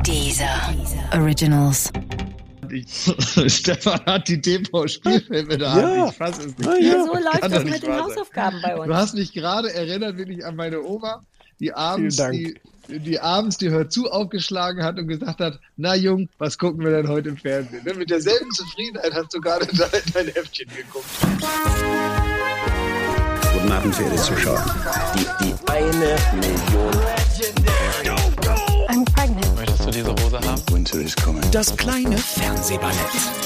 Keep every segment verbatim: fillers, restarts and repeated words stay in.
Dieser Originals. Stefan hat die T V-Spielfilme da. Ja. Ich fass es nicht. Ja, Ja, ja. so läuft Kann das doch nicht mit den wahr sein. Hausaufgaben bei uns. Du hast mich gerade erinnert, wirklich an meine Oma, die abends, Dank. die, die abends die Hör zu aufgeschlagen hat und gesagt hat, na Jung, was gucken wir denn heute im Fernsehen? Ne? Mit derselben Zufriedenheit hast du gerade dein, dein Heftchen geguckt. Guten Abend, verehrte Zuschauer. Die, die eine Million. I'm pregnant. Möchtest du diese Hose haben? Winter is coming. Das kleine Fernsehballett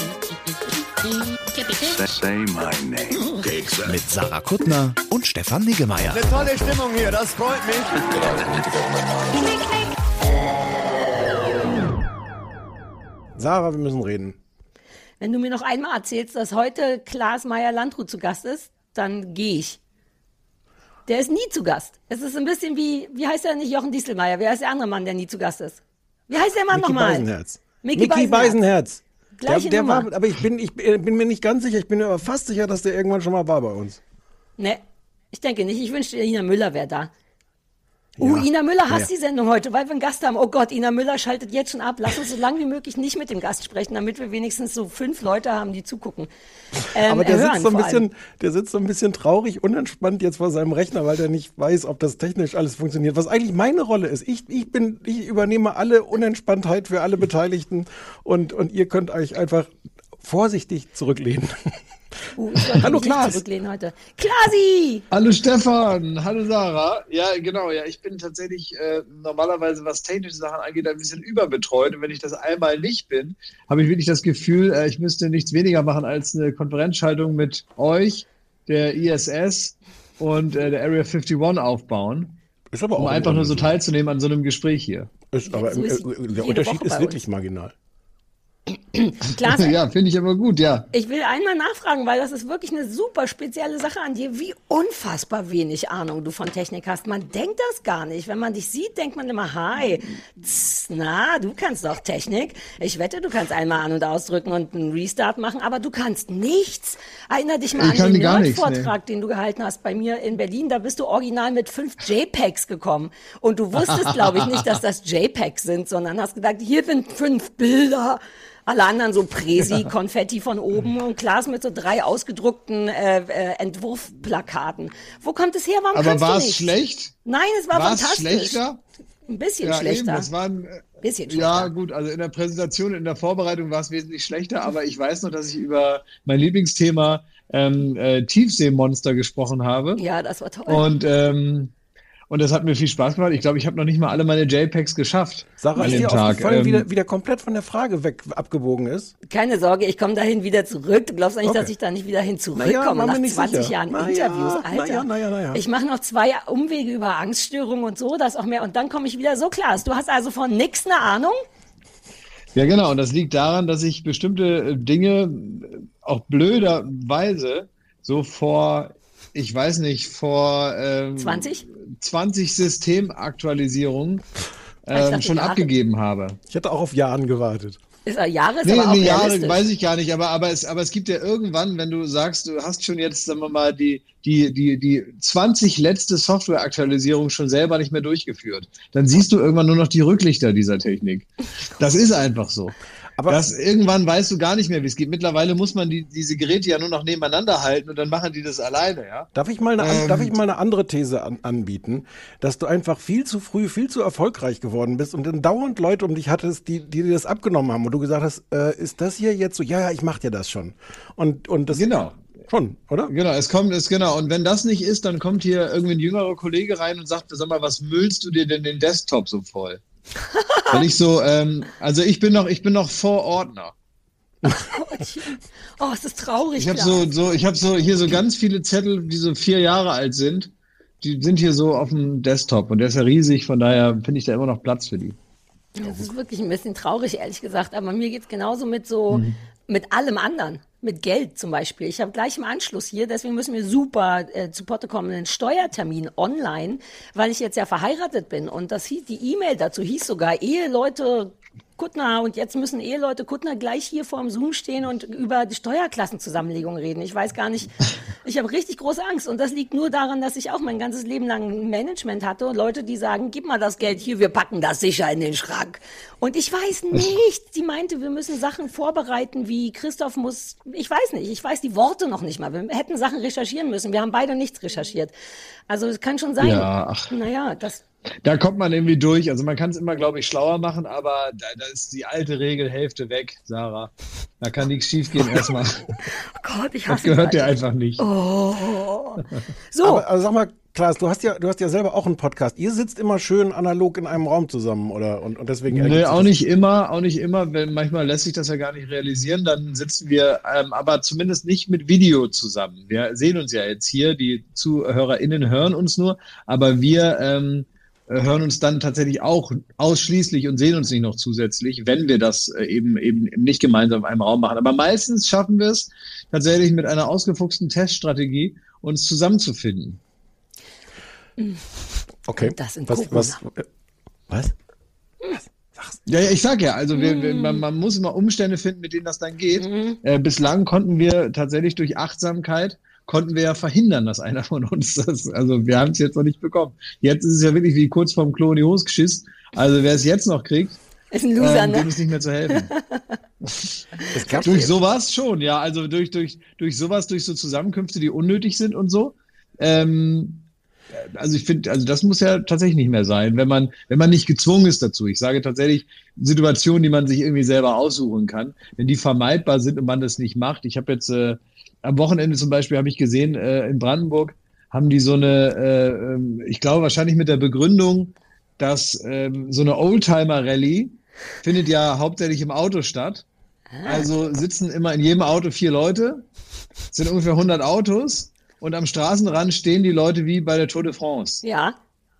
Say my name. mit Sarah Kuttner und Stefan Niggemeier. Eine tolle Stimmung hier, das freut mich. Sarah, wir müssen reden. Wenn du mir noch einmal erzählst, dass heute Klaas Meyer-Landrut zu Gast ist, dann gehe ich. Der ist nie zu Gast. Es ist ein bisschen wie, wie heißt der nicht, Jochen Dieselmeier? Wer ist der andere Mann, der nie zu Gast ist? Wie heißt der Mann Micky nochmal? Beisenherz. Micky Micky Beisenherz. Beisenherz. Gleiche der, der Nummer. war, aber ich bin, ich bin mir nicht ganz sicher, ich bin mir aber fast sicher, dass der irgendwann schon mal war bei uns. Ne, ich denke nicht. Ich wünschte, Ina Müller wäre da. Uh, Ja. Ina Müller hasst Ja. die Sendung heute, weil wir einen Gast haben. Oh Gott, Ina Müller schaltet jetzt schon ab. Lass uns so lange wie möglich nicht mit dem Gast sprechen, damit wir wenigstens so fünf Leute haben, die zugucken. Ähm, Aber der hören sitzt, so ein vor allem. bisschen, der sitzt so ein bisschen traurig, unentspannt jetzt vor seinem Rechner, weil der nicht weiß, ob das technisch alles funktioniert. Was eigentlich meine Rolle ist. Ich, ich bin, ich übernehme alle Unentspanntheit für alle Beteiligten und, und ihr könnt euch einfach vorsichtig zurücklehnen. Uh, ich sollte Hallo, mich nicht Klaas. zurücklehnen heute. Klasi! Hallo Stefan, hallo Sarah. Ja, genau, ja, ich bin tatsächlich äh, normalerweise, was technische Sachen angeht, ein bisschen überbetreut. Und wenn ich das einmal nicht bin, habe ich wirklich das Gefühl, äh, ich müsste nichts weniger machen als eine Konferenzschaltung mit euch, der I S S und äh, der Area einundfünfzig aufbauen, Ist aber um auch in einfach nur so Ordnung. teilzunehmen an so einem Gespräch hier. Ist, aber So äh, ist der jede Unterschied Woche ist bei wirklich uns. marginal. Klaas, Ja, finde ich aber gut, ja. ich will einmal nachfragen, weil das ist wirklich eine super spezielle Sache an dir, wie unfassbar wenig Ahnung du von Technik hast. Man denkt das gar nicht. Wenn man dich sieht, denkt man immer, hi, tss, na, du kannst doch Technik. Ich wette, du kannst einmal an- und ausdrücken und einen Restart machen, aber du kannst nichts. Erinner dich mal Ich an kann den gar nichts, Nerd-Vortrag, den du gehalten hast bei mir in Berlin. Da bist du original mit fünf JPEGs gekommen. Und du wusstest, glaube ich, nicht, dass das JPEGs sind, sondern hast gedacht, hier sind fünf Bilder. Alle anderen so Presi, Konfetti von oben und Klaas mit so drei ausgedruckten äh, äh, Entwurfplakaten. Wo kommt es her? Warum Aber kannst du war es nicht? schlecht? Nein, es war War es fantastisch. schlechter? Ein bisschen Ja, schlechter. eben, es war ein, äh, bisschen Ja, schlechter. gut, also in der Präsentation, in der Vorbereitung war es wesentlich schlechter, aber ich weiß noch, dass ich über mein Lieblingsthema ähm, äh, Tiefseemonster gesprochen habe. Ja, das war toll. Und, ähm, und das hat mir viel Spaß gemacht. Ich glaube, ich habe noch nicht mal alle meine JPEGs geschafft Sarah, an ist dem dir Tag. aufgefallen, wie, Ähm, der, wie der komplett von der Frage weg abgebogen ist? Keine Sorge, ich komme dahin wieder zurück. Du glaubst doch nicht, Okay. dass ich da nicht wieder hin Naja, zurückkomme war mir nach nicht zwanzig sicher. Jahren Na ja, Interviews. Alter, na ja, na ja, na ja. ich mache noch zwei Umwege über Angststörungen und so, das auch mehr. Und dann komme ich wieder so klar. Du hast also von nix eine Ahnung? Ja, genau. Und das liegt daran, dass ich bestimmte äh, Dinge äh, auch blöderweise so vor, ich weiß nicht, vor ähm, zwanzig? zwanzig Systemaktualisierungen Ah, ich ähm, dachte schon Jahre. abgegeben habe. Ich hätte auch auf Jahren gewartet. Ist er Jahre, ist Nee, aber auch nee, Jahre realistisch. weiß ich gar nicht, aber, aber, es, aber es gibt ja irgendwann, wenn du sagst, du hast schon jetzt, sagen wir mal, die, die, die, die zwanzig letzte Softwareaktualisierung schon selber nicht mehr durchgeführt, dann siehst du irgendwann nur noch die Rücklichter dieser Technik. Das ist einfach so. Aber Das, irgendwann weißt du gar nicht mehr, wie es geht. Mittlerweile muss man die, diese Geräte ja nur noch nebeneinander halten und dann machen die das alleine, ja. Darf ich mal eine, an- Ähm. darf ich mal eine andere These an, anbieten, dass du einfach viel zu früh, viel zu erfolgreich geworden bist und dann dauernd Leute um dich hattest, die, die dir das abgenommen haben und du gesagt hast, äh, ist das hier jetzt so? Ja, ja, ich mach dir das schon. Und, und das Genau. schon, oder? Genau, es kommt, es genau. Und wenn das nicht ist, dann kommt hier irgendwie ein jüngerer Kollege rein und sagt, sag mal, was müllst du dir denn den Desktop so voll? Weil ich so, ähm, also ich bin noch, ich bin noch Vorordner. Gottchen. Oh, es ist traurig. Ich habe Klaas. so, so, ich habe so hier so ganz viele Zettel, die so vier Jahre alt sind. Die sind hier so auf dem Desktop und der ist ja riesig, von daher finde ich da immer noch Platz für die. Das ist wirklich ein bisschen traurig, ehrlich gesagt. Aber mir geht's genauso mit so, mit allem anderen. Mit Geld zum Beispiel. Ich habe gleich im Anschluss hier, deswegen müssen wir super äh, zu Potte kommen, einen Steuertermin online, weil ich jetzt ja verheiratet bin. Und das hieß, die E-Mail dazu hieß sogar, Eheleute Kuttner und jetzt müssen Eheleute Kuttner gleich hier vor dem Zoom stehen und über die Steuerklassenzusammenlegung reden. Ich weiß gar nicht, ich habe richtig große Angst und das liegt nur daran, dass ich auch mein ganzes Leben lang ein Management hatte und Leute, die sagen, gib mal das Geld hier, wir packen das sicher in den Schrank. Und ich weiß nicht, sie meinte, wir müssen Sachen vorbereiten, wie Christoph muss, ich weiß nicht, ich weiß die Worte noch nicht mal. Wir hätten Sachen recherchieren müssen, wir haben beide nichts recherchiert. Also es kann schon sein, Ja, ach. naja, das... Da kommt man irgendwie durch. Also man kann es immer, glaube ich, schlauer machen, aber da, da ist die alte Regel Hälfte weg, Sarah. Da kann nichts schiefgehen erstmal. Oh Gott, ich Das hasse gehört dir beide. einfach nicht. Oh. So, Aber also sag mal, Klaas, du hast ja, du hast ja selber auch einen Podcast. Ihr sitzt immer schön analog in einem Raum zusammen, oder? Und, und deswegen ergibt Nee, sich auch das- nicht immer, auch nicht immer. Wenn, manchmal lässt sich das ja gar nicht realisieren. Dann sitzen wir ähm, aber zumindest nicht mit Video zusammen. Wir sehen uns ja jetzt hier. Die ZuhörerInnen hören uns nur, aber wir ähm, hören uns dann tatsächlich auch ausschließlich und sehen uns nicht noch zusätzlich, wenn wir das äh, eben eben nicht gemeinsam in einem Raum machen. Aber meistens schaffen wir es tatsächlich mit einer ausgefuchsten Teststrategie, uns zusammenzufinden. Okay. Das sind was, Corona. was, äh, was? Ja, ja, ich sag ja, also wir, wir, man, man muss immer Umstände finden, mit denen das dann geht. Äh, bislang konnten wir tatsächlich durch Achtsamkeit, konnten wir ja verhindern, dass einer von uns das, also wir haben es jetzt noch nicht bekommen. Jetzt ist es ja wirklich wie kurz vorm Klo in die Hose geschissen. Also wer es jetzt noch kriegt, ist ein Loser, ähm, dem ne? ist nicht mehr zu helfen. Es gab Durch sowas schon, ja, also durch, durch, durch sowas, durch so Zusammenkünfte, die unnötig sind und so. Ähm, also ich finde, also das muss ja tatsächlich nicht mehr sein, wenn man, wenn man nicht gezwungen ist dazu. Ich sage tatsächlich Situationen, die man sich irgendwie selber aussuchen kann, wenn die vermeidbar sind und man das nicht macht. Ich habe jetzt äh, am Wochenende zum Beispiel, habe ich gesehen, äh, in Brandenburg haben die so eine, äh, ähm, ich glaube wahrscheinlich mit der Begründung, dass ähm, so eine Oldtimer-Rallye findet ja hauptsächlich im Auto statt. Also sitzen immer in jedem Auto vier Leute, sind ungefähr hundert Autos und am Straßenrand stehen die Leute wie bei der Tour de France. Ja,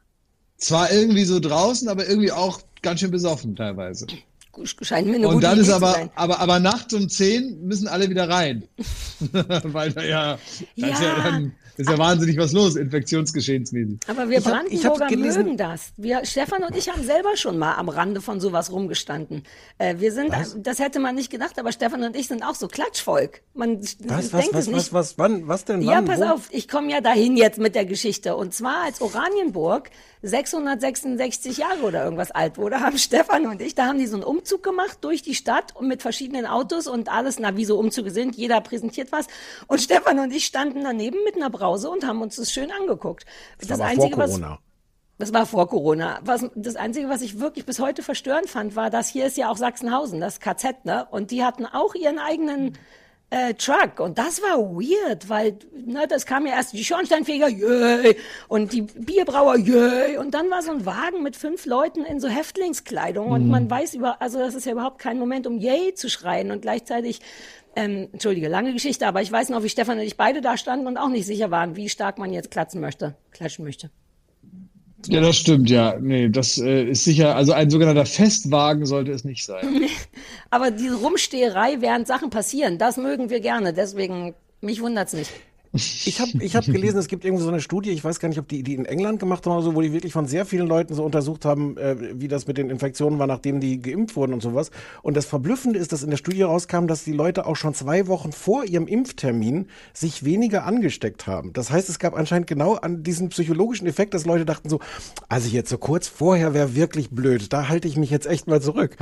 Zwar irgendwie so draußen, aber irgendwie auch ganz schön besoffen teilweise. scheint mir eine Und gute dann Idee ist zu aber, sein. aber, aber nachts um zehn müssen alle wieder rein. Weil da ja, da ist ja Ja. dann ist ja wahnsinnig was los, infektionsgeschehensmäßig. Aber wir Ich hab- ich hab Brandenburger gelesen- mögen das. Wir, Stefan und ich haben selber schon mal am Rande von sowas rumgestanden. Äh, wir sind, das hätte man nicht gedacht, aber Stefan und ich sind auch so Klatschvolk. Man Was, denkt was, es was, nicht. was, was, wann, was denn, Ja, wann, pass wo? auf, ich komme ja dahin jetzt mit der Geschichte. Und zwar als Oranienburg sechshundertsechsundsechzig Jahre oder irgendwas alt wurde, haben Stefan und ich, da haben die so einen Umzug gemacht durch die Stadt und mit verschiedenen Autos und alles, na, wie so Umzüge sind, jeder präsentiert was. Und Stefan und ich standen daneben mit einer Brause und haben uns das schön angeguckt. Das war aber vor Corona. Das war vor Corona. Was, das Einzige, was ich wirklich bis heute verstörend fand, war, dass hier ist ja auch Sachsenhausen, das K Z, ne? Und die hatten auch ihren eigenen äh, Truck. Und das war weird, weil ne, das kam ja erst die Schornsteinfeger, yay, und die Bierbrauer, yay. Und dann war so ein Wagen mit fünf Leuten in so Häftlingskleidung. Und man weiß über, also das ist ja überhaupt kein Moment, um yay zu schreien. Und gleichzeitig, ähm, entschuldige, lange Geschichte, aber ich weiß noch, wie Stefan und ich beide da standen und auch nicht sicher waren, wie stark man jetzt klatschen möchte, klatschen möchte. Ja, das stimmt, ja. Nee, das äh, ist sicher, also ein sogenannter Festwagen sollte es nicht sein. Aber diese Rumsteherei, während Sachen passieren, das mögen wir gerne. Deswegen, mich wundert's nicht. Ich habe ich hab gelesen, es gibt irgendwie so eine Studie, ich weiß gar nicht, ob die die in England gemacht haben oder so, wo die wirklich von sehr vielen Leuten so untersucht haben, äh, wie das mit den Infektionen war, nachdem die geimpft wurden und sowas. Und das Verblüffende ist, dass in der Studie rauskam, dass die Leute auch schon zwei Wochen vor ihrem Impftermin sich weniger angesteckt haben. Das heißt, es gab anscheinend genau an diesen psychologischen Effekt, dass Leute dachten so, also jetzt so kurz vorher wäre wirklich blöd, da halte ich mich jetzt echt mal zurück.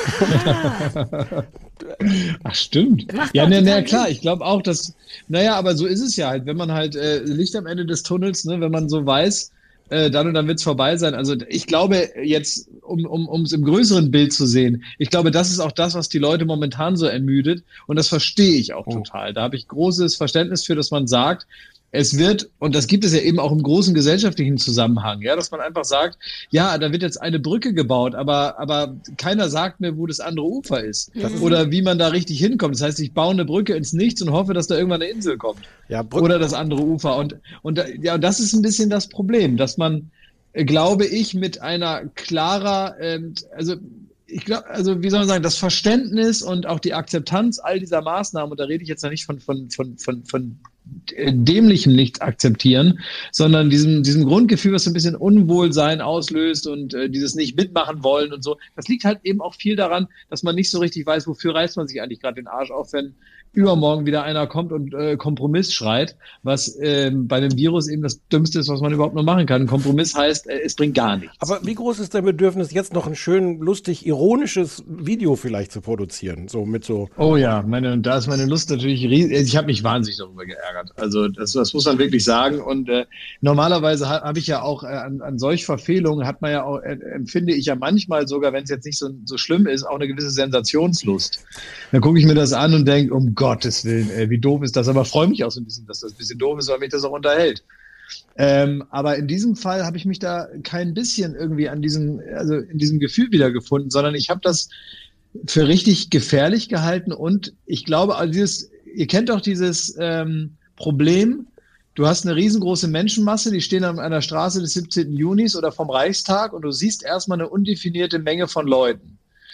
Ach, stimmt. Macht Ja, doch na, na total klar, Sinn. ich glaube auch, dass, naja, aber so ist es ja halt, wenn man halt äh, Licht am Ende des Tunnels, ne, wenn man so weiß, äh, dann und dann wird's vorbei sein. Also ich glaube jetzt, um um um es im größeren Bild zu sehen, ich glaube, das ist auch das, was die Leute momentan so ermüdet und das verstehe ich auch total. Da habe ich großes Verständnis für, dass man sagt, es wird, und das gibt es ja eben auch im großen gesellschaftlichen Zusammenhang, ja, dass man einfach sagt, ja, da wird jetzt eine Brücke gebaut, aber, aber keiner sagt mir, wo das andere Ufer ist. Oder wie man da richtig hinkommt. Das heißt, ich baue eine Brücke ins Nichts und hoffe, dass da irgendwann eine Insel kommt. Ja, Brück- Oder das andere Ufer. Und, und da- ja, das ist ein bisschen das Problem, dass man, äh, glaube ich, mit einer klarer, ähm, also ich glaube, also wie soll man sagen, das Verständnis und auch die Akzeptanz all dieser Maßnahmen, und da rede ich jetzt noch nicht von, von, von, von, von dämlichem nichts akzeptieren, sondern diesem, diesem Grundgefühl, was so ein bisschen Unwohlsein auslöst und äh, dieses nicht mitmachen wollen und so. Das liegt halt eben auch viel daran, dass man nicht so richtig weiß, wofür reißt man sich eigentlich gerade den Arsch auf, wenn übermorgen wieder einer kommt und äh, Kompromiss schreit, was äh, bei dem Virus eben das Dümmste ist, was man überhaupt nur machen kann. Kompromiss heißt, äh, es bringt gar nichts. Aber wie groß ist dein Bedürfnis, jetzt noch ein schön, lustig, ironisches Video vielleicht zu produzieren? So mit so. Oh ja, meine, da ist meine Lust natürlich riesig. Ich habe mich wahnsinnig darüber geärgert. Also das, das muss man wirklich sagen. Und äh, normalerweise habe hab ich ja auch äh, an, an solch Verfehlungen hat man ja auch, äh, empfinde ich ja manchmal sogar, wenn es jetzt nicht so, so schlimm ist, auch eine gewisse Sensationslust. Dann gucke ich mir das an und denke, um Gottes Willen, ey, wie doof ist das? Aber freue mich auch so ein bisschen, dass das ein bisschen doof ist, weil mich das auch unterhält. Ähm, aber in diesem Fall habe ich mich da kein bisschen irgendwie an diesem, also in diesem Gefühl wiedergefunden, sondern ich habe das für richtig gefährlich gehalten und ich glaube, also dieses, ihr kennt doch dieses ähm, Problem, du hast eine riesengroße Menschenmasse, die stehen an einer Straße des siebzehnten Junis oder vom Reichstag und du siehst erstmal eine undefinierte Menge von Leuten.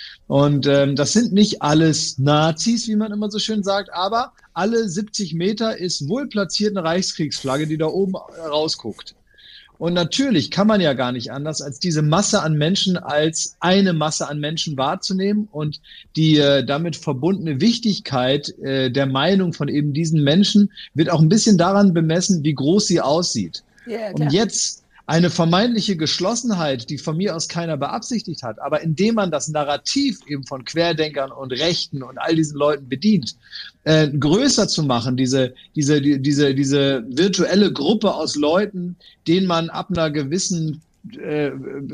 Und ähm, das sind nicht alles Nazis, wie man immer so schön sagt, aber alle siebzig Meter ist wohl platziert eine Reichskriegsflagge, die da oben rausguckt. Und natürlich kann man ja gar nicht anders, als diese Masse an Menschen als eine Masse an Menschen wahrzunehmen und die äh, damit verbundene Wichtigkeit äh, der Meinung von eben diesen Menschen wird auch ein bisschen daran bemessen, wie groß sie aussieht. Ja, klar. Und jetzt eine vermeintliche Geschlossenheit, die von mir aus keiner beabsichtigt hat, aber indem man das Narrativ eben von Querdenkern und Rechten und all diesen Leuten bedient, äh, größer zu machen, diese, diese, die, diese, diese virtuelle Gruppe aus Leuten, denen man ab einer gewissen äh,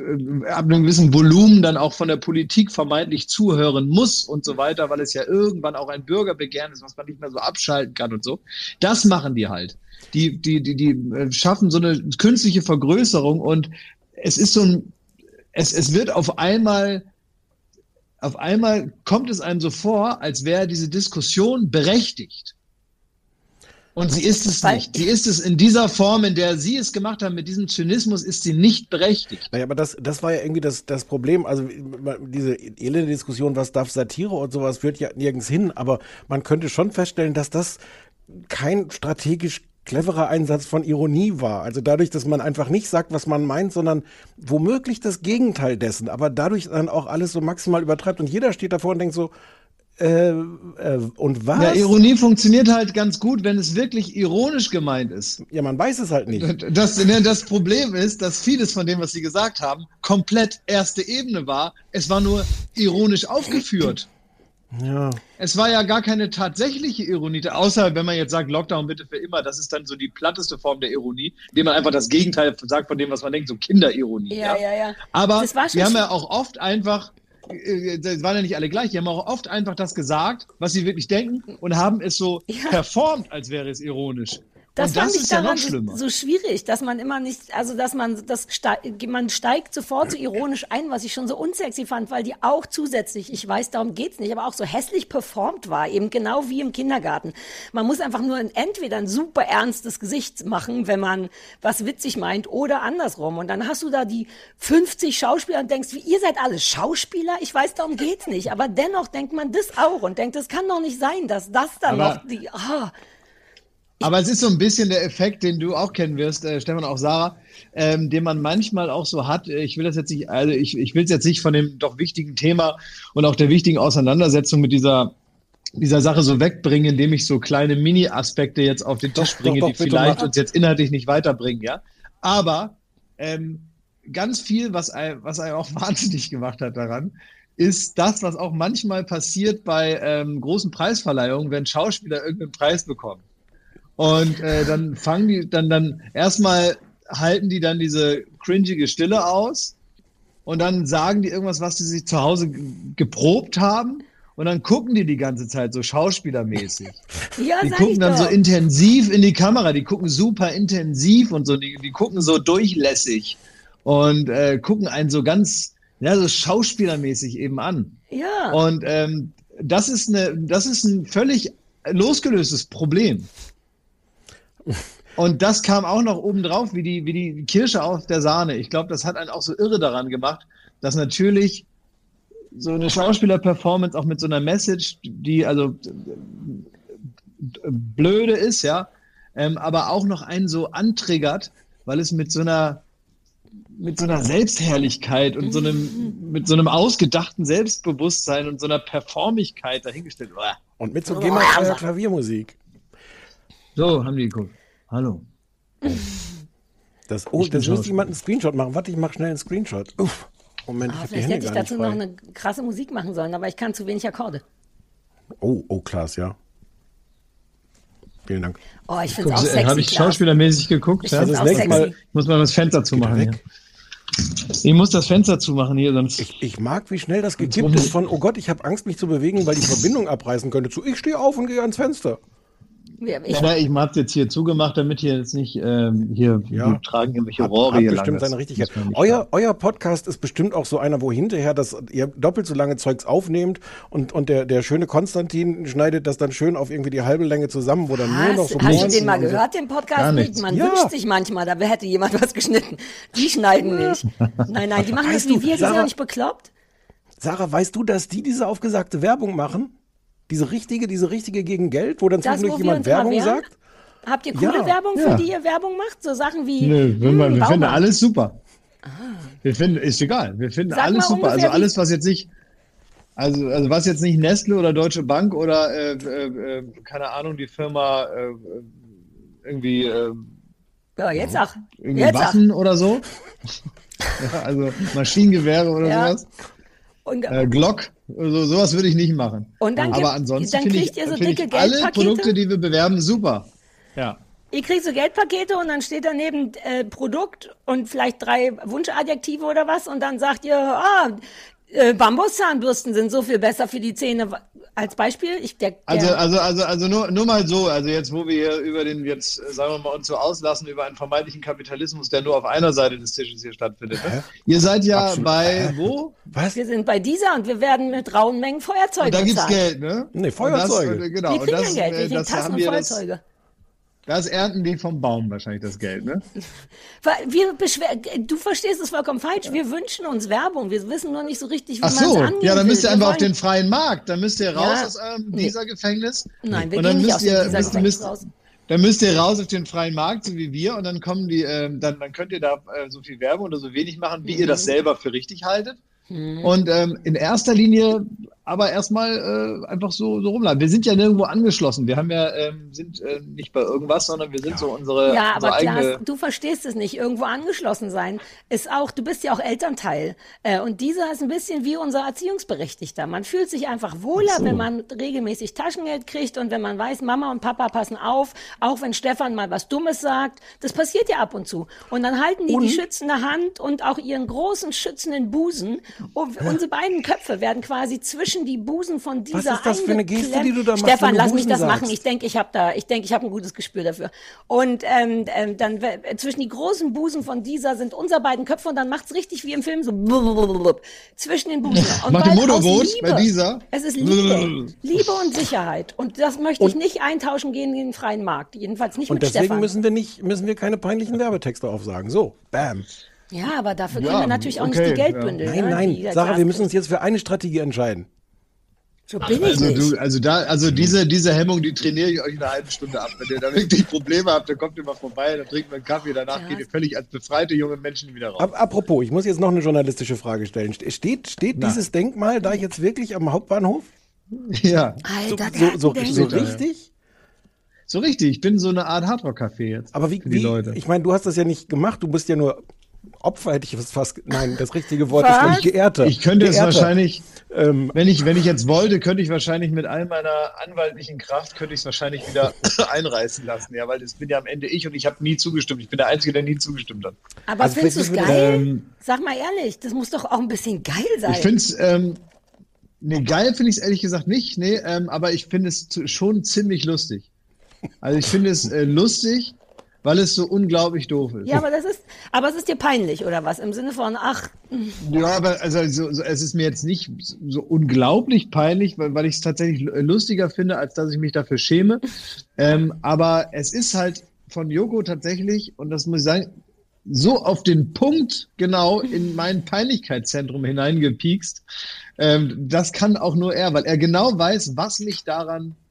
ab einem gewissen Volumen dann auch von der Politik vermeintlich zuhören muss und so weiter, weil es ja irgendwann auch ein Bürgerbegehren ist, was man nicht mehr so abschalten kann und so. Das machen die halt. Die, die, die, die schaffen so eine künstliche Vergrößerung und es ist so ein, es, es wird auf einmal, auf einmal kommt es einem so vor, als wäre diese Diskussion berechtigt. Und sie ist es nicht. Sie ist es in dieser Form, in der Sie es gemacht haben, mit diesem Zynismus, ist sie nicht berechtigt. Naja, aber das, das war ja irgendwie das, das Problem. Also diese elende Diskussion, was darf Satire und sowas, führt ja nirgends hin. Aber man könnte schon feststellen, dass das kein strategisch cleverer Einsatz von Ironie war. Also dadurch, dass man einfach nicht sagt, was man meint, sondern womöglich das Gegenteil dessen. Aber dadurch dann auch alles so maximal übertreibt. Und jeder steht davor und denkt so, Äh, äh, und was? Ja, Ironie funktioniert halt ganz gut, wenn es wirklich ironisch gemeint ist. Ja, man weiß es halt nicht. Das, das Problem ist, dass vieles von dem, was Sie gesagt haben, komplett erste Ebene war. Es war nur ironisch aufgeführt. Ja. Es war ja gar keine tatsächliche Ironie, außer wenn man jetzt sagt, Lockdown bitte für immer, das ist dann so die platteste Form der Ironie, indem man einfach das Gegenteil sagt von dem, was man denkt, so Kinderironie. Ja, ja, ja. ja. Aber wir haben ja auch oft einfach das waren ja nicht alle gleich, die haben auch oft einfach das gesagt, was sie wirklich denken und haben es so ja. performt, als wäre es ironisch. Das, und das fand ich ist ja daran noch schlimmer. So, so schwierig, dass man immer nicht, also dass man das steigt, man steigt sofort so ironisch ein, was ich schon so unsexy fand, weil die auch zusätzlich, ich weiß, darum geht's nicht, aber auch so hässlich performt war, eben genau wie im Kindergarten. Man muss einfach nur ein, entweder ein super ernstes Gesicht machen, wenn man was witzig meint, oder andersrum. Und dann hast du da die fünfzig Schauspieler und denkst, wie, ihr seid alle Schauspieler? Ich weiß, darum geht's nicht. Aber dennoch denkt man das auch und denkt, das kann doch nicht sein, dass das dann aber noch die, ah, Aber es ist so ein bisschen der Effekt, den du auch kennen wirst, äh, Stefan, auch Sarah, ähm, den man manchmal auch so hat. Ich will das jetzt nicht, also ich, ich will es jetzt nicht von dem doch wichtigen Thema und auch der wichtigen Auseinandersetzung mit dieser dieser Sache so wegbringen, indem ich so kleine Mini-Aspekte jetzt auf den Tisch bringe, doch, doch, die vielleicht uns jetzt inhaltlich nicht weiterbringen, ja. Aber ähm, ganz viel, was einem, was einem auch wahnsinnig gemacht hat daran, ist das, was auch manchmal passiert bei ähm, großen Preisverleihungen, wenn Schauspieler irgendeinen Preis bekommen. Und äh, dann fangen die, dann, dann erstmal halten die dann diese cringige Stille aus und dann sagen die irgendwas, was sie sich zu Hause g- geprobt haben und dann gucken die die ganze Zeit so schauspielermäßig. Ja, die sag gucken ich dann doch. so intensiv in die Kamera, die gucken super intensiv und so, die, die gucken so durchlässig und äh, gucken einen so ganz, ja, so schauspielermäßig eben an. Ja. Und ähm, das ist eine, das ist ein völlig losgelöstes Problem. Und das kam auch noch oben drauf, wie die, wie die Kirsche auf der Sahne. Ich glaube, das hat einen auch so irre daran gemacht, dass natürlich so eine Schauspieler-Performance auch mit so einer Message, die also blöde ist, ja, ähm, aber auch noch einen so antriggert, weil es mit so einer mit so einer Selbstherrlichkeit und so einem mit so einem ausgedachten Selbstbewusstsein und so einer Performigkeit dahingestellt wird. Und mit so GEMA-freier Klaviermusik. So, haben die geguckt. Hallo. Das, oh, das müsste jemand einen Screenshot machen. Warte, ich mach schnell einen Screenshot. Uff. Moment, Ah, ich hab die vielleicht Hände hätte ich gar nicht dazu frei. noch eine krasse Musik machen sollen, aber ich kann zu wenig Akkorde. Oh, oh, Klaas, ja. Vielen Dank. Oh, ich finde es auch Guck, sexy. habe ich Klaas. schauspielermäßig geguckt? Ich Ja? find's das auch nächste sexy. Mal- Ich muss mal das Fenster zumachen weg. hier. Ich muss das Fenster zumachen hier, sonst... Ich, ich mag, wie schnell das gekippt ist von, oh Gott, ich habe Angst, mich zu bewegen, weil die Verbindung abreißen könnte, zu, ich stehe auf und gehe ans Fenster. Ja, ich, Ja, na, ich habe es jetzt hier zugemacht, damit hier jetzt nicht ähm, hier Ja. wir tragen irgendwelche Hat, Rohre hat hier bestimmt lang. Das seine Richtigkeit. muss man nicht Euer, haben. euer Podcast ist bestimmt auch so einer, wo hinterher das, ihr doppelt so lange Zeugs aufnehmt und, und der, der schöne Konstantin schneidet das dann schön auf irgendwie die halbe Länge zusammen, wo dann nur noch hast, so hast du Nuancen den mal und so- gehört, den Gar Podcast? nichts. Man Ja. wünscht sich manchmal, da hätte jemand was geschnitten. Die schneiden nicht. Nein, nein, die machen Weißt das wie du, wir, die sind Sarah- ja nicht bekloppt. Sarah, weißt du, dass die diese aufgesagte Werbung machen? Diese richtige, diese richtige gegen Geld, wo dann Das, zwischendurch wo wir jemand uns mal Werbung wehren? sagt? Habt ihr coole Ja. Werbung, für Ja. die ihr Werbung macht? So Sachen wie Nö, wir, hm, wir finden Baumarkt. alles super. Wir finden, ist egal, wir finden Sag alles mal super. ungefähr, Also wie- alles, was jetzt nicht, also, also was jetzt nicht Nestle oder Deutsche Bank oder, äh, äh, äh, keine Ahnung, die Firma äh, irgendwie, äh, Ja, jetzt sag. irgendwie Jetzt sag. Waffen oder so. Ja, also Maschinengewehre oder Ja. sowas. Und, Äh, Glock, so, sowas würde ich nicht machen. Und dann Aber gibt- ansonsten dann finde ich, kriegt ihr so finde ich dicke alle Geldpakete? Produkte, die wir bewerben, super. Ja. ihr kriegt so Geldpakete und dann steht daneben äh, Produkt und vielleicht drei Wunschadjektive oder was und dann sagt ihr, ah, äh, Bambuszahnbürsten sind so viel besser für die Zähne. Als Beispiel, ich der, der Also, also, also, also nur, nur mal so, also jetzt, wo wir hier über den, jetzt äh, sagen wir mal, uns so auslassen, über einen vermeintlichen Kapitalismus, der nur auf einer Seite des Tisches hier stattfindet. Ne? Ihr seid ja Absolut. bei, wo? Was? wir sind bei dieser und wir werden mit rauen Mengen Feuerzeuge Und da gibt's bezahlt. Geld, ne? Nee, Und Feuerzeuge. Das, äh, genau. Wir Und kriegen das, ja Geld, wir äh, kriegen das Tassen haben und wir, das, Feuerzeuge. das ernten die vom Baum wahrscheinlich, das Geld, ne? Weil Wir beschwer du verstehst es vollkommen falsch. Wir wünschen uns Werbung. Wir wissen nur nicht so richtig, wie Ach man es so, angehen ja, dann müsst ihr will. Wir einfach auf wollen- den freien Markt, dann müsst ihr raus Ja. aus eurem Nee. dieser Gefängnis. Nein, wir Und dann gehen nicht müsst aus dem ihr, dieser müsst, Gefängnis müsst, raus. Dann müsst ihr raus auf den freien Markt, so wie wir, und dann kommen die, ähm, dann, dann könnt ihr da äh, so viel Werbung oder so wenig machen, wie ihr das selber für richtig haltet. Und ähm, in erster Linie aber erstmal äh, einfach so, so rumladen. Wir sind ja nirgendwo angeschlossen. Wir haben ja, ähm, sind äh, nicht bei irgendwas, sondern wir sind so unsere, Ja, unsere aber eigene. Klaas, du verstehst es nicht. Irgendwo angeschlossen sein ist auch, du bist ja auch Elternteil. Äh, und dieser ist ein bisschen wie unser Erziehungsberechtigter. Man fühlt sich einfach wohler, wenn man regelmäßig Taschengeld kriegt und wenn man weiß, Mama und Papa passen auf, auch wenn Stefan mal was Dummes sagt. Das passiert ja ab und zu. Und dann halten die die schützende Hand und auch ihren großen schützenden Busen. Und unsere beiden Köpfe werden quasi zwischen die Busen von dieser ist das für eine Geste, die du da machst, Stefan, wenn du lass mich Busen das sagst? machen. Ich denke, ich habe da, ich denke, ich habe ein gutes Gespür dafür. Und ähm, ähm, dann w- zwischen die großen Busen von dieser sind unsere beiden Köpfe und dann macht's richtig wie im Film so blub, zwischen den Busen. Und Macht ihr weil aus Motorboot Liebe, bei dieser? Es ist Liebe, Liebe und Sicherheit. Und das möchte ich nicht eintauschen gehen in den freien Markt. Jedenfalls nicht Und mit deswegen Stefan. müssen wir nicht, müssen wir keine peinlichen Werbetexte aufsagen. So, bam. Ja, aber dafür Ja, können wir natürlich auch okay, nicht die Geldbündel. Nein, ja, nein. die der Sarah, Klaas wir müssen kriegt. uns jetzt für eine Strategie entscheiden. So bin ich Also nicht. du, also da, also diese, diese Hemmung, die trainiere ich euch in einer halben Stunde ab. Wenn ihr da wirklich Probleme habt, dann kommt ihr mal vorbei, dann trinkt man einen Kaffee, danach Ja. geht ihr völlig als befreite junge Menschen wieder raus. Ab, apropos, ich muss jetzt noch eine journalistische Frage stellen. Steht, steht Na. dieses Denkmal da jetzt wirklich am Hauptbahnhof? Ja, Alter, So, so, der so denkt- richtig? so richtig. Ich bin so eine Art Hardrock-Café jetzt. Aber wie, für die wie Leute. ich meine, du hast das ja nicht gemacht, du bist ja nur Opfer, hätte ich fast- fast, nein, das richtige Wort Was? ist nicht Geehrter. Ich könnte es Geehrter. wahrscheinlich, Ähm, wenn ich, wenn ich jetzt wollte, könnte ich wahrscheinlich mit all meiner anwaltlichen Kraft, könnte ich es wahrscheinlich wieder einreißen lassen. Ja, weil das bin ja am Ende ich und ich habe nie zugestimmt. Ich bin der Einzige, der nie zugestimmt hat. Aber Also findest du es vielleicht geil? müssen Ähm, Sag mal ehrlich, das muss doch auch ein bisschen geil sein. Ich finde es, ähm, nee, geil finde ich es ehrlich gesagt nicht, nee, ähm, aber ich finde es zu- schon ziemlich lustig. Also ich finde es äh, lustig, weil es so unglaublich doof ist. Ja, aber das ist, aber es ist dir peinlich, oder was? Im Sinne von, ach, Ja, aber also, so, so, es ist mir jetzt nicht so unglaublich peinlich, weil, weil ich es tatsächlich lustiger finde, als dass ich mich dafür schäme. Ähm, aber es ist halt von Joko tatsächlich, und das muss ich sagen, so auf den Punkt genau in mein Peinlichkeitszentrum hineingepiekst. Ähm, das kann auch nur er, weil er genau weiß, was mich daran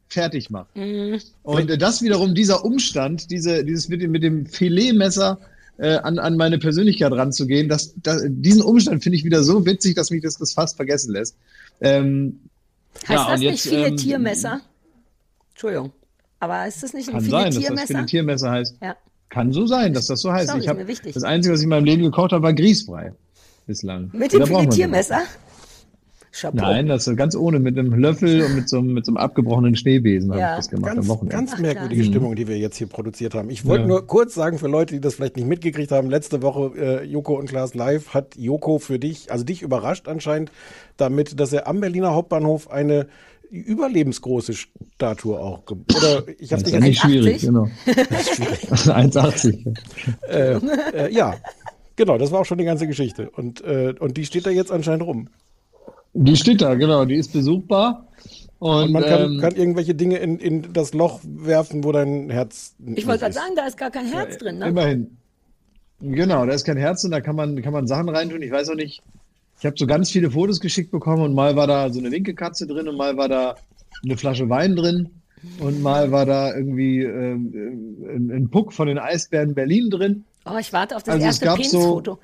fertig macht. Mhm. Und äh, das wiederum, dieser Umstand, diese, dieses mit dem, mit dem Filetmesser äh, an, an meine Persönlichkeit ranzugehen, das, das, diesen Umstand finde ich wieder so witzig, dass mich das, das fast vergessen lässt. Ähm, heißt ja, das und nicht jetzt, ähm, Filetiermesser? Entschuldigung. Aber ist das nicht ein kann sein, dass das Filetiermesser? Filetiermesser heißt. Ja. Kann so sein, dass das so heißt. Sorry, ich ist hab, mir wichtig. das Einzige, was ich in meinem Leben gekocht habe, war Grießbrei. Bislang. Mit Da dem braucht man Filetiermesser? Chapeau. Nein, das ist ganz ohne, mit einem Löffel und mit so, einem- mit so einem abgebrochenen Schneebesen habe Ja. ich das gemacht Ganz, am Wochenende. ganz Ach, merkwürdige klar. Stimmung, die wir jetzt hier produziert haben. Ich wollte Ja. nur kurz sagen für Leute, die das vielleicht nicht mitgekriegt haben, letzte Woche äh, Joko und Klaas live hat Joko für dich, also dich überrascht anscheinend damit, dass er am Berliner Hauptbahnhof eine überlebensgroße Statue auch, ge- oder ich habe Das ist nicht ja nicht schwierig, eins genau. das ist schwierig. eins achtzig. äh, äh, ja, genau, das war auch schon die ganze Geschichte und, äh, und die steht da jetzt anscheinend rum. Die steht da, genau, die ist besuchbar. Und, Und man kann, ähm, kann irgendwelche Dinge in, in das Loch werfen, wo dein Herz Ich wollte gerade sagen, da ist gar kein Herz drin, ne? immerhin. Genau, da ist kein Herz und da kann man, kann man Sachen reintun. Ich weiß auch nicht, ich habe so ganz viele Fotos geschickt bekommen und mal war da so eine Winkelkatze drin und mal war da eine Flasche Wein drin und mal war da irgendwie ähm, ein, ein Puck von den Eisbären Berlin drin. Oh, ich warte auf das Also es erste gab Penisfoto.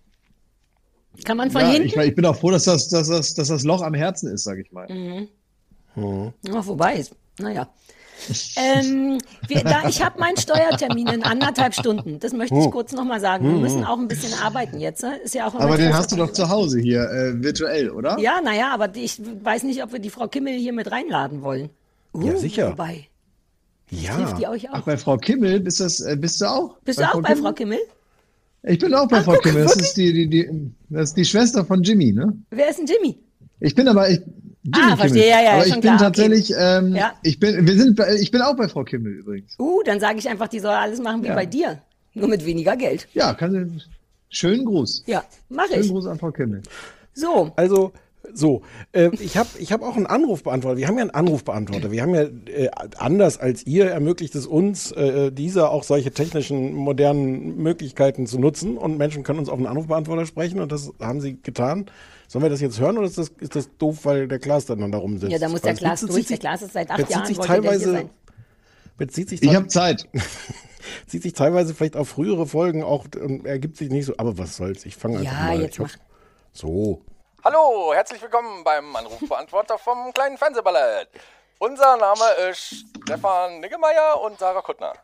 Kann man von Ja, hinten? ich, ich bin auch froh, dass das, dass, das, dass das Loch am Herzen ist, sag ich mal. Mhm. Ja, wobei, ist- naja. ähm, wir, da, ich habe meinen Steuertermin in anderthalb Stunden. Das möchte ich kurz nochmal sagen. Wir müssen auch ein bisschen arbeiten jetzt. Ne? Ist ja auch immer Aber den große hast du doch zu Hause hier, äh, virtuell, oder? Ja, naja, aber ich weiß nicht, ob wir die Frau Kimmel hier mit reinladen wollen. Uh, Ja, sicher. Wobei, Ja. hilft die euch auch? Ach, bei Frau Kimmel bist, das, äh, bist du auch? Bist du auch bei Frau Kimmel? Ich bin auch bei Ach, Frau guck, Kimmel. Das wirklich? ist die, die, die, das ist die Schwester von Jimmy, ne? Wer ist denn Jimmy? Ich bin aber, ich, Jimmy Ah, verstehe, Kimmel. ja, ja, aber schon ich bin klar, okay. tatsächlich, ähm, Ja. ich bin, wir sind, bei- ich bin auch bei Frau Kimmel übrigens. Uh, dann sage ich einfach, die soll alles machen wie Ja. bei dir. Nur mit weniger Geld. Ja, kann sie, schönen Gruß. Ja, mache Schönen ich. Gruß an Frau Kimmel. So, Also, so, äh, ich habe ich hab auch einen Anrufbeantworter. Wir haben ja einen Anrufbeantworter. Wir haben ja, äh, anders als ihr, ermöglicht es uns, äh, dieser auch solche technischen, modernen Möglichkeiten zu nutzen. Und Menschen können uns auf einen Anrufbeantworter sprechen und das haben sie getan. Sollen wir das jetzt hören oder ist das, ist das doof, weil der Klaas dann da rumsitzt? ja, da muss Weil der es Klaas bezieht durch. Der sich- Klaas ist seit acht bezieht Jahren, sich wollte der hier teilweise, sein. bezieht sich, Ich teil- habe Zeit. zieht sich teilweise vielleicht auf frühere Folgen auch und ergibt sich nicht so. Aber was soll's? Ich fange einfach Ja, mal. jetzt ich hab- mach. So. Hallo, herzlich willkommen beim Anrufbeantworter vom kleinen Fernsehballett. Unser Name ist Stefan Niggemeier und Sarah Kuttner.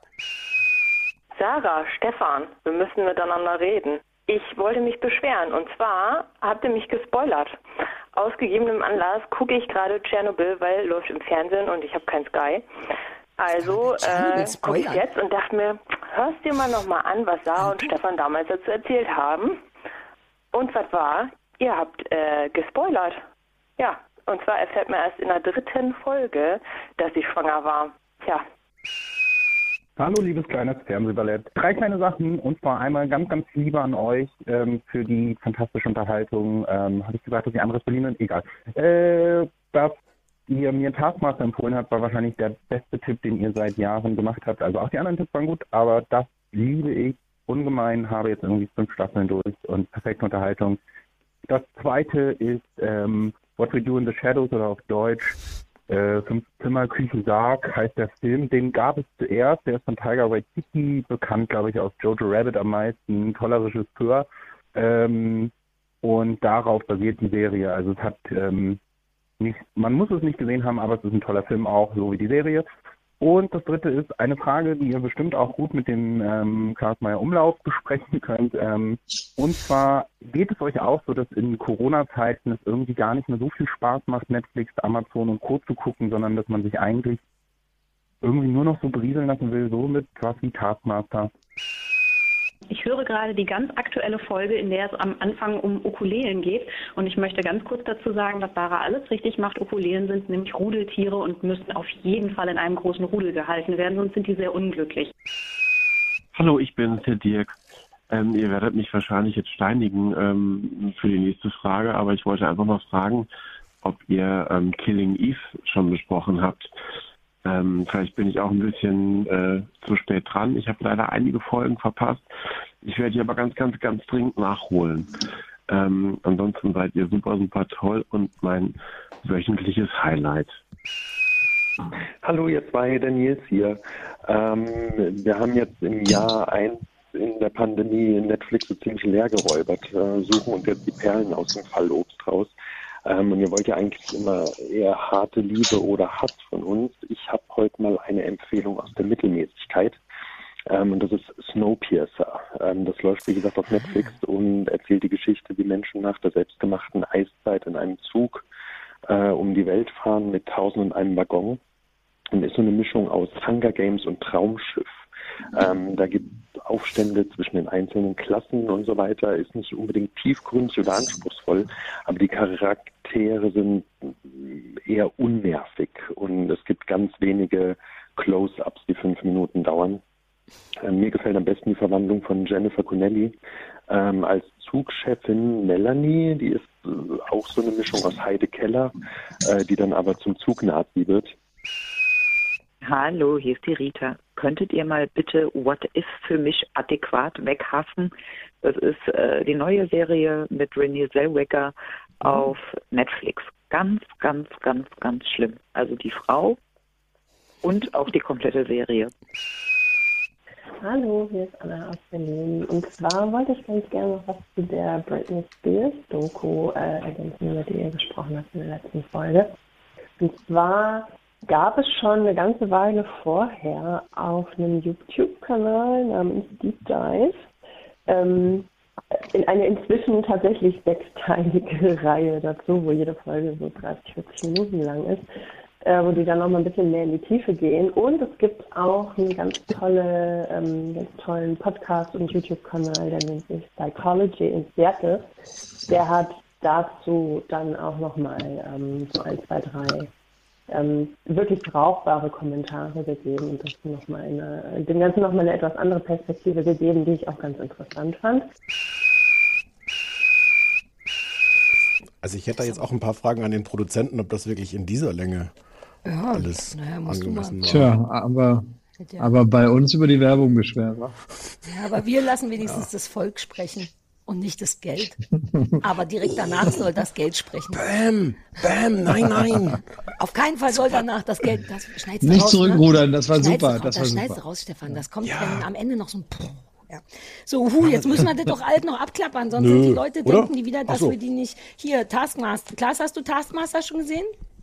Sarah, Stefan, wir müssen miteinander reden. Ich wollte mich beschweren und zwar habt ihr mich gespoilert. Aus gegebenem Anlass gucke ich gerade Tschernobyl, weil läuft im Fernsehen und ich habe kein Sky. Also Tschernobyl äh, gucke ich spoilern? jetzt und dachte mir, hörst dir mal nochmal an, was Sarah und Stefan damals dazu erzählt haben. Und was war? Ihr habt äh, gespoilert. Ja, und zwar erfährt man erst in der dritten Folge, dass ich schwanger war. Tja. Hallo, liebes kleines Fernsehballett. Drei kleine Sachen und zwar einmal ganz, ganz liebe an euch ähm, für die fantastische Unterhaltung. Ähm, Habe ich gesagt, dass ihr anderes Berlin sind? Egal. Äh, dass ihr mir Taskmaster empfohlen habt, war wahrscheinlich der beste Tipp, den ihr seit Jahren gemacht habt. Also auch die anderen Tipps waren gut, aber das liebe ich ungemein. Habe jetzt irgendwie fünf Staffeln durch und perfekte Unterhaltung. Das zweite ist ähm, What We Do in the Shadows oder auf Deutsch äh, Fünf Zimmer, Küche, Sarg heißt der Film. Den gab es zuerst. Der ist von Taika Waititi, bekannt, glaube ich, aus Jojo Rabbit am meisten. Toller Regisseur. Ähm, und darauf basiert die Serie. Also es hat ähm, nicht, man muss es nicht gesehen haben, aber es ist ein toller Film auch, so wie die Serie. Und das dritte ist eine Frage, die ihr bestimmt auch gut mit dem ähm, Klaas Meyer Umlauf besprechen könnt. Ähm, und zwar geht es euch auch so, dass in Corona-Zeiten es irgendwie gar nicht mehr so viel Spaß macht, Netflix, Amazon und Co. zu gucken, sondern dass man sich eigentlich irgendwie nur noch so berieseln lassen will, so mit was wie Taskmaster. Ich höre gerade die ganz aktuelle Folge, in der es am Anfang um Ukulelen geht. Und ich möchte ganz kurz dazu sagen, dass Sarah alles richtig macht. Ukulelen sind nämlich Rudeltiere und müssen auf jeden Fall in einem großen Rudel gehalten werden, sonst sind die sehr unglücklich. Hallo, ich bin der Dirk. Ähm, ihr werdet mich wahrscheinlich jetzt steinigen ähm, für die nächste Frage, aber ich wollte einfach mal fragen, ob ihr ähm, Killing Eve schon besprochen habt. Ähm, vielleicht bin ich auch ein bisschen äh, zu spät dran. Ich habe leider einige Folgen verpasst. Ich werde die aber ganz, ganz, ganz dringend nachholen. Ähm, ansonsten seid ihr super, super toll und mein wöchentliches Highlight. Hallo, ihr zwei, der Nils hier. Ähm, wir haben jetzt im Jahr eins in der Pandemie Netflix so ziemlich leer geräubert, äh, suchen uns jetzt die Perlen aus dem Fallobst raus. Ähm, und ihr wollt ja eigentlich immer eher harte Liebe oder Hass von uns. Ich habe heute mal eine Empfehlung aus der Mittelmäßigkeit. Ähm, und das ist Snowpiercer. Ähm, das läuft, wie gesagt, auf Netflix und erzählt die Geschichte, wie Menschen nach der selbstgemachten Eiszeit in einem Zug äh, um die Welt fahren mit Tausend und einem Waggon. Und ist so eine Mischung aus Hunger Games und Traumschiff. Ähm, da gibt es Aufstände zwischen den einzelnen Klassen und so weiter. Ist nicht unbedingt tiefgründig oder anspruchsvoll, aber die Charaktere sind eher unnervig. Und es gibt ganz wenige Close-ups, die fünf Minuten dauern. Ähm, mir gefällt am besten die Verwandlung von Jennifer Connelly ähm, als Zugchefin Melanie. Die ist äh, auch so eine Mischung aus Heide Keller, äh, die dann aber zum Zugnazi wird. Hallo, hier ist die Rita. Könntet ihr mal bitte What If für mich adäquat weghassen? Das ist äh, die neue Serie mit Renée Zellweger auf Netflix. Ganz, ganz, ganz, ganz schlimm. Also die Frau und auch die komplette Serie. Hallo, hier ist Anna aus Berlin. Und zwar wollte ich ganz gerne noch was zu der Britney Spears Doku äh, ergänzen, über die ihr gesprochen habt in der letzten Folge. Und zwar gab es schon eine ganze Weile vorher auf einem YouTube-Kanal namens Deep Dive ähm, in eine inzwischen tatsächlich sechsteilige Reihe dazu, wo jede Folge so dreißig, vierzig Minuten lang ist, äh, wo die dann noch mal ein bisschen mehr in die Tiefe gehen. Und es gibt auch einen ganz, tolle, ähm, ganz tollen Podcast- und YouTube-Kanal, der nennt sich Psychology in Seattle. Der hat dazu dann auch noch mal ähm, so ein, zwei, drei Ähm, wirklich brauchbare Kommentare gegeben und das noch mal eine, dem Ganzen nochmal eine etwas andere Perspektive gegeben, die ich auch ganz interessant fand. Also ich hätte da jetzt auch ein paar Fragen an den Produzenten, ob das wirklich in dieser Länge ja, alles naja, musst angemessen du war. Tja, aber, Ja. aber bei uns über die Werbung beschweren. wa? Ja, aber wir lassen wenigstens das Volk sprechen und nicht das Geld. Aber direkt danach soll das Geld sprechen. Bäm, bäm, nein, nein. Auf keinen Fall soll danach das Geld, das schneidest du Nicht raus, zurückrudern, ne? das war Schneidest super, du raus, das war schneidest super. du raus, Stefan. Das kommt dann am Ende noch so ein Puh. Ja. So, hu, jetzt müssen wir das doch alt noch abklappern, sonst Nö, sind die Leute, oder? denken die wieder, dass Ach so. wir die nicht... Hier, Taskmaster. Klaas, hast du Taskmaster schon gesehen?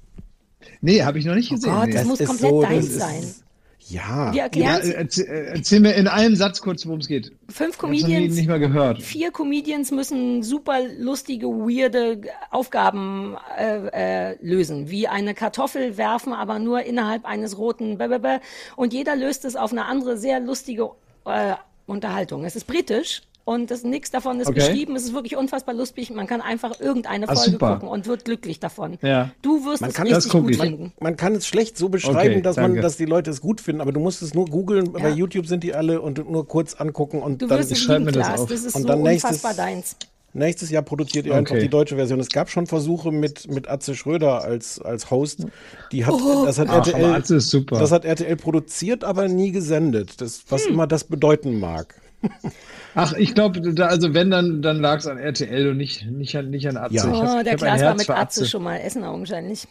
Nee, habe ich noch nicht gesehen. Oh Gott, nee. das muss ist komplett so, deins das ist- sein. Ja. Wir Ja, erklären äh, erzähl, äh, erzähl mir in einem Satz kurz, worum es geht. Fünf Ich hab's noch Comedians, nie, nicht mal gehört. vier Comedians müssen super lustige, weirde Aufgaben äh, äh, lösen, wie eine Kartoffel werfen, aber nur innerhalb eines roten Blablabla. Und jeder löst es auf eine andere, sehr lustige äh, Unterhaltung. Es ist britisch. Und das, nichts davon ist Okay. geschrieben. Es ist wirklich unfassbar lustig. Man kann einfach irgendeine Ah, Folge super. gucken und wird glücklich davon. Ja. Du wirst Man es kann das richtig guck gut ich. finden. Man kann es schlecht so beschreiben, Okay, dass man, danke. dass die Leute es gut finden, aber du musst es nur googeln, bei YouTube sind die alle und nur kurz angucken und Du dann wirst es schreib lieben, mir das Klaas. auf. Das ist Und so dann nächstes- unfassbar deins. nächstes Jahr produziert ihr Okay. einfach die deutsche Version. Es gab schon Versuche mit, mit Atze Schröder als, als Host. Die hat, Oh. das hat Ach, R T L, aber Atze ist super. das hat R T L produziert, aber nie gesendet. Das, was Hm. immer das bedeuten mag. Ach, ich glaube, da, also wenn, dann, dann lag es an R T L und nicht, nicht, an, nicht an Atze. Ja. Ich hab- Oh, ich der hab ein Klaas war Herz mit für Atze schon mal essen augenscheinlich.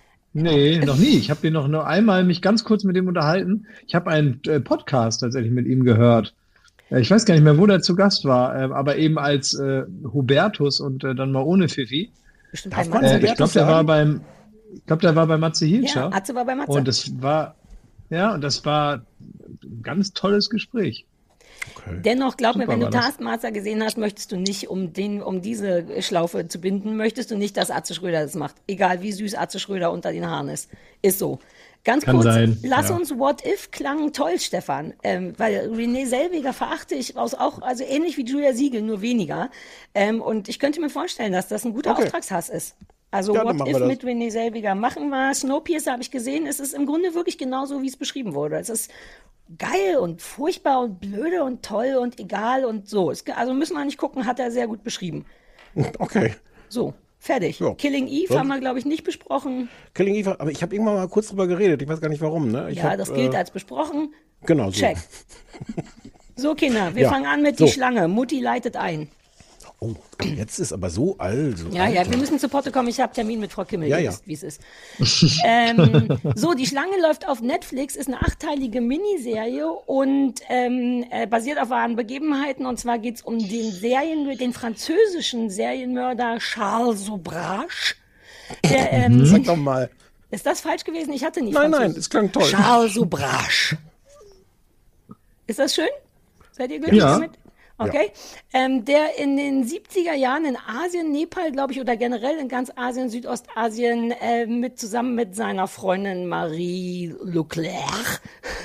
Nee, noch nie. Ich habe den noch nur einmal mich ganz kurz mit dem unterhalten. Ich habe einen äh, Podcast tatsächlich mit ihm gehört. Äh, Ich weiß gar nicht mehr, wo der zu Gast war, äh, aber eben als äh, Hubertus und äh, dann mal ohne Pfiffi. Bestimmt Darf bei man Matze. Äh, ich glaube, der war beim, ich glaube, der war bei Matze Hilscher. Ja, Atze war bei Matze. Und das war, ja, und das war ein ganz tolles Gespräch. Dennoch, glaub mir, Super wenn du war das. Taskmaster gesehen hast, möchtest du nicht, um den, um diese Schlaufe zu binden, möchtest du nicht, dass Atze Schröder das macht. Egal wie süß Atze Schröder unter den Haaren ist. Ist so. Ganz Kann kurz, sein, lass ja. uns What If klang toll, Stefan. Ähm, weil Renée Zellweger verachte ich aus auch, also ähnlich wie Julia Siegel, nur weniger. Ähm, und ich könnte mir vorstellen, dass das ein guter Okay. Auftragshass ist. Also Ja, dann What machen If wir das. mit Renée Zellweger machen wir. Snowpiercer habe ich gesehen. Es ist im Grunde wirklich genauso, wie es beschrieben wurde. Es ist geil und furchtbar und blöde und toll und egal und so. Es, also müssen wir nicht gucken, hat er sehr gut beschrieben. Okay. So, fertig. Ja. Killing Eve Sonst- haben wir, glaube ich, nicht besprochen. Killing Eve, aber ich habe irgendwann mal kurz drüber geredet. Ich weiß gar nicht warum. Ne? Ich ja, hab, das gilt äh, als besprochen. Genau so. Check. So, Kinder, wir Ja, fangen an mit so. die Schlange. Mutti leitet ein. Oh, jetzt ist aber so alt. So Ja, alt. ja, wir müssen zu Potte kommen. Ich habe Termin mit Frau Kimmel, Ja, ihr ja. wisst, wie es ist. ähm, so, die Schlange läuft auf Netflix, ist eine achteilige Miniserie und ähm, äh, basiert auf wahren Begebenheiten. Und zwar geht's um den Serien, den französischen Serienmörder Charles Sobrache. Der, ähm, Sag doch mal. Ist das falsch gewesen? Ich hatte nie Nein, nein, Französisch. das klang toll. Charles Sobrache. Ist das schön? Seid ihr glücklich Ja. damit? Okay. Ähm, der in den siebziger Jahren in Asien, Nepal, glaube ich, oder generell in ganz Asien, Südostasien, äh, mit zusammen mit seiner Freundin Marie Leclerc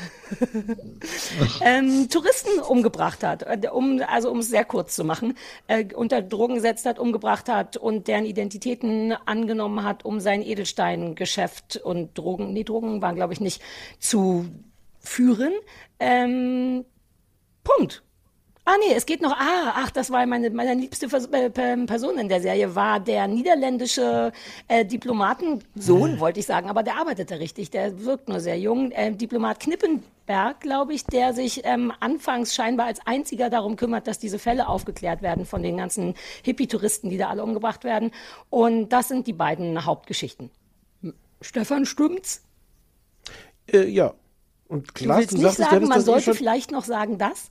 ähm, Touristen umgebracht hat, äh, um, also um es sehr kurz zu machen, äh, unter Drogen gesetzt hat, umgebracht hat und deren Identitäten angenommen hat, um sein Edelsteingeschäft und Drogen, nee, Drogen waren, glaube ich, nicht, zu führen. Ähm, Punkt. Ah nee, es geht noch, ah, ach, das war meine, meine liebste Vers- äh, Person in der Serie, war der niederländische äh, Diplomatensohn, wollte ich sagen, aber der arbeitete richtig, der wirkt nur sehr jung, äh, Diplomat Knippenberg, glaube ich, der sich ähm, anfangs scheinbar als einziger darum kümmert, dass diese Fälle aufgeklärt werden von den ganzen Hippie-Touristen, die da alle umgebracht werden, und das sind die beiden Hauptgeschichten. Stefan, stimmt's? Äh, ja. Und Du Klaas, willst du nicht sagtest, du sagen, hättest man das eh sollte schon... vielleicht noch sagen, das?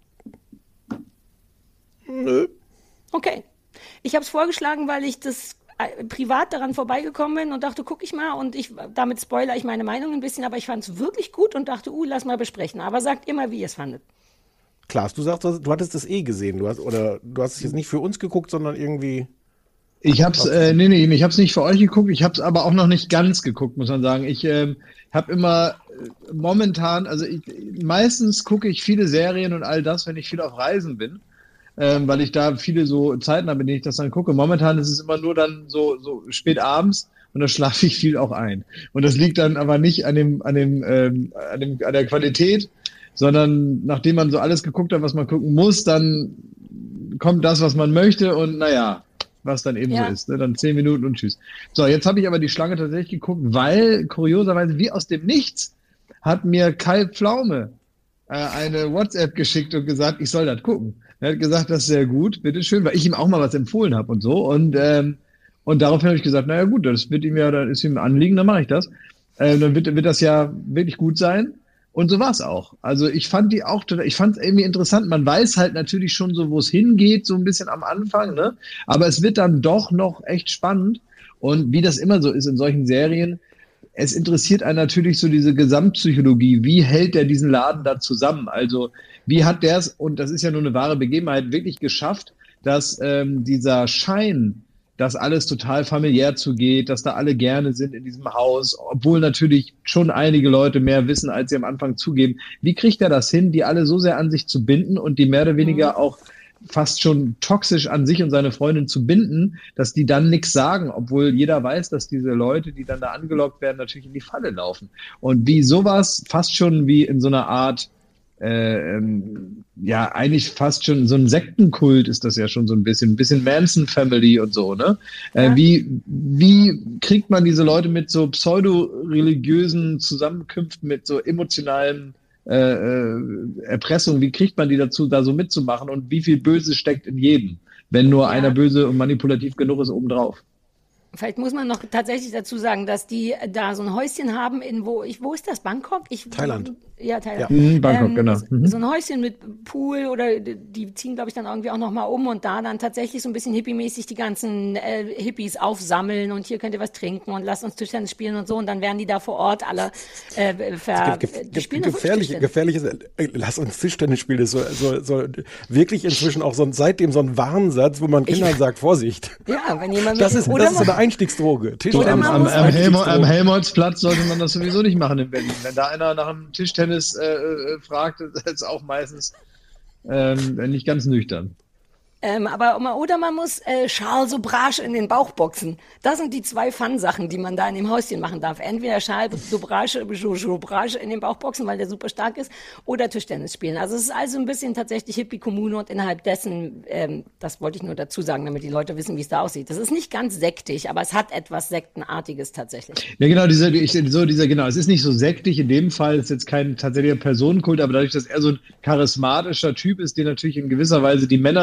Nö. Okay. Ich habe es vorgeschlagen, weil ich das äh, privat daran vorbeigekommen bin und dachte, guck ich mal, und ich damit spoilere ich meine Meinung ein bisschen, aber ich fand es wirklich gut und dachte, uh, lass mal besprechen. Aber sagt immer, wie ihr es fandet. Klaas, du sagst, du hattest das eh gesehen. Du hast, oder du hast es jetzt nicht für uns geguckt, sondern irgendwie... Ich hab's, äh, nee, nee, ich hab's nicht für euch geguckt, ich hab's aber auch noch nicht ganz geguckt, muss man sagen. Ich ähm, habe immer äh, momentan, also ich, meistens gucke ich viele Serien und all das, wenn ich viel auf Reisen bin, ähm, weil ich da viele so Zeiten habe, in denen ich das dann gucke. Momentan ist es immer nur dann so, so spät abends und da schlafe ich viel auch ein. Und das liegt dann aber nicht an dem, an dem, ähm, an dem, an der Qualität, sondern nachdem man so alles geguckt hat, was man gucken muss, dann kommt das, was man möchte, und naja, was dann eben Ja. so ist. Ne? Dann zehn Minuten und tschüss. So, jetzt habe ich aber die Schlange tatsächlich geguckt, weil kurioserweise wie aus dem Nichts hat mir Kai Pflaume äh, eine WhatsApp geschickt und gesagt, ich soll das gucken. Er hat gesagt, das ist sehr gut, bitteschön, weil ich ihm auch mal was empfohlen habe und so. Und, ähm, und daraufhin habe ich gesagt, naja gut, das wird ihm ja, dann ist ihm ein Anliegen, dann mache ich das. Äh, dann wird, wird das ja wirklich gut sein. Und so war es auch. Also ich fand die auch, ich fand es irgendwie interessant. Man weiß halt natürlich schon so, wo es hingeht, so ein bisschen am Anfang, ne? Aber es wird dann doch noch echt spannend. Und wie das immer so ist in solchen Serien, es interessiert einen natürlich so diese Gesamtpsychologie. Wie hält der diesen Laden da zusammen? Also wie hat der es, und das ist ja nur eine wahre Begebenheit, wirklich geschafft, dass ähm, dieser Schein, dass alles total familiär zugeht, dass da alle gerne sind in diesem Haus, obwohl natürlich schon einige Leute mehr wissen, als sie am Anfang zugeben. Wie kriegt er das hin, die alle so sehr an sich zu binden und die mehr oder weniger Mhm. auch fast schon toxisch an sich und seine Freundin zu binden, dass die dann nichts sagen, obwohl jeder weiß, dass diese Leute, die dann da angelockt werden, natürlich in die Falle laufen. Und wie sowas fast schon wie in so einer Art Äh, ähm, ja, eigentlich fast schon so ein Sektenkult ist das ja schon so ein bisschen, ein bisschen Manson Family und so, ne? Äh, Ja. wie, wie kriegt man diese Leute mit so pseudo-religiösen Zusammenkünften, mit so emotionalen äh, äh, Erpressung, wie kriegt man die dazu, da so mitzumachen, und wie viel Böses steckt in jedem, wenn nur Ja. einer böse und manipulativ genug ist obendrauf? Vielleicht muss man noch tatsächlich dazu sagen, dass die da so ein Häuschen haben in, wo, ich, wo ist das? Bangkok? Ich, Thailand. Ja, Thailand. Ja. Mhm, Bangkok, genau. Mhm. So ein Häuschen mit Pool, oder die ziehen, glaube ich, dann irgendwie auch nochmal um und da dann tatsächlich so ein bisschen hippiemäßig die ganzen äh, Hippies aufsammeln und hier könnt ihr was trinken und lasst uns Tischtennis spielen und so, und dann werden die da vor Ort alle äh, ver... Ge ge die spielen nur gefährlich, Tischtennis. gefährliches, äh, lass uns Tischtennis spielen, das ist so, so, so wirklich inzwischen auch so ein, seitdem so ein Warnsatz, wo man Kindern Ich- sagt, Vorsicht. Ja, wenn jemand... Das ist, oder das ist so man- eine Einstiegsdroge. Du, Tischtennis am, man am, muss- am, Helmo, am Einstiegsdroge. Helmholtzplatz sollte man das sowieso nicht machen in Berlin. Wenn da einer nach einem Tischtennis äh, äh, fragt, ist das auch meistens ähm, nicht ganz nüchtern. Ähm, aber oder man muss äh, Charles Sobrache in den Bauch boxen. Das sind die zwei Fun-Sachen, die man da in dem Häuschen machen darf. Entweder Charles Sobrache, Sobrache in den Bauch boxen, weil der super stark ist, oder Tischtennis spielen. Also es ist also ein bisschen tatsächlich Hippie-Kommune, und innerhalb dessen, ähm, das wollte ich nur dazu sagen, damit die Leute wissen, wie es da aussieht. Das ist nicht ganz sektig, aber es hat etwas Sektenartiges tatsächlich. Ja, genau, dieser, ich, so dieser, genau, es ist nicht so sektig in dem Fall, es ist jetzt kein tatsächlicher Personenkult, aber dadurch, dass er so ein charismatischer Typ ist, der natürlich in gewisser Weise die Männer ein bisschen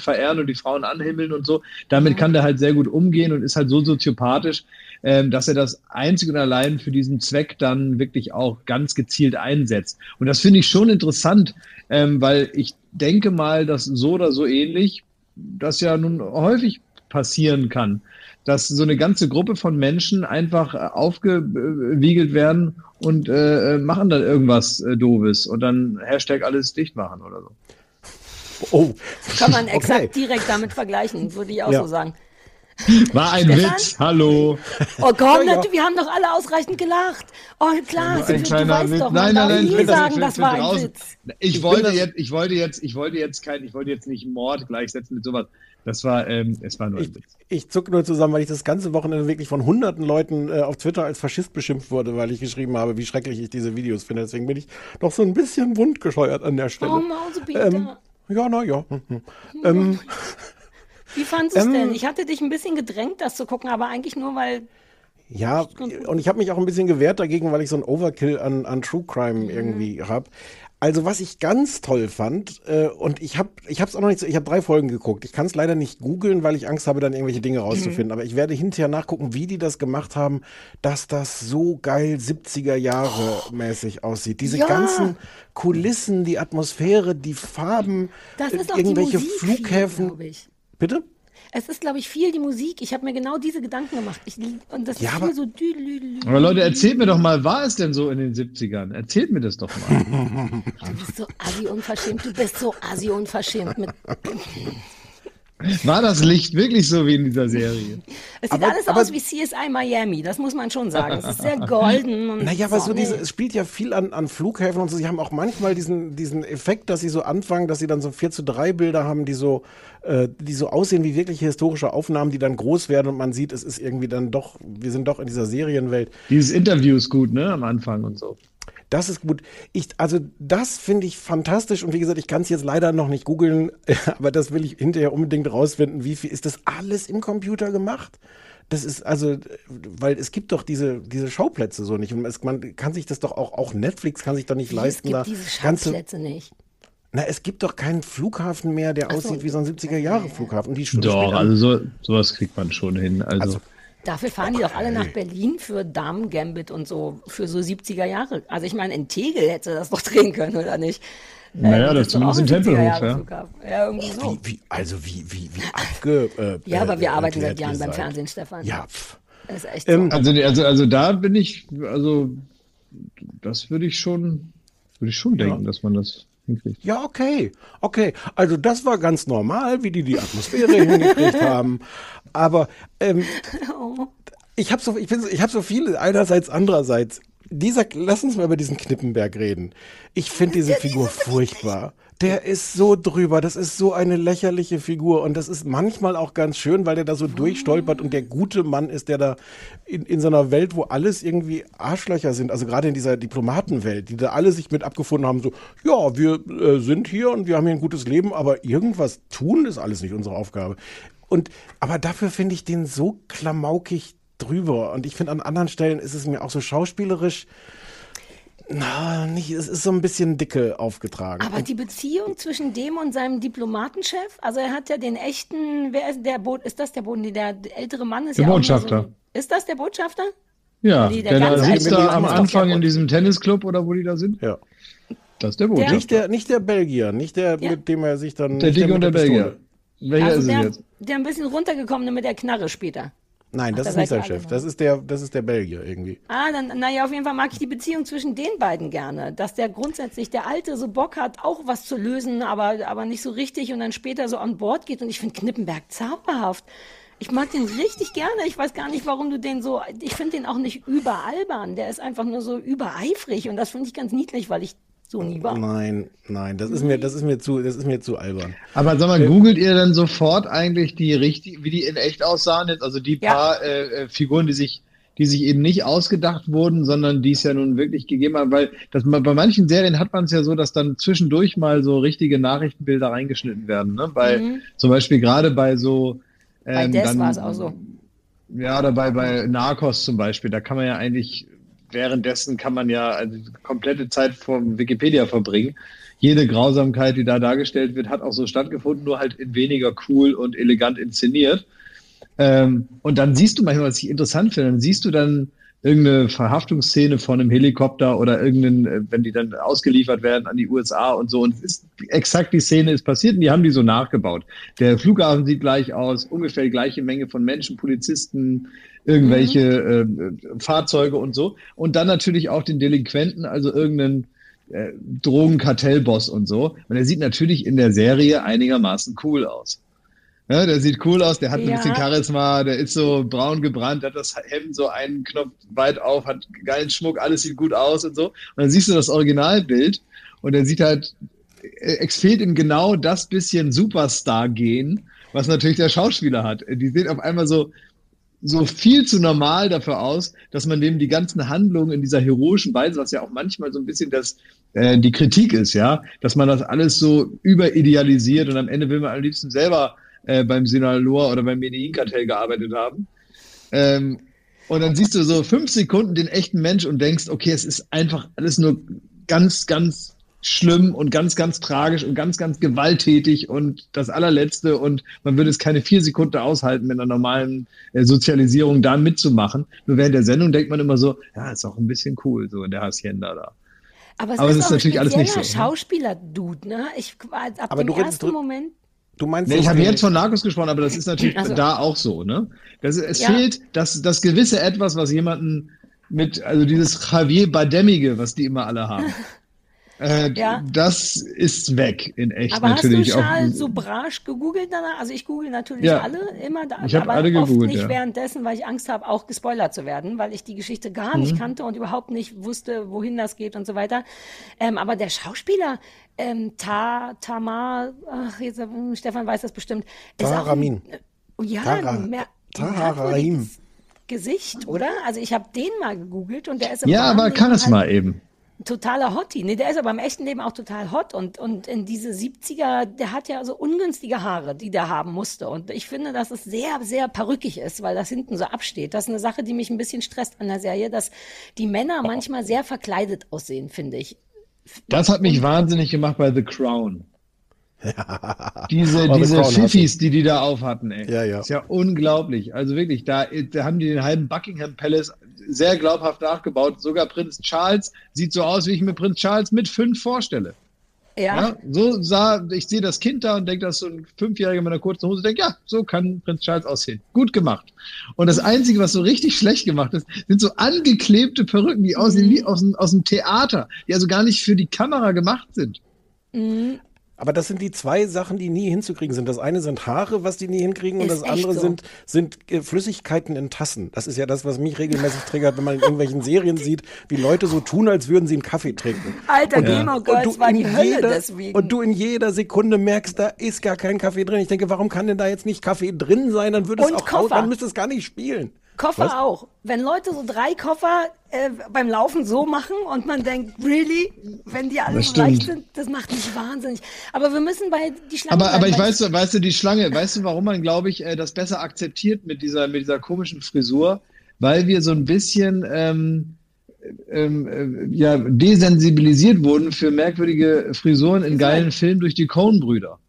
verehren und die Frauen anhimmeln und so. Damit kann der halt sehr gut umgehen und ist halt so soziopathisch, ähm, dass er das einzig und allein für diesen Zweck dann wirklich auch ganz gezielt einsetzt. Und das finde ich schon interessant, ähm, weil ich denke mal, dass so oder so ähnlich das ja nun häufig passieren kann, dass so eine ganze Gruppe von Menschen einfach aufgewiegelt werden und äh, machen dann irgendwas äh, Doofes und dann Hashtag alles dicht machen oder so. Oh, kann man exakt okay. direkt damit vergleichen, würde ich auch Ja. so sagen. War ein Stefan? Witz, hallo. Oh Gott, Ja, ja. wir haben doch alle ausreichend gelacht. Oh klar, Nur du, ein du kleiner weißt Witz. doch, Nein, man nein, darf nein, nie ich finde sagen, das- das für war ein draußen. Witz. Ich, Ich wollte bin das- jetzt, ich wollte jetzt, ich wollte jetzt kein, ich wollte jetzt nicht Mord gleichsetzen mit sowas. Das war, ähm, es war nur ein Witz. Ich zucke nur zusammen, weil ich das ganze Wochenende wirklich von hunderten Leuten äh, auf Twitter als Faschist beschimpft wurde, weil ich geschrieben habe, wie schrecklich ich diese Videos finde. Deswegen bin ich doch so ein bisschen wundgescheuert an der Stelle. Oh Mausepeter. Ähm, ja, na ja. Hm, hm. Ähm, Wie fandest du es ähm, denn? Ich hatte dich ein bisschen gedrängt, das zu gucken, aber eigentlich nur, weil Ja, und ich habe mich auch ein bisschen gewehrt dagegen, weil ich so ein Overkill an, an True Crime irgendwie habe. Also was ich ganz toll fand, äh, und ich habe ich habe es auch noch nicht, so- ich habe drei Folgen geguckt. Ich kann es leider nicht googeln, weil ich Angst habe, dann irgendwelche Dinge rauszufinden. Aber ich werde hinterher nachgucken, wie die das gemacht haben, dass das so geil siebziger Jahre mäßig aussieht. Diese Ja. ganzen Kulissen, die Atmosphäre, die Farben, das äh, ist auch irgendwelche die Musik, Flughäfen. glaube ich. Bitte? Es ist, glaube ich, viel die Musik. Ich habe mir genau diese Gedanken gemacht. Ich, und das Ja, ist aber- viel so dü, lü, lü, Aber Leute, erzählt mir doch mal, war es denn so in den siebzigern? Erzählt mir das doch mal. Du bist so assi-unverschämt. Du bist so assi-unverschämt. Mit, War das Licht wirklich so wie in dieser Serie? es sieht Aber- alles aber- aus wie C S I Miami. Das muss man schon sagen. Es ist sehr golden. Und Naja, aber so sonnig. diese, es spielt ja viel an, an Flughäfen und so. Sie haben auch manchmal diesen, diesen Effekt, dass sie so anfangen, dass sie dann so vier zu drei Bilder haben, die so, äh, die so aussehen wie wirkliche historische Aufnahmen, die dann groß werden und man sieht, es ist irgendwie dann doch, wir sind doch in dieser Serienwelt. Dieses Interview ist gut, ne, am Anfang und so. Das ist gut. Ich, also das finde ich fantastisch und wie gesagt, ich kann es jetzt leider noch nicht googeln, aber das will ich hinterher unbedingt rausfinden. Wie viel ist das alles im Computer gemacht? Das ist also, weil es gibt doch diese, diese Schauplätze so nicht und es, man kann sich das doch auch, auch Netflix kann sich doch nicht Wie, leisten, es da gibt diese ganze, Schauplätze nicht. na, es gibt doch keinen Flughafen mehr, der Ach so. aussieht wie so ein siebziger-Jahre-Flughafen. Und die die Doch, spielen- also so, sowas kriegt man schon hin. Also, Also, Dafür fahren die doch alle nach Berlin für Damen-Gambit und so, für so siebziger Jahre. Also ich meine, in Tegel hätte das doch drehen können, oder nicht? Naja, das ist doch auch zumindest im ein Tempelhof, siebziger ja. Jahre-Flughafen. Ja, irgendwie so. wie, wie, also wie, wie, wie abge... Äh, Ja, aber wir äh, arbeiten erklärt seit Jahren ihr beim seid. Fernsehen, Stefan. Ja, pff. Das ist echt Ähm, so. also, also, also da bin ich, also das würde ich schon, würde ich schon denken, dass man das hinkriegt. Ja, okay. Okay. Also das war ganz normal, wie die die Atmosphäre hingekriegt haben. Aber ähm, ich habe so, ich bin, so- ich habe so viele einerseits, andererseits. Dieser, lass uns mal über diesen Knippenberg reden. Ich finde diese Figur furchtbar. Der ist so drüber, das ist so eine lächerliche Figur und das ist manchmal auch ganz schön, weil der da so durchstolpert und der gute Mann ist, der da in, in so einer Welt, wo alles irgendwie Arschlöcher sind, also gerade in dieser Diplomatenwelt, die da alle sich mit abgefunden haben, so, ja, wir äh, sind hier und wir haben hier ein gutes Leben, aber irgendwas tun ist alles nicht unsere Aufgabe. Und, aber dafür finde ich den so klamaukig drüber und ich finde an anderen Stellen ist es mir auch so schauspielerisch, na, nicht, es ist so ein bisschen dicke aufgetragen. Aber die Beziehung zwischen dem und seinem Diplomatenchef, also er hat ja den echten, wer ist der Bo ist das der Boden, der ältere Mann ist Der ja Botschafter. auch so, ist das der Botschafter? Ja, Nee, der, der da ganz sitzt alte da Mann am ist doch Anfang der in diesem Tennisclub oder wo die da sind. Ja. Das ist der Botschafter. Nicht der, nicht der Belgier, nicht der, Ja. mit dem er sich dann. Der nicht Dicke und mit der Pistole. Belgier. Welcher Also ist es der, jetzt? der ein bisschen runtergekommene mit der Knarre später. Nein, Ach, das da ist nicht seid sein ihr Chef. alle Das ist der, das ist der Belgier irgendwie. Ah, dann, naja, auf jeden Fall mag ich die Beziehung zwischen den beiden gerne. Dass der grundsätzlich, der Alte so Bock hat, auch was zu lösen, aber, aber nicht so richtig und dann später so an Bord geht. Und ich finde Knippenberg zauberhaft. Ich mag den richtig gerne. Ich weiß gar nicht, warum du den so, ich finde den auch nicht überalbern. Der ist einfach nur so übereifrig und das finde ich ganz niedlich, weil ich so nie war. Nein, nein, das ist mir, das ist mir zu, das ist mir zu albern. Aber sag mal, googelt ihr dann sofort eigentlich die richtig, wie die in echt aussahen jetzt? Also die Ja. paar äh, äh, Figuren, die sich, die sich eben nicht ausgedacht wurden, sondern die es ja nun wirklich gegeben haben, weil das, bei manchen Serien hat man es ja so, dass dann zwischendurch mal so richtige Nachrichtenbilder reingeschnitten werden. Ne? Bei, Mhm. zum Beispiel gerade bei so Bei ähm, Des dann- war es auch so. Ja, oder bei, bei Narcos zum Beispiel, da kann man ja eigentlich, währenddessen kann man ja also die komplette Zeit vom Wikipedia verbringen. jede Grausamkeit, die da dargestellt wird, hat auch so stattgefunden, nur halt in weniger cool und elegant inszeniert. Ähm, und dann siehst du manchmal, was ich interessant finde, dann siehst du dann irgendeine Verhaftungsszene von einem Helikopter oder irgendeinen, wenn die dann ausgeliefert werden an die U S A und so. Und es ist exakt die Szene ist passiert und die haben die so nachgebaut. Der Flughafen sieht gleich aus, ungefähr die gleiche Menge von Menschen, Polizisten, irgendwelche mhm. äh, Fahrzeuge und so. Und dann natürlich auch den Delinquenten, also irgendeinen äh, Drogenkartellboss und so. Und er sieht natürlich in der Serie einigermaßen cool aus. Ja, der sieht cool aus, der hat ja. ein bisschen Charisma, der ist so braun gebrannt, hat das Hemd so einen Knopf weit auf, hat geilen Schmuck, alles sieht gut aus und so. Und dann siehst du das Originalbild und er sieht halt, es fehlt ihm genau das bisschen Superstar-Gen, was natürlich der Schauspieler hat. Die sehen auf einmal so, so viel zu normal dafür aus, dass man dem die ganzen Handlungen in dieser heroischen Weise, was ja auch manchmal so ein bisschen das, äh, die Kritik ist, ja, dass man das alles so überidealisiert und am Ende will man am liebsten selber Äh, beim Sinaloa oder beim Medellin-Kartell gearbeitet haben. Ähm, und dann siehst du so fünf Sekunden den echten Mensch und denkst, okay, es ist einfach alles nur ganz, ganz schlimm und ganz, ganz tragisch und ganz, ganz gewalttätig und das allerletzte und man würde es keine vier Sekunden aushalten, mit einer normalen äh, Sozialisierung da mitzumachen. Nur während der Sendung denkt man immer so, ja, ist auch ein bisschen cool, so der Hacienda da. Aber es Aber ist, es ist auch natürlich ein alles nicht so. Schauspieler-Dude, ne? Ich, ab Aber dem du redest ersten drü- Moment... Du meinst, Nee, ich habe jetzt von Narcos gesprochen, aber das ist natürlich Also. da auch so, ne? Das, es Ja. fehlt das, das gewisse Etwas, was jemanden mit, also dieses Javier Bardemige, was die immer alle haben. Äh, Ja. Das ist weg in echt Aber natürlich. hast du Auch- Charles Sobrasch gegoogelt danach? Also ich google natürlich Ja. alle immer, da, Ich hab aber alle oft gegoogelt, nicht ja. währenddessen, weil ich Angst habe, auch gespoilert zu werden, weil ich die Geschichte gar nicht Mhm. kannte und überhaupt nicht wusste, wohin das geht und so weiter. Ähm, aber der Schauspieler, ähm, Ta, Tamar, ach, jetzt, äh, Stefan weiß das bestimmt. ist auch Taharamin. ein- äh, Ja, Tara- ein mer- Taharahim. merkwürdiges Gesicht, oder? Also ich habe den mal gegoogelt und der ist im Ja, wahren aber Leben Charisma halt eben. totaler Hottie. Nee, der ist aber im echten Leben auch total hot und, und in diese siebziger, der hat ja so ungünstige Haare, die der haben musste. Und ich finde, dass es sehr, sehr perückig ist, weil das hinten so absteht. Das ist eine Sache, die mich ein bisschen stresst an der Serie, dass die Männer manchmal sehr verkleidet aussehen, finde ich. Das hat mich wahnsinnig gemacht bei The Crown. Diese, Oh, The diese Crown hasse ich. Fiffis, die die da aufhatten, ey. Ja, ja. Ist ja unglaublich. Also wirklich, da, da haben die den halben Buckingham Palace sehr glaubhaft nachgebaut. Sogar Prinz Charles sieht so aus, wie ich mir Prinz Charles mit fünf vorstelle. Ja. Ja, so sah, ich sehe das Kind da und denke, dass so ein Fünfjähriger mit einer kurzen Hose denkt, ja, so kann Prinz Charles aussehen. Gut gemacht. Und das Einzige, was so richtig schlecht gemacht ist, sind so angeklebte Perücken, die aussehen wie aus dem, aus dem Theater, die also gar nicht für die Kamera gemacht sind. Mhm. Aber das sind die zwei Sachen, die nie hinzukriegen sind. Das eine sind Haare, was die nie hinkriegen, und Ist das andere echt so. sind, sind äh, Flüssigkeiten in Tassen. Das ist ja das, was mich regelmäßig triggert, wenn man in irgendwelchen Serien sieht, wie Leute so tun, als würden sie einen Kaffee trinken. Alter, Und- Gamer und Girls du war in die Hölle jeder- deswegen. Und du in jeder Sekunde merkst, da ist gar kein Kaffee drin. Ich denke, warum kann denn da jetzt nicht Kaffee drin sein? Dann würde es Und auch Koffer. aus, dann müsste es gar nicht spielen. Koffer Was? auch. Wenn Leute so drei Koffer äh, beim Laufen so machen und man denkt, really? Wenn die alle Das so leicht stimmt. sind, das macht mich wahnsinnig. Aber wir müssen bei die Schlange Aber, aber bleiben, ich weil weiß, weißt du, die Schlange, weißt du, warum man, glaube ich, äh, das besser akzeptiert mit dieser, mit dieser komischen Frisur? Weil wir so ein bisschen ähm, ähm, äh, ja, desensibilisiert wurden für merkwürdige Frisuren in geilen Filmen durch die Coen-Brüder.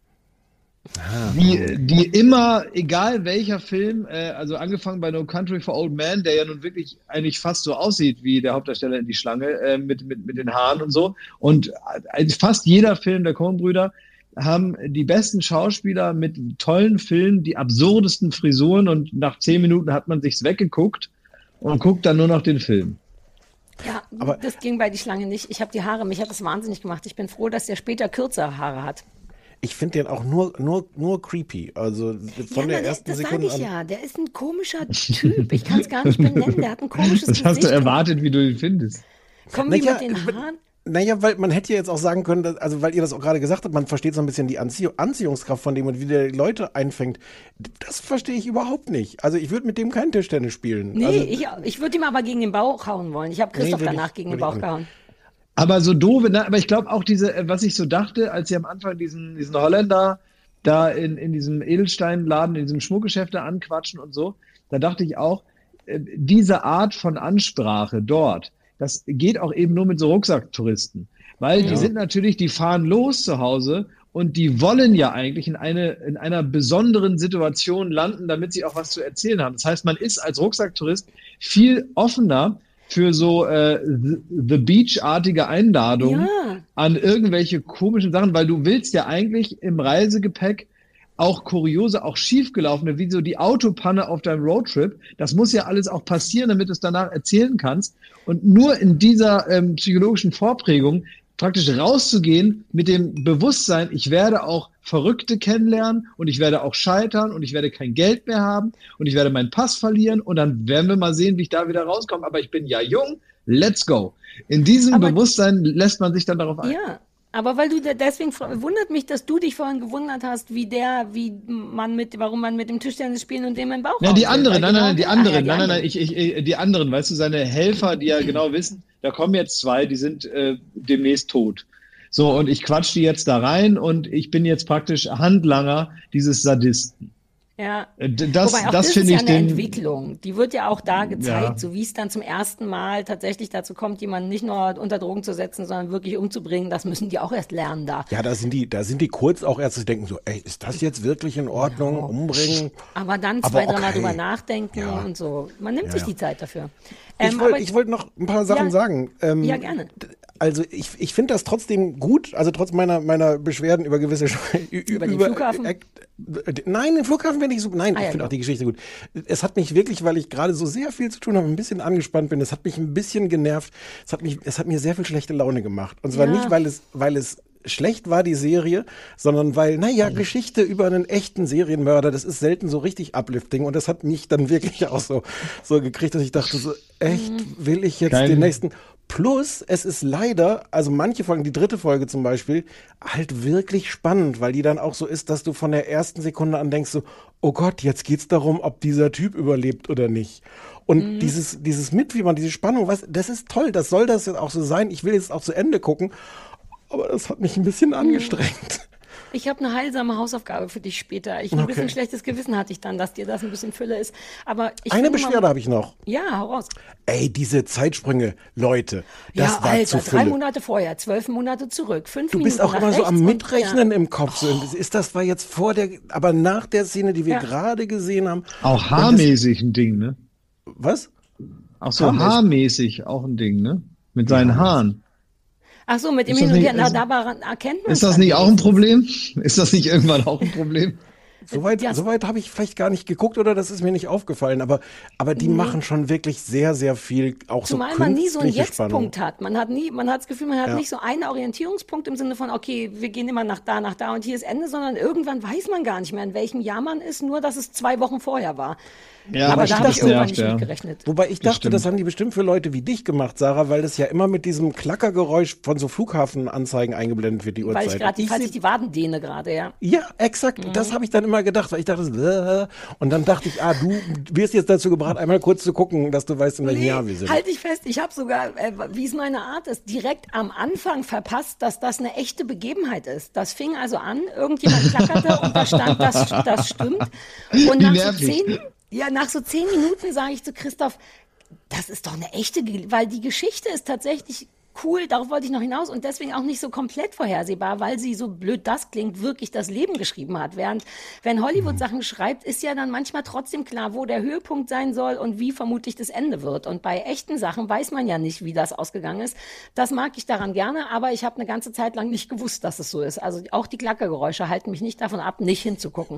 Die, die immer, egal welcher Film, äh, also angefangen bei No Country for Old Men, der ja nun wirklich eigentlich fast so aussieht wie der Hauptdarsteller in Die Schlange, äh, mit, mit, mit den Haaren und so. Und äh, fast jeder Film der Coen-Brüder haben die besten Schauspieler mit tollen Filmen, die absurdesten Frisuren, und nach zehn Minuten hat man sich's weggeguckt und guckt dann nur noch den Film. ja, Aber- das ging bei die Schlange nicht. Ich habe die Haare, mich hat das wahnsinnig gemacht. Ich bin froh, dass der später kürzere Haare hat. Ich finde den auch nur, nur, nur creepy. Also von ja, der na, ersten das Sekunde sage ich an. ja. Der ist ein komischer Typ. Ich kann es gar nicht benennen. Der hat ein komisches Das hast Gesicht. du erwartet, wie du ihn findest. Komm wie Naja, mit den wenn- Haaren. Naja, weil man hätte ja jetzt auch sagen können, dass, also weil ihr das auch gerade gesagt habt, man versteht so ein bisschen die Anzie Anziehungskraft von dem und wie der die Leute einfängt. Das verstehe ich überhaupt nicht. Also ich würde mit dem kein Tischtennis spielen. Nee, also, ich, ich würde ihm aber gegen den Bauch hauen wollen. Ich habe Christoph würd ich- danach gegen den würd ich Bauch auch nicht. gehauen. Aber so doof, ne? Aber ich glaube auch diese, äh, was ich so dachte, als sie am Anfang diesen, diesen Holländer da in, in diesem Edelsteinladen, in diesem Schmuckgeschäft da anquatschen und so, da dachte ich auch, äh, diese Art von Ansprache dort, das geht auch eben nur mit so Rucksacktouristen. Weil die Ja. sind natürlich, die fahren los zu Hause und die wollen ja eigentlich in eine, in einer besonderen Situation landen, damit sie auch was zu erzählen haben. Das heißt, man ist als Rucksacktourist viel offener für so äh, The, The Beach-artige Einladungen Ja. an irgendwelche komischen Sachen, weil du willst ja eigentlich im Reisegepäck auch kuriose, auch schiefgelaufene, wie so die Autopanne auf deinem Roadtrip. Das muss ja alles auch passieren, damit du es danach erzählen kannst. Und nur in dieser ähm, psychologischen Vorprägung praktisch rauszugehen mit dem Bewusstsein, ich werde auch Verrückte kennenlernen und ich werde auch scheitern und ich werde kein Geld mehr haben und ich werde meinen Pass verlieren und dann werden wir mal sehen, wie ich da wieder rauskomme. Aber ich bin ja jung, let's go. In diesem Aber- Bewusstsein lässt man sich dann darauf ein. Ja, aber weil du da- deswegen fr- wundert mich, dass du dich vorhin gewundert hast, wie der, wie man mit, warum man mit dem Tischtennis spielen und dem im Bauch. Ja, die rausgeht. anderen, Weil nein, nein, genau die der- anderen, ah, ja, die nein, nein, nein, anderen. ich, ich, ich, die anderen, weißt du, seine Helfer, die ja genau wissen, da kommen jetzt zwei, die sind äh, demnächst tot. So, und ich quatsch die jetzt da rein und ich bin jetzt praktisch Handlanger dieses Sadisten. Ja. Äh, d- Das, Wobei auch das das finde ist ich ja eine den. Entwicklung. Die wird ja auch da gezeigt, Ja. so wie es dann zum ersten Mal tatsächlich dazu kommt, jemanden nicht nur unter Drogen zu setzen, sondern wirklich umzubringen. Das müssen die auch erst lernen da. Ja, da sind die, da sind die kurz auch erst zu denken so, ey, ist das jetzt wirklich in Ordnung? Umbringen? Aber dann Aber zwei, dreimal okay. drüber nachdenken und so. Man nimmt Ja, sich ja. die Zeit dafür. Ich Ähm, wollte aber- ich wollt noch ein paar Sachen Ja. sagen. Ähm, Ja, gerne. Also ich, ich finde das trotzdem gut, also trotz meiner meiner Beschwerden über gewisse Über den Flughafen? Äh, äh, nein, den Flughafen finde ich super. Nein, Ah, ich ja, finde genau. auch die Geschichte gut. Es hat mich wirklich, weil ich gerade so sehr viel zu tun habe, ein bisschen angespannt bin. Es hat mich ein bisschen genervt. Es hat mich, es hat mir sehr viel schlechte Laune gemacht. Und zwar Ja. nicht, weil es, weil es schlecht war, die Serie, sondern weil, naja, Geschichte über einen echten Serienmörder, das ist selten so richtig uplifting und das hat mich dann wirklich auch so, so gekriegt, dass ich dachte so, echt, will ich jetzt Kein- den nächsten... Plus, es ist leider, also manche Folgen, die dritte Folge zum Beispiel, halt wirklich spannend, weil die dann auch so ist, dass du von der ersten Sekunde an denkst so, oh Gott, jetzt geht's darum, ob dieser Typ überlebt oder nicht. Und dieses, dieses Mitfiebern, diese Spannung, was, das ist toll, das soll das jetzt auch so sein. Ich will jetzt auch zu Ende gucken, aber das hat mich ein bisschen angestrengt. Ich habe eine heilsame Hausaufgabe für dich später. Ich ein Okay. bisschen schlechtes Gewissen hatte ich dann, dass dir das ein bisschen Fülle ist. Aber ich Eine finde, Beschwerde man- habe ich noch. Ja, hau raus. Ey, diese Zeitsprünge, Leute, das ja, war Alter, zu drei Fülle. Monate vorher, zwölf Monate zurück, fünf Du Minuten bist auch nach immer so rechts am und- Mitrechnen ja. im Kopf. So, ist das war jetzt vor der, aber nach der Szene, die wir Ja. gerade gesehen haben. Auch Und haarmäßig ein Ding, ne? Das, was? Auch so Haarmäßig. haarmäßig auch ein Ding, ne? Mit seinen Haaren. Ach so, mit dem Ist Hin das und nicht- Her, na, ist- daran erkennt man Ist das nicht auch ein Problem? Ist das nicht irgendwann auch ein Problem? Soweit, Ja. soweit habe ich vielleicht gar nicht geguckt oder das ist mir nicht aufgefallen, aber, aber die machen schon wirklich sehr, sehr viel, auch Zumal so man nie so einen künstliche Spannung. Jetzt-Punkt hat. Man hat nie, man hat das Gefühl, man hat Ja. nicht so einen Orientierungspunkt im Sinne von, okay, wir gehen immer nach da, nach da und hier ist Ende, sondern irgendwann weiß man gar nicht mehr, in welchem Jahr man ist, nur dass es zwei Wochen vorher war. Ja, aber das da habe ich nervt, irgendwann nicht ja. mit gerechnet. Wobei ich dachte, stimmt. das haben die bestimmt für Leute wie dich gemacht, Sarah, weil das ja immer mit diesem Klackergeräusch von so Flughafenanzeigen eingeblendet wird, die Weil ich Uhrzeit. gerade, falls seh- ich die Waden dehne gerade, ja. Ja, exakt. Das habe ich dann immer gedacht, weil ich dachte, so, äh, und dann dachte ich, ah, du wirst jetzt dazu gebracht, einmal kurz zu gucken, dass du weißt, in welchem Jahr wir sind. Halt dich fest, ich habe sogar, äh, wie es meine Art ist, direkt am Anfang verpasst, dass das eine echte Begebenheit ist. Das fing also an, irgendjemand klackerte und da stand, das, das stimmt. Und Wie nach so, nervig. zehn, ja, nach so zehn Minuten sage ich zu Christoph, das ist doch eine echte, Ge- weil die Geschichte ist tatsächlich cool, darauf wollte ich noch hinaus und deswegen auch nicht so komplett vorhersehbar, weil sie, so blöd das klingt, wirklich das Leben geschrieben hat. Während, wenn Hollywood Sachen schreibt, ist ja dann manchmal trotzdem klar, wo der Höhepunkt sein soll und wie vermutlich das Ende wird. Und bei echten Sachen weiß man ja nicht, wie das ausgegangen ist. Das mag ich daran gerne, aber ich habe eine ganze Zeit lang nicht gewusst, dass es so ist. Also auch die Klackergeräusche halten mich nicht davon ab, nicht hinzugucken.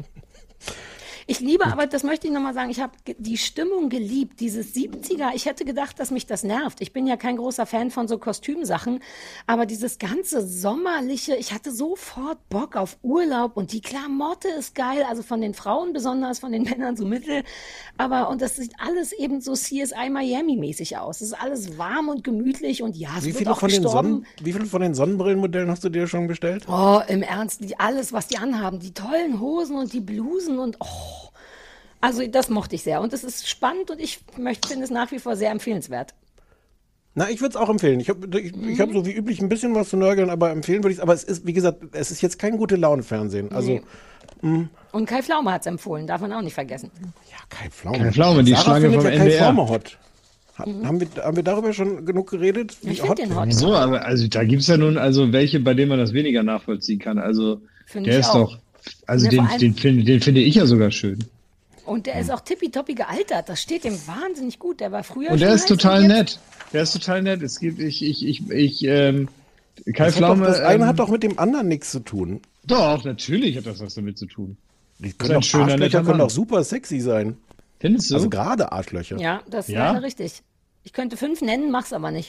Ich liebe, aber das möchte ich nochmal sagen, ich habe ge- die Stimmung geliebt, dieses siebziger. Ich hätte gedacht, dass mich das nervt. Ich bin ja kein großer Fan von so Kostümsachen, aber dieses ganze sommerliche, ich hatte sofort Bock auf Urlaub und die Klamotte ist geil, also von den Frauen besonders, von den Männern so mittel. Aber, und das sieht alles eben so C S I Miami-mäßig aus. Es ist alles warm und gemütlich und ja, es Wie wird viele, auch von den gestorben. Sonnen, wie viele von den Sonnenbrillenmodellen hast du dir schon bestellt? Oh, im Ernst, die, alles, was die anhaben, die tollen Hosen und die Blusen und oh. Also das mochte ich sehr und es ist spannend und ich möchte, finde es nach wie vor sehr empfehlenswert. Na, ich würde es auch empfehlen. Ich habe ich, ich hab so wie üblich ein bisschen was zu nörgeln, aber empfehlen würde ich es. Aber es ist, wie gesagt, es ist jetzt kein gute Laune-Fernsehen. Also, Nee. mh, Und Kai Pflaume hat es empfohlen, darf man auch nicht vergessen. Kai Pflaume. Kai Pflaume, die Sarah Schlange findet vom ja Kai N D R. Pflaume hot. Ha- Haben wir, haben wir darüber schon genug geredet? Wie Ich find den hot. So, aber also da gibt es ja nun also welche, bei denen man das weniger nachvollziehen kann. Also Find der ich ist auch. doch, also Ja, den, vor allem- den, finde, den finde ich ja sogar schön. Und der ist auch tippitoppi gealtert. Das steht ihm wahnsinnig gut. Der war früher Und der schon ist heiß total jetzt- nett. Der ist total nett. Es gibt, ich, ich, ich, ich, ähm, Kai Das, hat Pflaume. doch, das eine ähm, hat doch mit dem anderen nichts zu tun. Doch, natürlich hat das was damit zu tun. Die ist können ein doch, schöner, netter Arschlöcher können Mann. doch super sexy sein. Findest du? Also gerade Arschlöcher. Ja, das ist Ja? leider richtig. Ich könnte fünf nennen, mach's aber nicht.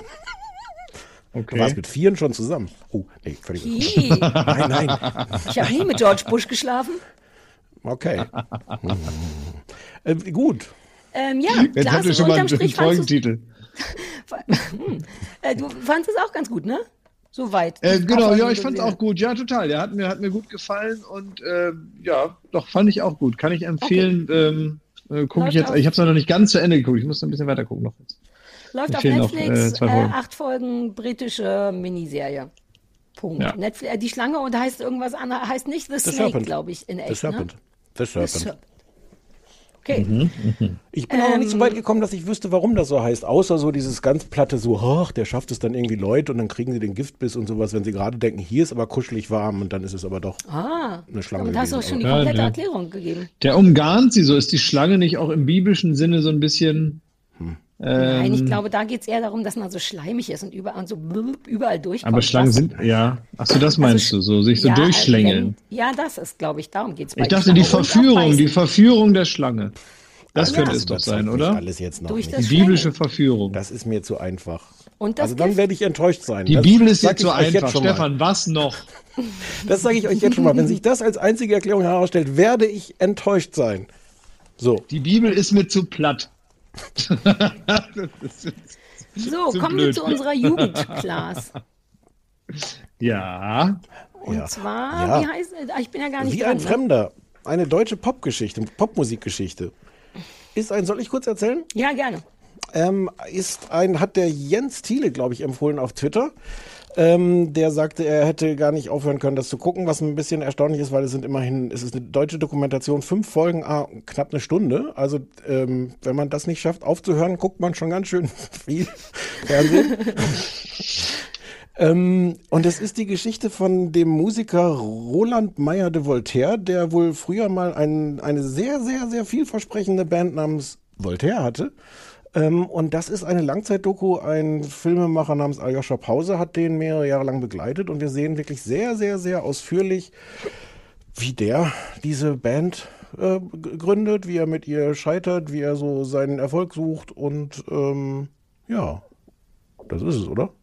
Du warst mit vieren schon zusammen. Oh, nee, völlig. Hi. Nein, nein. Ich habe nie mit George Bush geschlafen. Okay. äh, gut. Ähm, ja, Jetzt Klaas, habt ihr schon mal unterm einen Strich fandst du's- Folgentitel. Hm. äh, du fandest es auch ganz gut, ne? Soweit. Äh, Die genau, paar ja, Folgen, ich die fand's du auch gut. Ja, total. Der hat mir, hat mir gut gefallen und äh, ja, doch, fand ich auch gut. Kann ich empfehlen. Ähm, äh, guck ich Läuft jetzt. auf- Ich habe es noch nicht ganz zu Ende geguckt. Ich muss noch ein bisschen weiter gucken noch. Läuft Mir auf fehlen noch, Netflix, äh, äh, zwei Folgen. acht Folgen britische Miniserie. Punkt. Ja. Netflix, äh, die Schlange und heißt irgendwas anderes, heißt nicht The, The Snake, Serpent. glaube ich, in The echt. Serpent. Ne? The The Serpent. Serpent. Okay. Mhm, Ich bin auch noch nicht so Ähm, weit gekommen, dass ich wüsste, warum das so heißt. Außer so dieses ganz platte, so, ach, der schafft es dann irgendwie Leute und dann kriegen sie den Giftbiss und sowas, wenn sie gerade denken, hier ist aber kuschelig warm und dann ist es aber doch Ah, eine Schlange. damit hast du auch schon die Ja, komplette ja. Erklärung gegeben. Der umgarnt sie so. Ist die Schlange nicht auch im biblischen Sinne so ein bisschen. Hm. Nein, ich ähm, glaube, da geht es eher darum, dass man so schleimig ist und überall, und so blub, überall durchkommt. Aber Schlangen Das- sind, ja. Achso, das meinst du, so, sich so Ja, durchschlängeln. wenn- Ja, das ist, glaube ich, darum geht es. Ich dachte, die Verführung, die Verführung der Schlange. Das Also, könnte das es doch überzeugt sein, mich oder? alles jetzt noch Durch nicht. das Die biblische Verführung. Das ist mir zu einfach. Und das Also dann Gift? werde ich enttäuscht sein. Die Das Bibel ist sag jetzt ich so euch jetzt einfach. schon mal. Stefan, was noch? Das sage ich euch jetzt schon mal. Wenn sich das als einzige Erklärung herausstellt, werde ich enttäuscht sein. So. Die Bibel ist mir zu platt. So, Zu kommen blöd. wir zu unserer Jugendclass. Ja. Und Ja. zwar, Ja. wie heißt es? Ich bin ja gar nicht Wie dran, ein ne? Fremder. Eine deutsche Popgeschichte, Popmusikgeschichte. Ist ein, soll ich kurz erzählen? Ja, gerne. Ähm, ist ein, hat der Jens Thiele, glaube ich, empfohlen auf Twitter. Ähm, der sagte, er hätte gar nicht aufhören können, das zu gucken, was ein bisschen erstaunlich ist, weil es sind immerhin, es ist eine deutsche Dokumentation, fünf Folgen, ah, knapp eine Stunde. Also ähm, wenn man das nicht schafft aufzuhören, guckt man schon ganz schön viel Fernsehen. Ähm, und es ist die Geschichte von dem Musiker Roland Meyer de Voltaire, der wohl früher mal ein, eine sehr, sehr, sehr vielversprechende Band namens Voltaire hatte. Ähm, und das ist eine Langzeitdoku. Ein Filmemacher namens Aljoscha Pause hat den mehrere Jahre lang begleitet. Und wir sehen wirklich sehr, sehr, sehr ausführlich, wie der diese Band äh, g- gründet, wie er mit ihr scheitert, wie er so seinen Erfolg sucht. Und ähm, ja, das ist es, oder?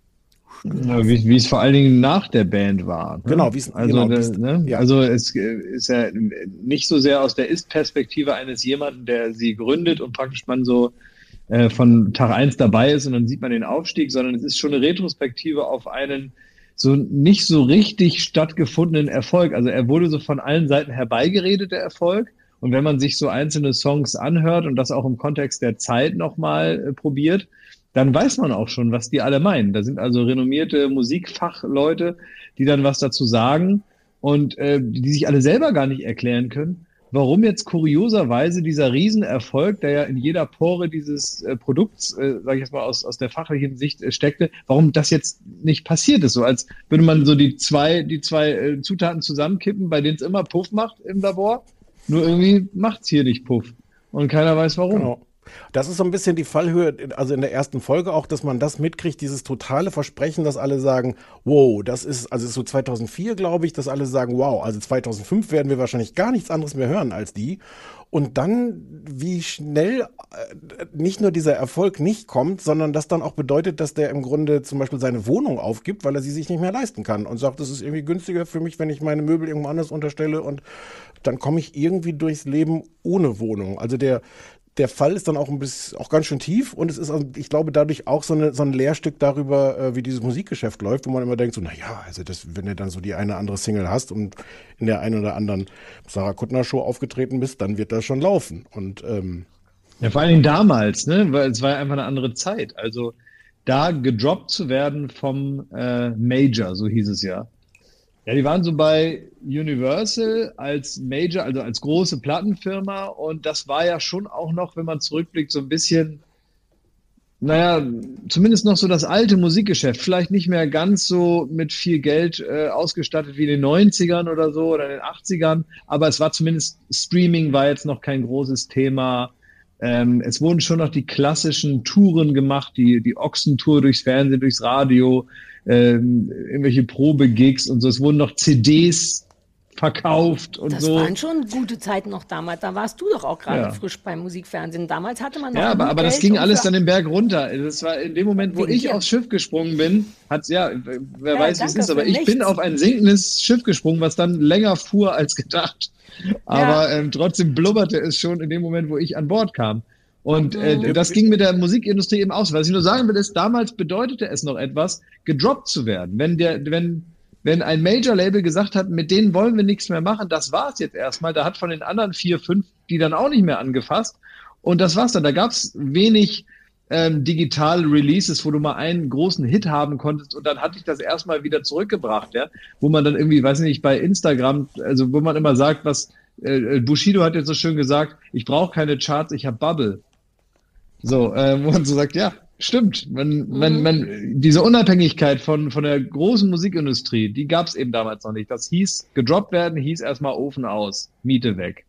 Ja, wie, wie es vor allen Dingen nach der Band war. Ne? Genau, wie es- also, genau, äh, wie es- ne? ja. also es äh, ist ja nicht so sehr aus der Ist-Perspektive eines jemanden, der sie gründet und praktisch man so äh, von Tag eins dabei ist und dann sieht man den Aufstieg, sondern es ist schon eine Retrospektive auf einen so nicht so richtig stattgefundenen Erfolg. Also er wurde so von allen Seiten herbeigeredet, der Erfolg. Und wenn man sich so einzelne Songs anhört und das auch im Kontext der Zeit nochmal äh, probiert, dann weiß man auch schon, was die alle meinen. Da sind also renommierte Musikfachleute, die dann was dazu sagen und äh, die sich alle selber gar nicht erklären können, warum jetzt kurioserweise dieser Riesenerfolg, der ja in jeder Pore dieses äh, Produkts, äh, sage ich jetzt mal aus, aus der fachlichen Sicht äh, steckte, warum das jetzt nicht passiert ist. So als würde man so die zwei, die zwei äh, Zutaten zusammenkippen, bei denen es immer Puff macht im Labor. Nur irgendwie macht's hier nicht Puff. Und keiner weiß warum. Genau. Das ist so ein bisschen die Fallhöhe, also in der ersten Folge auch, dass man das mitkriegt, dieses totale Versprechen, dass alle sagen, wow, das ist, also so zweitausendvier, glaube ich, dass alle sagen, wow, also zweitausendfünf werden wir wahrscheinlich gar nichts anderes mehr hören als die. Und dann, wie schnell äh, nicht nur dieser Erfolg nicht kommt, sondern das dann auch bedeutet, dass der im Grunde zum Beispiel seine Wohnung aufgibt, weil er sie sich nicht mehr leisten kann und sagt, es ist irgendwie günstiger für mich, wenn ich meine Möbel irgendwo anders unterstelle und dann komme ich irgendwie durchs Leben ohne Wohnung. Also der Der Fall ist dann auch ein bisschen, auch ganz schön tief und es ist, also ich glaube, dadurch auch so, eine, so ein Lehrstück darüber, äh, wie dieses Musikgeschäft läuft, wo man immer denkt, so, na ja, also das, wenn du dann so die eine oder andere Single hast und in der einen oder anderen Sarah Kuttner Show aufgetreten bist, dann wird das schon laufen. Und ähm, ja, vor allen Dingen damals, ne, weil es war ja einfach eine andere Zeit. Also da gedroppt zu werden vom äh, Major, so hieß es ja. Ja, die waren so bei Universal als Major, also als große Plattenfirma und das war ja schon auch noch, wenn man zurückblickt, so ein bisschen naja, zumindest noch so das alte Musikgeschäft. Vielleicht nicht mehr ganz so mit viel Geld äh, ausgestattet wie in den neunzigern oder so oder in den achtzigern. Aber es war zumindest, Streaming war jetzt noch kein großes Thema. Ähm, es wurden schon noch die klassischen Touren gemacht, die, die Ochsentour durchs Fernsehen, durchs Radio, ähm, irgendwelche Probegigs und so. Es wurden noch C Ds verkauft und das so. Das waren schon gute Zeiten noch damals. Da warst du doch auch gerade Ja. frisch beim Musikfernsehen. Damals hatte man noch Ja, aber, genug aber das Geld, ging um alles für- dann den Berg runter. Das war in dem Moment, wo Wegen ich dir. aufs Schiff gesprungen bin, hat's ja, wer Ja, weiß, wie es danke ist, aber für ich bin nichts. auf ein sinkendes Schiff gesprungen, was dann länger fuhr als gedacht. Aber ähm, trotzdem blubberte es schon in dem Moment, wo ich an Bord kam. Und äh, Mhm. das ging mit der Musikindustrie eben aus. Was ich nur sagen will, ist, damals bedeutete es noch etwas, gedroppt zu werden. Wenn der, wenn, wenn ein Major-Label gesagt hat, mit denen wollen wir nichts mehr machen, das war's jetzt erstmal. Da hat von den anderen vier, fünf die dann auch nicht mehr angefasst. Und das war's dann. Da gab's wenig ähm, digitale Releases, wo du mal einen großen Hit haben konntest und dann hat dich das erstmal wieder zurückgebracht, ja. Wo man dann irgendwie, weiß nicht, bei Instagram, also wo man immer sagt, was äh, Bushido hat jetzt so schön gesagt, ich brauche keine Charts, ich habe Bubble. So, äh, wo man so sagt, ja, stimmt. Man, man, man, diese Unabhängigkeit von, von der großen Musikindustrie, die gab es eben damals noch nicht. Das hieß, gedroppt werden, hieß erstmal Ofen aus, Miete weg.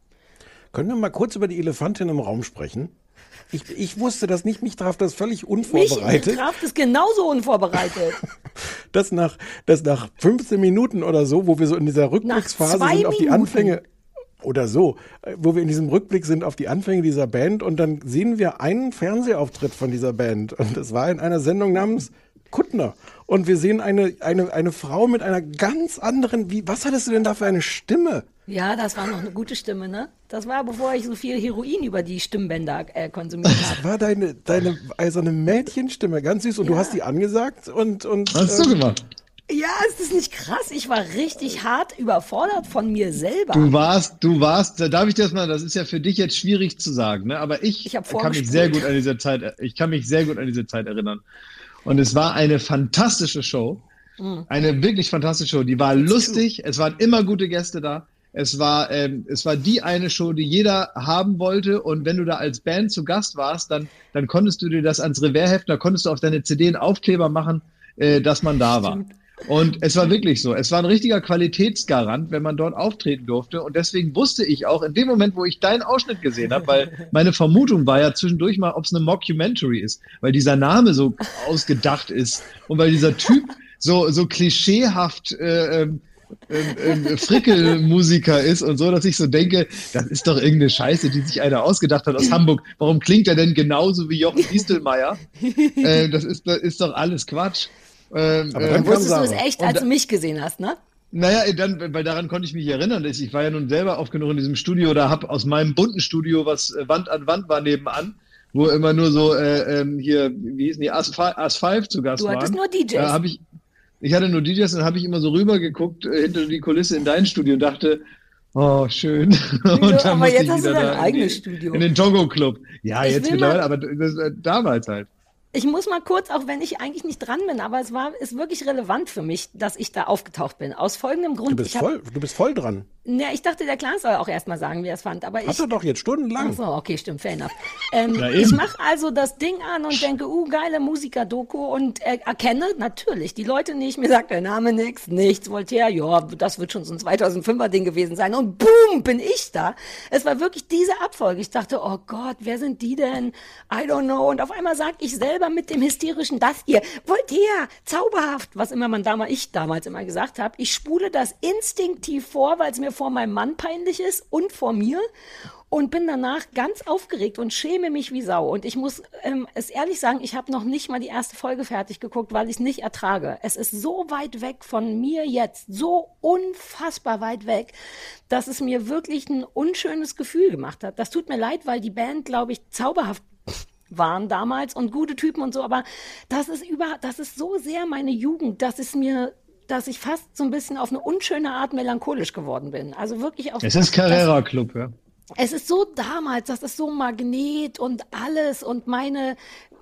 Können wir mal kurz über die Elefantin im Raum sprechen? Ich, ich wusste das nicht, mich traf das völlig Mich unvorbereitet. traf das genauso unvorbereitet. dass nach, dass nach fünfzehn Minuten oder so, wo wir so in dieser Rückblicksphase zwei sind auf die Minuten. Anfänge oder so, äh, wo wir in diesem Rückblick sind auf die Anfänge dieser Band und dann sehen wir einen Fernsehauftritt von dieser Band und das war in einer Sendung namens Kuttner und wir sehen eine, eine, eine Frau mit einer ganz anderen, wie, was hattest du denn da für eine Stimme? Ja, das war noch eine gute Stimme, ne? Das war, bevor ich so viel Heroin über die Stimmbänder äh, konsumiert habe. Das war deine, deine, also eine Mädchenstimme, ganz süß und du hast die angesagt und, und Was hast du gemacht? Ja, ist das nicht krass? Ich war richtig hart überfordert von mir selber. Du warst, du warst, da darf ich das mal, das ist ja für dich jetzt schwierig zu sagen, ne? Aber ich, Ich hab kann mich vorgespult. sehr gut an diese Zeit, ich kann mich sehr gut an diese Zeit erinnern. Und es war eine fantastische Show. Mhm. Eine wirklich fantastische Show. Die war lustig, es waren immer gute Gäste da. Es war, ähm, es war die eine Show, die jeder haben wollte. Und wenn du da als Band zu Gast warst, dann, dann konntest du dir das ans Revers heften, da konntest du auf deine C D einen Aufkleber machen, äh, dass man da war. Und es war wirklich so. Es war ein richtiger Qualitätsgarant, wenn man dort auftreten durfte. Und deswegen wusste ich auch, in dem Moment, wo ich deinen Ausschnitt gesehen habe, weil meine Vermutung war ja zwischendurch mal, ob es eine Mockumentary ist, weil dieser Name so ausgedacht ist und weil dieser Typ so, so klischeehaft äh, ähm, ähm, ähm, Frickelmusiker ist und so, dass ich so denke, das ist doch irgendeine Scheiße, die sich einer ausgedacht hat aus Hamburg. Warum klingt er denn genauso wie Jochen Distelmeier? äh, das ist, das ist doch alles Quatsch. Ähm, Aber äh, dann kam Wusstest du Sarah. es echt, Und als da- du mich gesehen hast, ne? Naja, dann, weil daran konnte ich mich erinnern. dass Ich war ja nun selber oft genug in diesem Studio oder habe aus meinem bunten Studio, was äh, Wand an Wand war nebenan, wo immer nur so äh, ähm, hier, wie hießen die, As Five zu Gast Du waren. hattest nur D Js. Da hab ich, ich hatte nur D Js und habe ich immer so rübergeguckt äh, hinter die Kulisse in dein Studio und dachte, oh, schön. Und dann aber musste jetzt ich hast du wieder dein da in eigenes die- Studio. In den Togo Club. Ja, Ich jetzt will mittlerweile, mal- aber das, äh, damals halt. Ich muss mal kurz, auch wenn ich eigentlich nicht dran bin, aber es war, ist wirklich relevant für mich, dass ich da aufgetaucht bin. Aus folgendem Grund. Du bist ich hab, voll, du bist voll dran. Ja, ich dachte, der Clan soll auch erstmal sagen, wie er es fand. Aber Hat ich, er doch jetzt stundenlang. Ach so, okay, stimmt, fair enough. Ähm, Ja, eben. ich mache also das Ding an und denke, uh, geile Musiker-Doku und äh, erkenne natürlich die Leute nicht. Mir sagt der Name nichts, nichts. Voltaire, ja, das wird schon so ein zweitausendfünfer Ding gewesen sein. Und boom, bin ich da. Es war wirklich diese Abfolge. Ich dachte, oh Gott, wer sind die denn? I don't know. Und auf einmal sag ich selber mit dem hysterischen, das hier, Voltaire, zauberhaft, was immer man damals, ich damals immer gesagt habe. Ich spule das instinktiv vor, weil es mir vor meinem Mann peinlich ist und vor mir. Und bin danach ganz aufgeregt und schäme mich wie Sau. Und ich muss ähm, es ehrlich sagen, ich habe noch nicht mal die erste Folge fertig geguckt, weil ich es nicht ertrage. Es ist so weit weg von mir jetzt, so unfassbar weit weg, dass es mir wirklich ein unschönes Gefühl gemacht hat. Das tut mir leid, weil die Band, glaube ich, zauberhaft waren damals und gute Typen und so. Aber das ist über, das ist so sehr meine Jugend, dass es mir dass ich fast so ein bisschen auf eine unschöne Art melancholisch geworden bin. Also wirklich auf Es ist Carrera Club, ja. es ist so damals, das ist so Magnet und alles und meine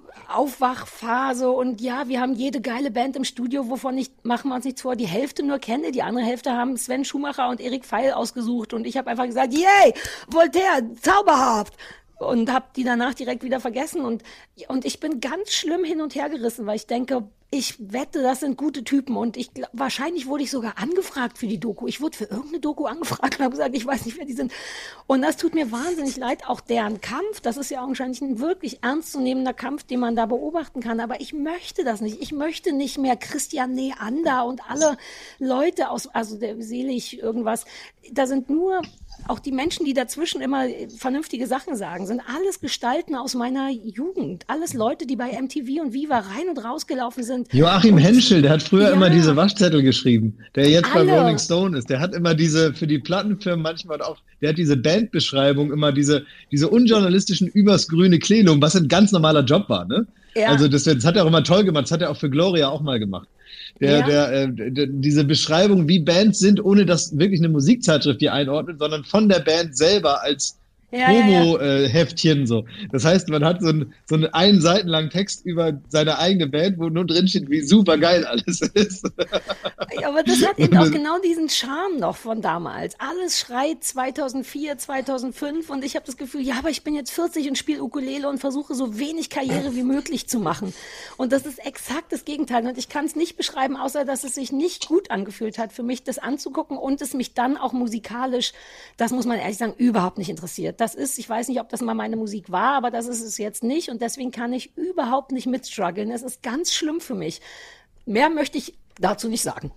Aufwachphase und ja, wir haben jede geile Band im Studio, wovon ich, machen wir uns nichts vor, die Hälfte nur kenne, die andere Hälfte haben Sven Schumacher und Erik Pfeil ausgesucht und ich habe einfach gesagt, yay, Voltaire, zauberhaft. und habe die danach direkt wieder vergessen. Und, und ich bin ganz schlimm hin und her gerissen, weil ich denke, ich wette, das sind gute Typen. Und ich wahrscheinlich wurde ich sogar angefragt für die Doku. Ich wurde für irgendeine Doku angefragt und habe gesagt, ich weiß nicht, wer die sind. Und das tut mir wahnsinnig leid. Auch deren Kampf, das ist ja augenscheinlich ein wirklich ernstzunehmender Kampf, den man da beobachten kann. Aber ich möchte das nicht. Ich möchte nicht mehr Christian Neander und alle Leute aus, also der Selig irgendwas. Da sind nur auch die Menschen, die dazwischen immer vernünftige Sachen sagen, sind alles Gestalten aus meiner Jugend. Alles Leute, die bei M T V und Viva rein und rausgelaufen sind. Joachim und, Henschel, der hat früher ja, immer diese Waschzettel geschrieben, der jetzt alle. bei Rolling Stone ist. Der hat immer diese, für die Plattenfirmen manchmal auch, der hat diese Bandbeschreibung, immer diese, diese unjournalistischen übers grüne Klenum, was ein ganz normaler Job war, ne? Ja. Also das, das hat er auch immer toll gemacht, das hat er auch für Gloria auch mal gemacht. Der, ja. der, äh, der, diese Beschreibung, wie Bands sind, ohne dass wirklich eine Musikzeitschrift die einordnet, sondern von der Band selber als ja, Homo-Heftchen ja, ja. äh, so. Das heißt, man hat so, ein, so einen einen Seiten langen Text über seine eigene Band, wo nur drin steht, wie super geil alles ist. Ja, aber das hat eben auch genau diesen Charme noch von damals. Alles schreit zweitausendvier, zweitausendfünf und ich habe das Gefühl, ja, aber ich bin jetzt vierzig und spiele Ukulele und versuche so wenig Karriere wie möglich zu machen. Und das ist exakt das Gegenteil. Und ich kann es nicht beschreiben, außer dass es sich nicht gut angefühlt hat für mich, das anzugucken und es mich dann auch musikalisch, das muss man ehrlich sagen, überhaupt nicht interessiert. Das ist, ich weiß nicht, ob das mal meine Musik war, aber das ist es jetzt nicht und deswegen kann ich überhaupt nicht mitstruggeln. Es ist ganz schlimm für mich. Mehr möchte ich dazu nicht sagen.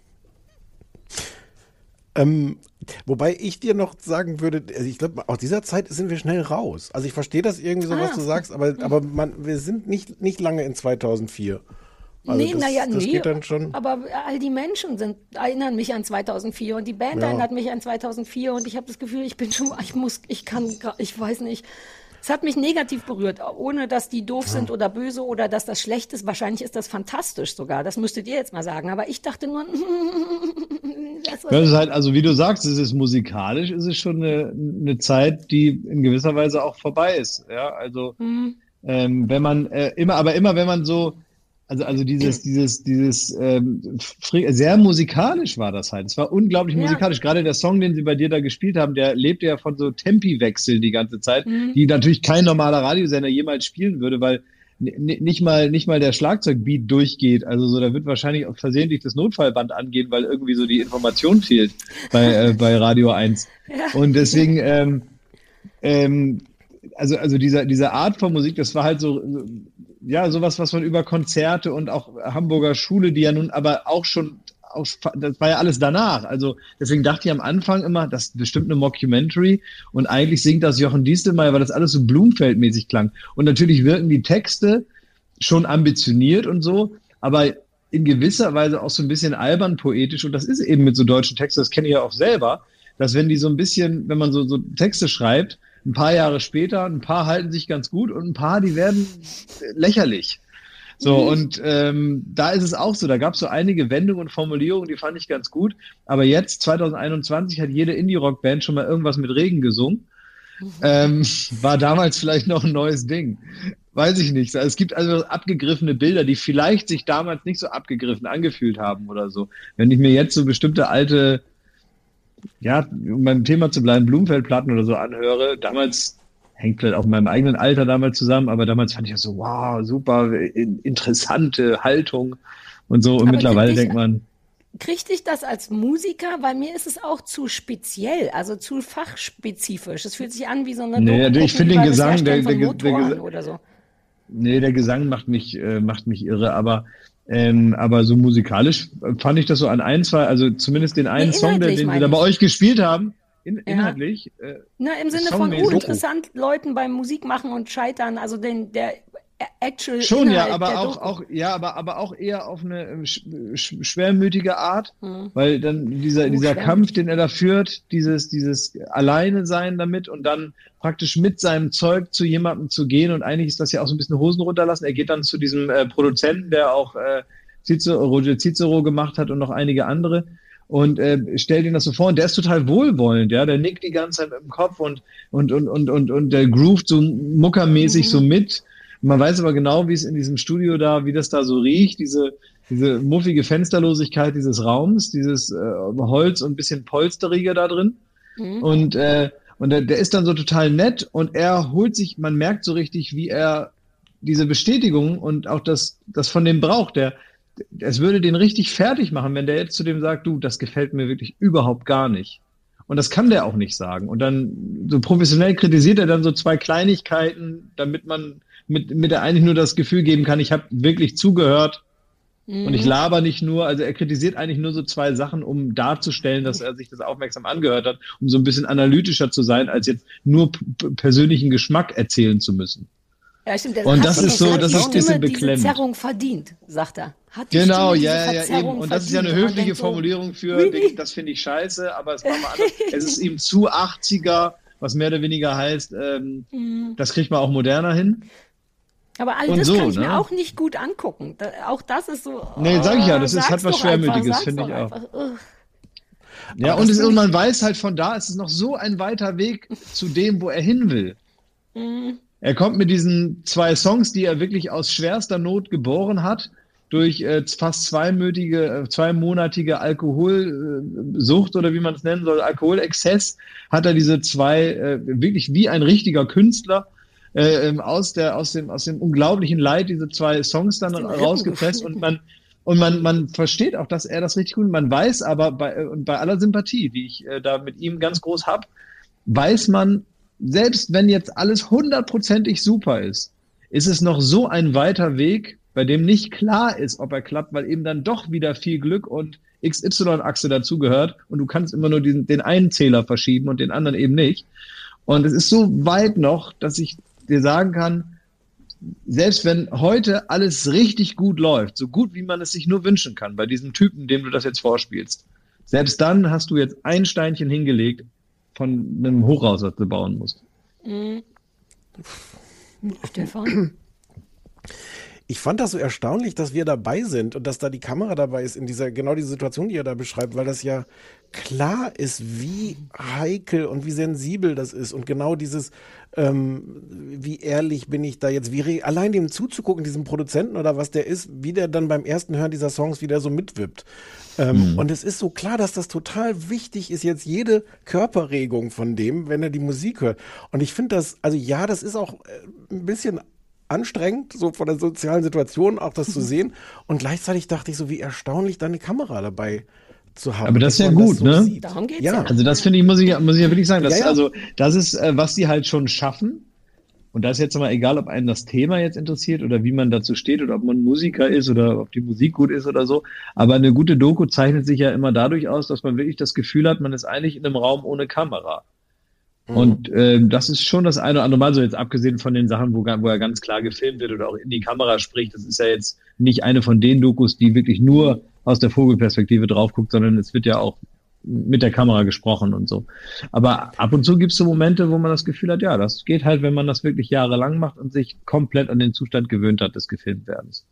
Ähm, wobei ich dir noch sagen würde, also ich glaube, aus dieser Zeit sind wir schnell raus. Also ich verstehe das irgendwie so, ah. was du sagst, aber, aber man, wir sind nicht, nicht lange in zweitausendvier. Also nee, naja, nee, geht dann schon. Aber all die Menschen sind, erinnern mich an zweitausendvier und die Band ja. erinnert mich an zweitausendvier und ich habe das Gefühl, ich bin schon, ich muss, ich kann, ich weiß nicht. Es hat mich negativ berührt, ohne dass die doof sind oder böse oder dass das schlecht ist. Wahrscheinlich ist das fantastisch sogar. Das müsstet ihr jetzt mal sagen. Aber ich dachte nur, das, das ist halt, also wie du sagst, es ist musikalisch, es ist schon eine, eine Zeit, die in gewisser Weise auch vorbei ist. Ja, also hm. ähm, wenn man äh, immer, aber immer wenn man so Also, also dieses, dieses, dieses, ähm, sehr musikalisch war das halt. Es war unglaublich ja. musikalisch. Gerade der Song, den sie bei dir da gespielt haben, der lebte ja von so Tempiwechseln die ganze Zeit, mhm. die natürlich kein normaler Radiosender jemals spielen würde, weil n- nicht mal, nicht mal der Schlagzeugbeat durchgeht. Also so, da wird wahrscheinlich auch versehentlich das Notfallband angehen, weil irgendwie so die Information fehlt bei, äh, bei Radio eins. Ja. Und deswegen, ähm, ähm, also, also dieser, diese Art von Musik, das war halt so, ja, sowas, was man über Konzerte und auch Hamburger Schule, die ja nun aber auch schon, auch, das war ja alles danach. Also deswegen dachte ich am Anfang immer, das ist bestimmt eine Mockumentary und eigentlich singt das Jochen Diestelmeier, weil das alles so Blumfeld-mäßig klang. Und natürlich wirken die Texte schon ambitioniert und so, aber in gewisser Weise auch so ein bisschen albern poetisch und das ist eben mit so deutschen Texten, das kenne ich ja auch selber, dass wenn die so ein bisschen, wenn man so, so Texte schreibt, ein paar Jahre später, ein paar halten sich ganz gut und ein paar, die werden lächerlich. So, mhm. und ähm, da ist es auch so, da gab es so einige Wendungen und Formulierungen, die fand ich ganz gut. Aber jetzt, zwanzig einundzwanzig, hat jede Indie-Rock-Band schon mal irgendwas mit Regen gesungen. Mhm. Ähm, war damals vielleicht noch ein neues Ding. Weiß ich nicht. Es gibt also abgegriffene Bilder, die vielleicht sich damals nicht so abgegriffen angefühlt haben oder so. Wenn ich mir jetzt so bestimmte alte, ja, um beim Thema zu bleiben, Blumfeld-Platten oder so anhöre, damals, hängt vielleicht auch mit meinem eigenen Alter damals zusammen, aber damals fand ich das so, wow, super, interessante Haltung und so. Und aber mittlerweile denkt man... Kriegt dich das als Musiker? Weil mir ist es auch zu speziell, also zu fachspezifisch. Es fühlt sich an wie so eine... Nee, Doku- ich finde den Gesang... Der, der, der, der, oder so. Nee, der Gesang macht mich, äh, macht mich irre, aber... Ähm, aber so musikalisch fand ich das so an ein, zwei, also zumindest den einen nee, Song, der, den wir da bei euch gespielt haben, in, ja. inhaltlich. Äh, Na, im Sinne von, oh, interessant, Leuten beim Musik machen und scheitern, also den, der actual Schon, Inhalt ja, aber der auch, Doku. auch, ja, aber, aber auch eher auf eine äh, sch, sch, schwermütige Art, hm. weil dann dieser, oh, dieser schwer. Kampf, den er da führt, dieses, dieses Alleine sein damit und dann praktisch mit seinem Zeug zu jemandem zu gehen und eigentlich ist das ja auch so ein bisschen Hosen runterlassen. Er geht dann zu diesem äh, Produzenten, der auch äh, Cicero, Roger Cicero gemacht hat und noch einige andere und äh, stellt ihn das so vor und der ist total wohlwollend, ja, der nickt die ganze Zeit mit dem Kopf und und und und und und der groovt so muckermäßig mhm. so mit. Man weiß aber genau, wie es in diesem Studio da, wie das da so riecht, diese diese muffige Fensterlosigkeit dieses Raums, dieses äh, Holz und ein bisschen polsteriger da drin. Mhm. Und äh, Und der, der ist dann so total nett und er holt sich, man merkt so richtig, wie er diese Bestätigung und auch das, das von dem braucht. Der, es würde den richtig fertig machen, wenn der jetzt zu dem sagt, du, das gefällt mir wirklich überhaupt gar nicht. Und das kann der auch nicht sagen. Und dann so professionell kritisiert er dann so zwei Kleinigkeiten, damit man mit, mit der eigentlich nur das Gefühl geben kann, ich habe wirklich zugehört mhm. und ich laber nicht nur. Also er kritisiert eigentlich nur so zwei Sachen, um darzustellen, dass er sich das aufmerksam angehört hat, um so ein bisschen analytischer zu sein, als jetzt nur p- persönlichen Geschmack erzählen zu müssen. Ja, stimmt. Der Und hat das die- ist so, hat das die ist ein bisschen Stimme beklemmend. diese Zerrung verdient, sagt er. Hat die Genau, Stimme ja, diese ja, Verzerrung eben. Und das ist ja eine verdient? Und man höfliche denkt so, Formulierung für, really? das finde ich scheiße, aber es war mal anders. Es ist ihm zu achtziger, was mehr oder weniger heißt, ähm, Mhm. das kriegt man auch moderner hin. Aber all Und das so, kann ich ne? mir auch nicht gut angucken. Da, auch das ist so. Nee, sag ich ja, oh, das ist, sag's hat was doch einfach, Schwermütiges, sag's finde doch ich auch. einfach. Ugh. Ja, Aber und, das es, find und ich- man weiß halt von da, es ist noch so ein weiter Weg zu dem, wo er hin will. Mhm. Er kommt mit diesen zwei Songs, die er wirklich aus schwerster Not geboren hat, durch äh, fast zweimonatige, äh, zweimonatige Alkoholsucht oder wie man es nennen soll, Alkoholexzess, hat er diese zwei, äh, wirklich wie ein richtiger Künstler, äh, ähm, aus der, aus dem, aus dem unglaublichen Leid diese zwei Songs dann dem Rippen rausgepresst und man, und man, man versteht auch, dass er das richtig gut, man weiß aber bei, äh, und bei aller Sympathie, die ich äh, da mit ihm ganz groß hab, weiß man, selbst wenn jetzt alles hundertprozentig super ist, ist es noch so ein weiter Weg, bei dem nicht klar ist, ob er klappt, weil eben dann doch wieder viel Glück und X Y-Achse dazugehört und du kannst immer nur diesen, den einen Zähler verschieben und den anderen eben nicht. Und es ist so weit noch, dass ich dir sagen kann, selbst wenn heute alles richtig gut läuft, so gut wie man es sich nur wünschen kann, bei diesem Typen, dem du das jetzt vorspielst, selbst dann hast du jetzt ein Steinchen hingelegt von einem Hochhaus, das du bauen musst. Mhm. Stefan? Ich fand das so erstaunlich, dass wir dabei sind und dass da die Kamera dabei ist in dieser, genau diese Situation, die er da beschreibt, weil das ja klar ist, wie heikel und wie sensibel das ist und genau dieses, ähm, wie ehrlich bin ich da jetzt, wie re- allein dem zuzugucken, diesem Produzenten oder was der ist, wie der dann beim ersten Hören dieser Songs wieder so mitwippt. Ähm, Mhm. Und es ist so klar, dass das total wichtig ist, jetzt jede Körperregung von dem, wenn er die Musik hört. Und ich finde das, also ja, das ist auch äh, ein bisschen anstrengend, so von der sozialen Situation auch das zu sehen. Und gleichzeitig dachte ich so, wie erstaunlich, da eine Kamera dabei zu haben. Aber das ist ja dass man gut, so ne? sieht. Darum geht's Ja. ja. Also das finde ich, muss ich, muss ich ja wirklich sagen, das, Ja, ja. also, das ist, äh, was die halt schon schaffen. Und da ist jetzt mal egal, ob einen das Thema jetzt interessiert oder wie man dazu steht oder ob man Musiker ist oder ob die Musik gut ist oder so. Aber eine gute Doku zeichnet sich ja immer dadurch aus, dass man wirklich das Gefühl hat, man ist eigentlich in einem Raum ohne Kamera. Mhm. Und ähm, das ist schon das eine oder andere Mal so, jetzt abgesehen von den Sachen, wo, ga- wo er ganz klar gefilmt wird oder auch in die Kamera spricht. Das ist ja jetzt nicht eine von den Dokus, die wirklich nur aus der Vogelperspektive drauf guckt, sondern es wird ja auch mit der Kamera gesprochen und so. Aber ab und zu gibt es so Momente, wo man das Gefühl hat, ja, das geht halt, wenn man das wirklich jahrelang macht und sich komplett an den Zustand gewöhnt hat des Gefilmtwerdens.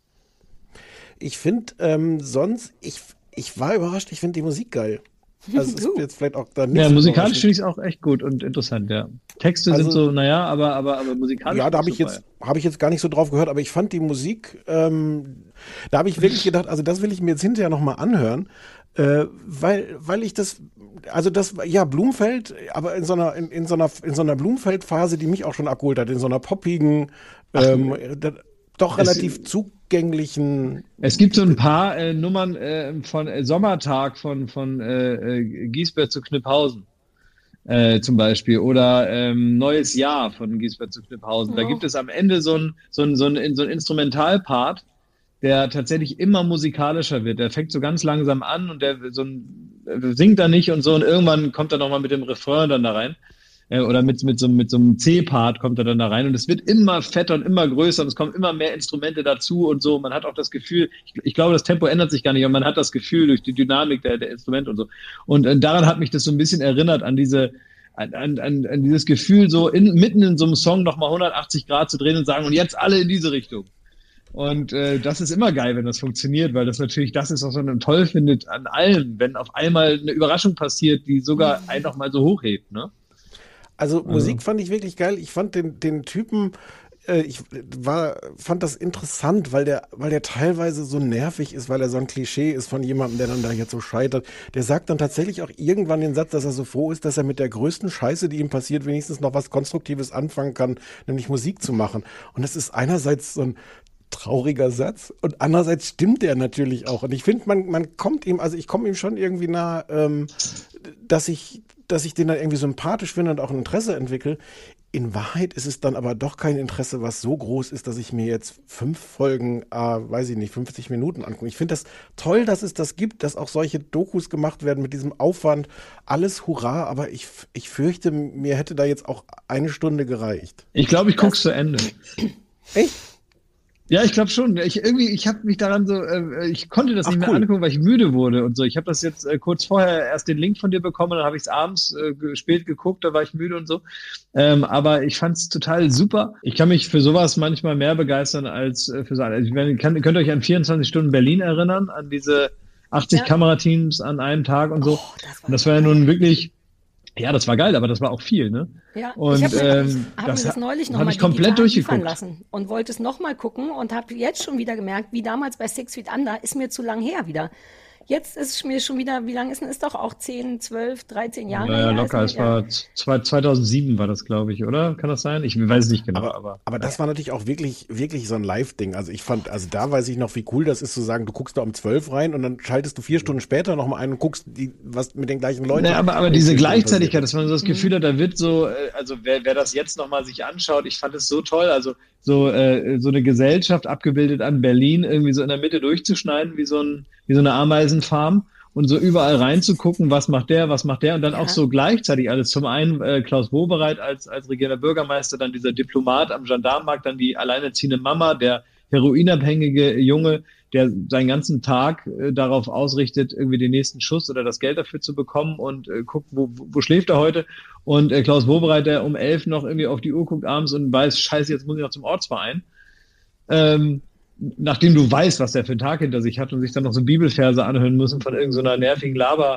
Ich finde ähm, sonst, ich, ich war überrascht, ich finde die Musik geil. Also es ist jetzt vielleicht auch da nicht Ja, so musikalisch finde überraschend. ich es auch echt gut und interessant, ja. Texte Also- sind so, naja, aber, aber, aber musikalisch. Ja, da ist habe ich super, jetzt habe ich jetzt gar nicht so drauf gehört, aber ich fand die Musik, ähm, da habe ich wirklich gedacht, also das will ich mir jetzt hinterher noch mal anhören, äh, weil weil ich das, also das, ja, Blumfeld, aber in so einer in, in so einer in so einer Blumfeld-Phase, die mich auch schon abgeholt hat, in so einer poppigen, ähm, da, doch Es- relativ zugänglichen. Es gibt so ein paar äh, Nummern äh, von äh, Sommertag von, von äh, äh, Giesbert zu Kniphausen äh, zum Beispiel oder ähm, Neues Jahr von Giesbert zu Kniphausen. Da Oh. gibt es am Ende so ein, so ein, so ein, so ein Instrumentalpart, der tatsächlich immer musikalischer wird. Der fängt so ganz langsam an und der so ein, der singt da nicht und so und irgendwann kommt er nochmal mit dem Refrain dann da rein. Äh, Oder mit, mit, so, mit so einem C-Part kommt er dann da rein und es wird immer fetter und immer größer und es kommen immer mehr Instrumente dazu und so. Man hat auch das Gefühl, ich, ich glaube, das Tempo ändert sich gar nicht, aber man hat das Gefühl durch die Dynamik der, der Instrumente und so. Und äh, daran hat mich das so ein bisschen erinnert an diese, an, an, an, an dieses Gefühl, so in, mitten in so einem Song nochmal hundertachtzig Grad zu drehen und sagen, und jetzt alle in diese Richtung. Und äh, das ist immer geil, wenn das funktioniert, weil das natürlich das ist, was man toll findet an allem, wenn auf einmal eine Überraschung passiert, die sogar einen noch mal so hochhebt, ne? Also Musik fand ich wirklich geil. Ich fand den, den Typen, äh, ich war, fand das interessant, weil der, weil der teilweise so nervig ist, weil er so ein Klischee ist von jemandem, der dann da jetzt so scheitert. Der sagt dann tatsächlich auch irgendwann den Satz, dass er so froh ist, dass er mit der größten Scheiße, die ihm passiert, wenigstens noch was Konstruktives anfangen kann, nämlich Musik zu machen. Und das ist einerseits so ein trauriger Satz und andererseits stimmt der natürlich auch. Und ich finde, man, man kommt ihm, also ich komme ihm schon irgendwie nah, ähm, dass ich, dass ich den dann irgendwie sympathisch finde und auch ein Interesse entwickle. In Wahrheit ist es dann aber doch kein Interesse, was so groß ist, dass ich mir jetzt fünf Folgen, äh, weiß ich nicht, fünfzig Minuten angucke. Ich finde das toll, dass es das gibt, dass auch solche Dokus gemacht werden mit diesem Aufwand. Alles hurra, aber ich, ich fürchte, mir hätte da jetzt auch eine Stunde gereicht. Ich glaube, ich gucke es zu Ende. Echt? Ja, ich glaube schon. Ich irgendwie, ich habe mich daran so, äh, ich konnte das Ach, nicht mehr cool. angucken, weil ich müde wurde und so. Ich habe das jetzt äh, kurz vorher erst den Link von dir bekommen, dann habe ich es abends äh, ge- spät geguckt, da war ich müde und so. Ähm, aber ich fand es total super. Ich kann mich für sowas manchmal mehr begeistern als äh, für so also ich meine, kann, könnt ihr euch an vierundzwanzig Stunden Berlin erinnern, an diese achtzig Ja. Kamerateams an einem Tag und so. Oh, das war, Und das war ja nun wirklich, ja, das war geil, aber das war auch viel, ne? Ja, Und ich habe ähm, hab das, mir das neulich hab nochmal ich komplett liefern durchgeguckt. lassen und wollte es nochmal gucken und habe jetzt schon wieder gemerkt, wie damals bei Six Feet Under, ist mir zu lang her wieder. Jetzt ist es mir schon wieder, wie lange ist denn, ist doch auch zehn, zwölf, dreizehn Jahre Naja, her. locker. Ist Es mir- war zwei- zweitausendsieben war das, glaube ich, oder? Kann das sein? Ich weiß es nicht genau, Aber, aber. aber das war natürlich auch wirklich, wirklich so ein Live-Ding. Also ich fand, also da weiß ich noch, wie cool das ist zu sagen, du guckst da um zwölf rein und dann schaltest du vier Stunden später nochmal ein und guckst die, was mit den gleichen Leuten. Nee, aber, aber in diese vier Stunden Gleichzeitigkeit, passiert. dass man so das Gefühl hat, da wird so, äh, also wer, wer das jetzt nochmal sich anschaut, ich fand es so toll, also so, äh, so eine Gesellschaft abgebildet an Berlin, irgendwie so in der Mitte durchzuschneiden, wie so ein, wie so eine Ameisenfarm und so überall reinzugucken, was macht der, was macht der und dann Ja. auch so gleichzeitig alles. Zum einen äh, Klaus Wowereit als, als regierender Bürgermeister, dann dieser Diplomat am Gendarmenmarkt, dann die alleinerziehende Mama, der heroinabhängige Junge, der seinen ganzen Tag äh, darauf ausrichtet, irgendwie den nächsten Schuss oder das Geld dafür zu bekommen und äh, guckt, wo, wo wo schläft er heute? Und äh, Klaus Wowereit, der um elf noch irgendwie auf die Uhr guckt abends und weiß, scheiße, jetzt muss ich noch zum Ortsverein. Ähm, nachdem du weißt, was der für einen Tag hinter sich hat und sich dann noch so Bibelverse anhören müssen von irgendeiner nervigen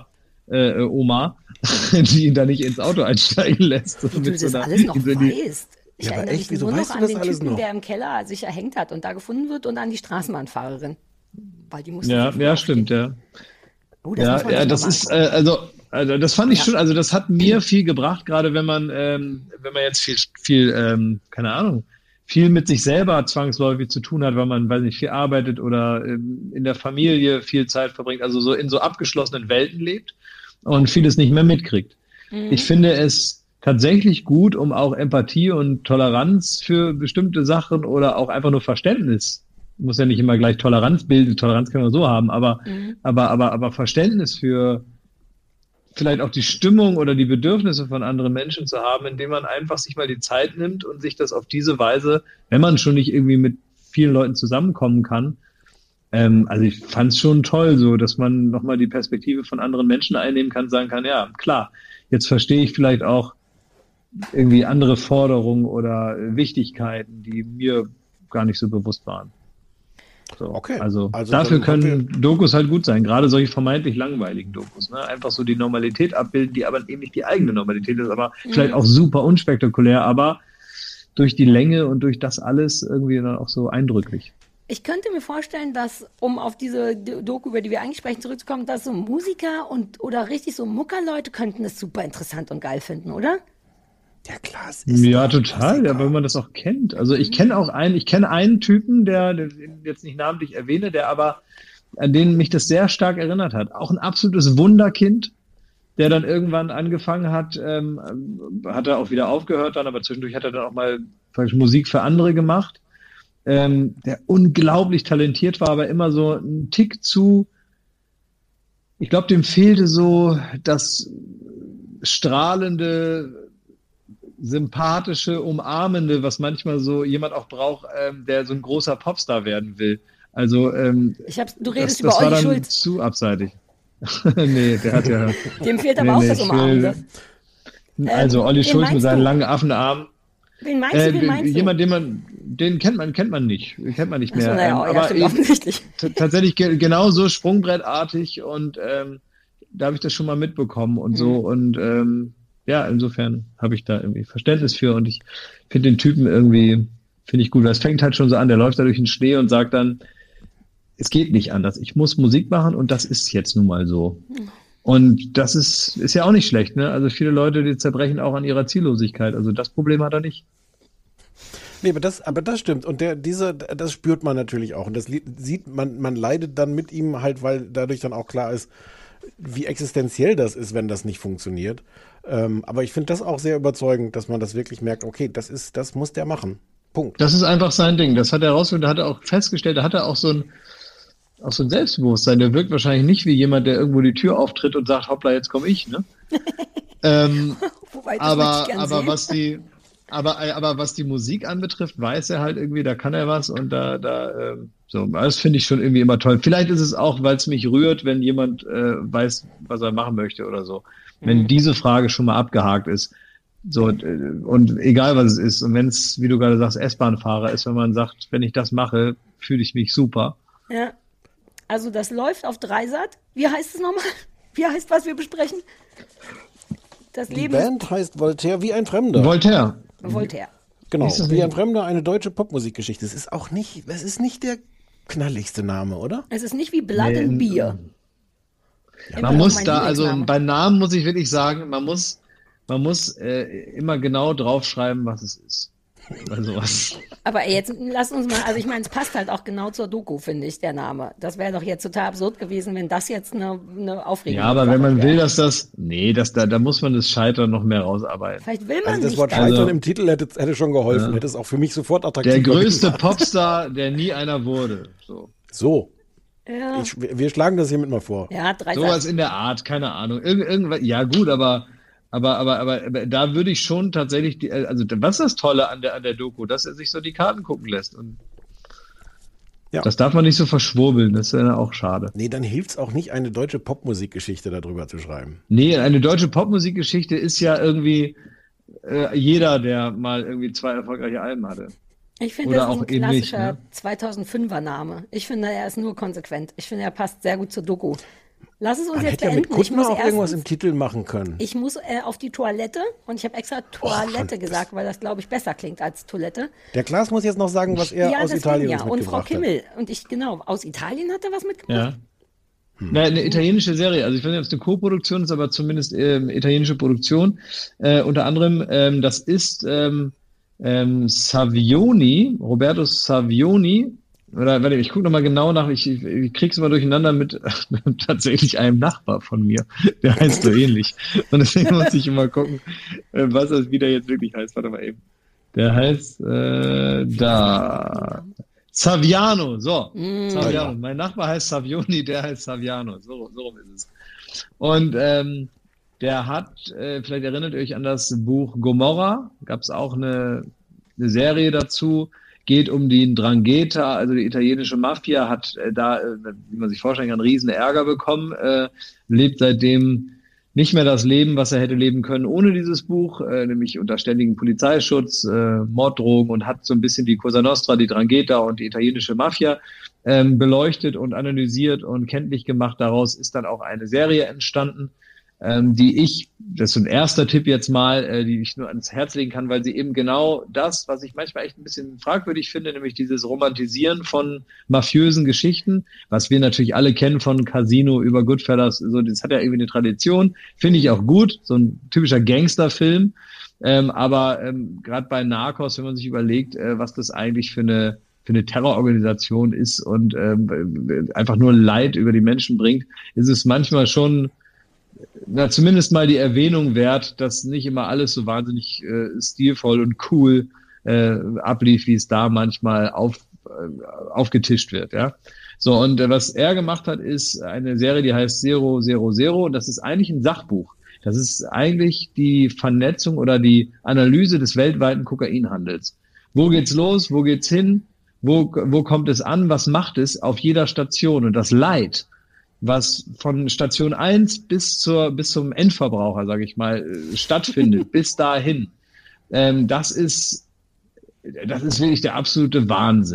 Laber-Oma, die ihn da nicht ins Auto einsteigen lässt. Wie du Mit das so einer- alles noch in so die- weißt. Ich Ja, aber erinnere echt, mich wieso nur weißt noch du an das den alles Typen, noch? der im Keller sich erhängt hat und da gefunden wird und an die Straßenbahnfahrerin. Weil die musste Ja, so früh ja, aufstehen. stimmt, ja. Oh, das Ja, muss man ja, sich das noch mal ist, äh, also, also das fand ich Ja. schon, also das hat mir viel gebracht, gerade wenn man, ähm, wenn man jetzt viel, viel, ähm, keine Ahnung, viel mit sich selber zwangsläufig zu tun hat, weil man, weiß nicht, viel arbeitet oder ähm, in der Familie viel Zeit verbringt, also so in so abgeschlossenen Welten lebt und vieles nicht mehr mitkriegt. Mhm. Ich finde es tatsächlich gut, um auch Empathie und Toleranz für bestimmte Sachen oder auch einfach nur Verständnis, muss ja nicht immer gleich Toleranz bilden, Toleranz kann man so haben, aber, Mhm. aber, aber, aber Verständnis für vielleicht auch die Stimmung oder die Bedürfnisse von anderen Menschen zu haben, indem man einfach sich mal die Zeit nimmt und sich das auf diese Weise, wenn man schon nicht irgendwie mit vielen Leuten zusammenkommen kann, ähm, also ich fand es schon toll, so, dass man nochmal die Perspektive von anderen Menschen einnehmen kann, sagen kann, ja, klar, jetzt verstehe ich vielleicht auch irgendwie andere Forderungen oder äh, Wichtigkeiten, die mir gar nicht so bewusst waren. So, Okay, Also, also dafür dann haben können Dokus halt gut sein, gerade solche vermeintlich langweiligen Dokus. Ne? Einfach so die Normalität abbilden, die aber eben nicht die eigene Normalität ist, aber Mhm. vielleicht auch super unspektakulär, aber durch die Länge und durch das alles irgendwie dann auch so eindrücklich. Ich könnte mir vorstellen, dass, um auf diese D- Doku, über die wir eigentlich sprechen, zurückzukommen, dass so Musiker und oder richtig so Muckerleute könnten das super interessant und geil finden, oder? Ja, klar, es ist Ja, doch total, Musiker. ja, weil man das auch kennt. Also ich kenne auch einen, ich kenne einen Typen, der, der den jetzt nicht namentlich erwähne, der aber, an den mich das sehr stark erinnert hat. Auch ein absolutes Wunderkind, der dann irgendwann angefangen hat, ähm, hat er auch wieder aufgehört dann, aber zwischendurch hat er dann auch mal praktisch Musik für andere gemacht, ähm, der unglaublich talentiert war, aber immer so ein Tick zu, ich glaube, dem fehlte so das strahlende, sympathische, umarmende, was manchmal so jemand auch braucht, ähm, der so ein großer Popstar werden will. Also ähm, Ich hab's, du das, redest das über war Olli dann Schulz. zu abseitig. Nee, der hat ja... Dem fehlt aber Nee, auch nee, das ich Umarmende. will- Also Olli wen Schulz mit meinst seinen du? langen Affenarmen. Wen meinst Äh, du, wen meinst du? jemand, den man, den kennt man, kennt man nicht, kennt man nicht Ach so, mehr. naja, ähm, oh, ja, aber stimmt, eben offensichtlich. t- tatsächlich ge genauso sprungbrettartig und ähm, da habe ich das schon mal mitbekommen und so und ähm, ja, insofern habe ich da irgendwie Verständnis für und ich finde den Typen irgendwie Finde ich gut. Das fängt halt schon so an. Der läuft da durch den Schnee und sagt dann, es geht nicht anders. Ich muss Musik machen und das ist jetzt nun mal so. Und das ist, ist ja auch nicht schlecht, ne? Also viele Leute, die zerbrechen auch an ihrer Ziellosigkeit. Also das Problem hat er nicht. Nee, aber das, aber das stimmt. Und der, diese, das spürt man natürlich auch. Und das sieht man, man leidet dann mit ihm halt, weil dadurch dann auch klar ist, wie existenziell das ist, wenn das nicht funktioniert. Ähm, aber ich finde das auch sehr überzeugend, dass man das wirklich merkt, okay, das ist, das muss der machen. Punkt. Das ist einfach sein Ding. Das hat er rausgefunden, da hat er auch festgestellt, da hat er auch so ein, auch so ein Selbstbewusstsein. Der wirkt wahrscheinlich nicht wie jemand, der irgendwo die Tür auftritt und sagt, hoppla, jetzt komme ich, ne? ähm, Wobei, das aber, möchte ich gern aber sehen. was die, aber, aber was die Musik anbetrifft, weiß er halt irgendwie, da kann er was und da, da, ähm, so, das finde ich schon irgendwie immer toll. Vielleicht ist es auch, weil es mich rührt, wenn jemand äh, weiß, was er machen möchte oder so. Wenn Mhm. diese Frage schon mal abgehakt ist. So, äh, und egal was es ist. Und wenn es, wie du gerade sagst, S-Bahn-Fahrer ist, wenn man sagt, wenn ich das mache, fühle ich mich super. Ja. Also das läuft auf Dreisat. Wie heißt es nochmal? Wie heißt, was wir besprechen? Das Die Leben Band heißt Voltaire wie ein Fremder. Voltaire. ist Voltaire. Genau, Ist das wie nicht- ein Fremder, eine deutsche Popmusikgeschichte. Es ist auch nicht, es ist nicht der knalligste Name, oder? Es ist nicht wie Blood Nee, and Beer. Immer Man noch muss mein da, also Lieblingsname. bei Namen muss ich wirklich sagen, man muss, man muss äh, immer genau draufschreiben, was es ist. Bei sowas. Aber ey, jetzt lass uns mal, also ich meine, es passt halt auch genau zur Doku, finde ich, der Name. Das wäre doch jetzt total absurd gewesen, wenn das jetzt eine, eine Aufregung Ja, aber wenn man wäre. will, dass das, nee, das, da, da muss man das Scheitern noch mehr rausarbeiten. Vielleicht will man Also das nicht. Wort das. Scheitern Also- im Titel hätte, hätte schon geholfen, Ja. hätte es auch für mich sofort attraktiver Der größte gemacht. Popstar, der nie einer wurde. So. So, Ja, ich, wir schlagen das hiermit mal vor. ja drei Sowas Satz. in der Art, keine Ahnung. Irgend, irgendwas, ja gut, aber, aber, aber, aber, aber da würde ich schon tatsächlich, die, also was ist das Tolle an der, an der Doku, dass er sich so die Karten gucken lässt. Und Ja. das darf man nicht so verschwurbeln, das ist ja auch schade. Nee, dann hilft es auch nicht, eine deutsche Popmusikgeschichte darüber zu schreiben. Nee, eine deutsche Popmusikgeschichte ist ja irgendwie äh, jeder, der mal irgendwie zwei erfolgreiche Alben hatte. Ich finde, Oder das ist auch ein eben nicht, klassischer ne? zweitausendfünfer Name. Ich finde, er ist nur konsequent. Ich finde, er passt sehr gut zur Doku. Lass es uns Man jetzt hätte ja mit beenden. Ich Kuttner muss auch irgendwas erstens, im Titel machen können. ich muss äh, auf die Toilette und ich habe extra Toilette gesagt, weil das, glaube ich, besser klingt als Toilette. Der Klaas muss jetzt noch sagen, was er ja, aus deswegen Italien ja. uns Und Frau mitgebracht Kimmel. Und ich, genau, aus Italien hat er was mitgebracht. Ja. Na, eine italienische Serie, also ich weiß nicht, ob es eine Co-Produktion ist, aber zumindest ähm, italienische Produktion. Äh, unter anderem, ähm, das ist ähm, ähm, Savioni, Roberto Savioni, oder warte, ich gucke nochmal genau nach, ich, ich, ich krieg's mal durcheinander mit tatsächlich einem Nachbar von mir, der heißt so ähnlich. Und deswegen muss ich immer gucken, äh, was das wieder jetzt wirklich heißt. Warte mal eben. Der heißt äh, da Saviano, so. Mm. Saviano. Mein Nachbar heißt Savioni, der heißt Saviano. So, so rum ist es. Und ähm, der hat, äh, vielleicht erinnert ihr euch an das Buch Gomorra, gab es auch eine, eine Serie dazu, geht um die Ndrangheta, also die italienische Mafia, hat äh, da, äh, wie man sich vorstellen kann, riesen Ärger bekommen, äh, lebt seitdem nicht mehr das Leben, was er hätte leben können ohne dieses Buch, äh, nämlich unter ständigem Polizeischutz, äh, Morddrogen, und hat so ein bisschen die Cosa Nostra, die Ndrangheta und die italienische Mafia ähm, beleuchtet und analysiert und kenntlich gemacht. Daraus ist dann auch eine Serie entstanden, ähm, die ich, das ist so ein erster Tipp jetzt mal, äh, die ich nur ans Herz legen kann, weil sie eben genau das, was ich manchmal echt ein bisschen fragwürdig finde, nämlich dieses Romantisieren von mafiösen Geschichten, was wir natürlich alle kennen von Casino über Goodfellas, so, das hat ja irgendwie eine Tradition, finde ich auch gut, so ein typischer Gangsterfilm, ähm, aber ähm, gerade bei Narcos, wenn man sich überlegt, äh, was das eigentlich für eine für eine Terrororganisation ist und ähm, einfach nur Leid über die Menschen bringt, ist es manchmal schon na, zumindest mal die Erwähnung wert, dass nicht immer alles so wahnsinnig äh, stilvoll und cool äh, ablief, wie es da manchmal auf, äh, aufgetischt wird, ja. So, und äh, was er gemacht hat, ist eine Serie, die heißt Zero, Zero, Zero, und das ist eigentlich ein Sachbuch. Das ist eigentlich die Vernetzung oder die Analyse des weltweiten Kokainhandels. Wo geht's los? Wo geht's hin? Wo, wo kommt es an? Was macht es auf jeder Station? Und das Leid, was von Station eins bis zur bis zum Endverbraucher, sage ich mal, stattfindet, bis dahin, ähm, das ist das ist wirklich der absolute Wahnsinn.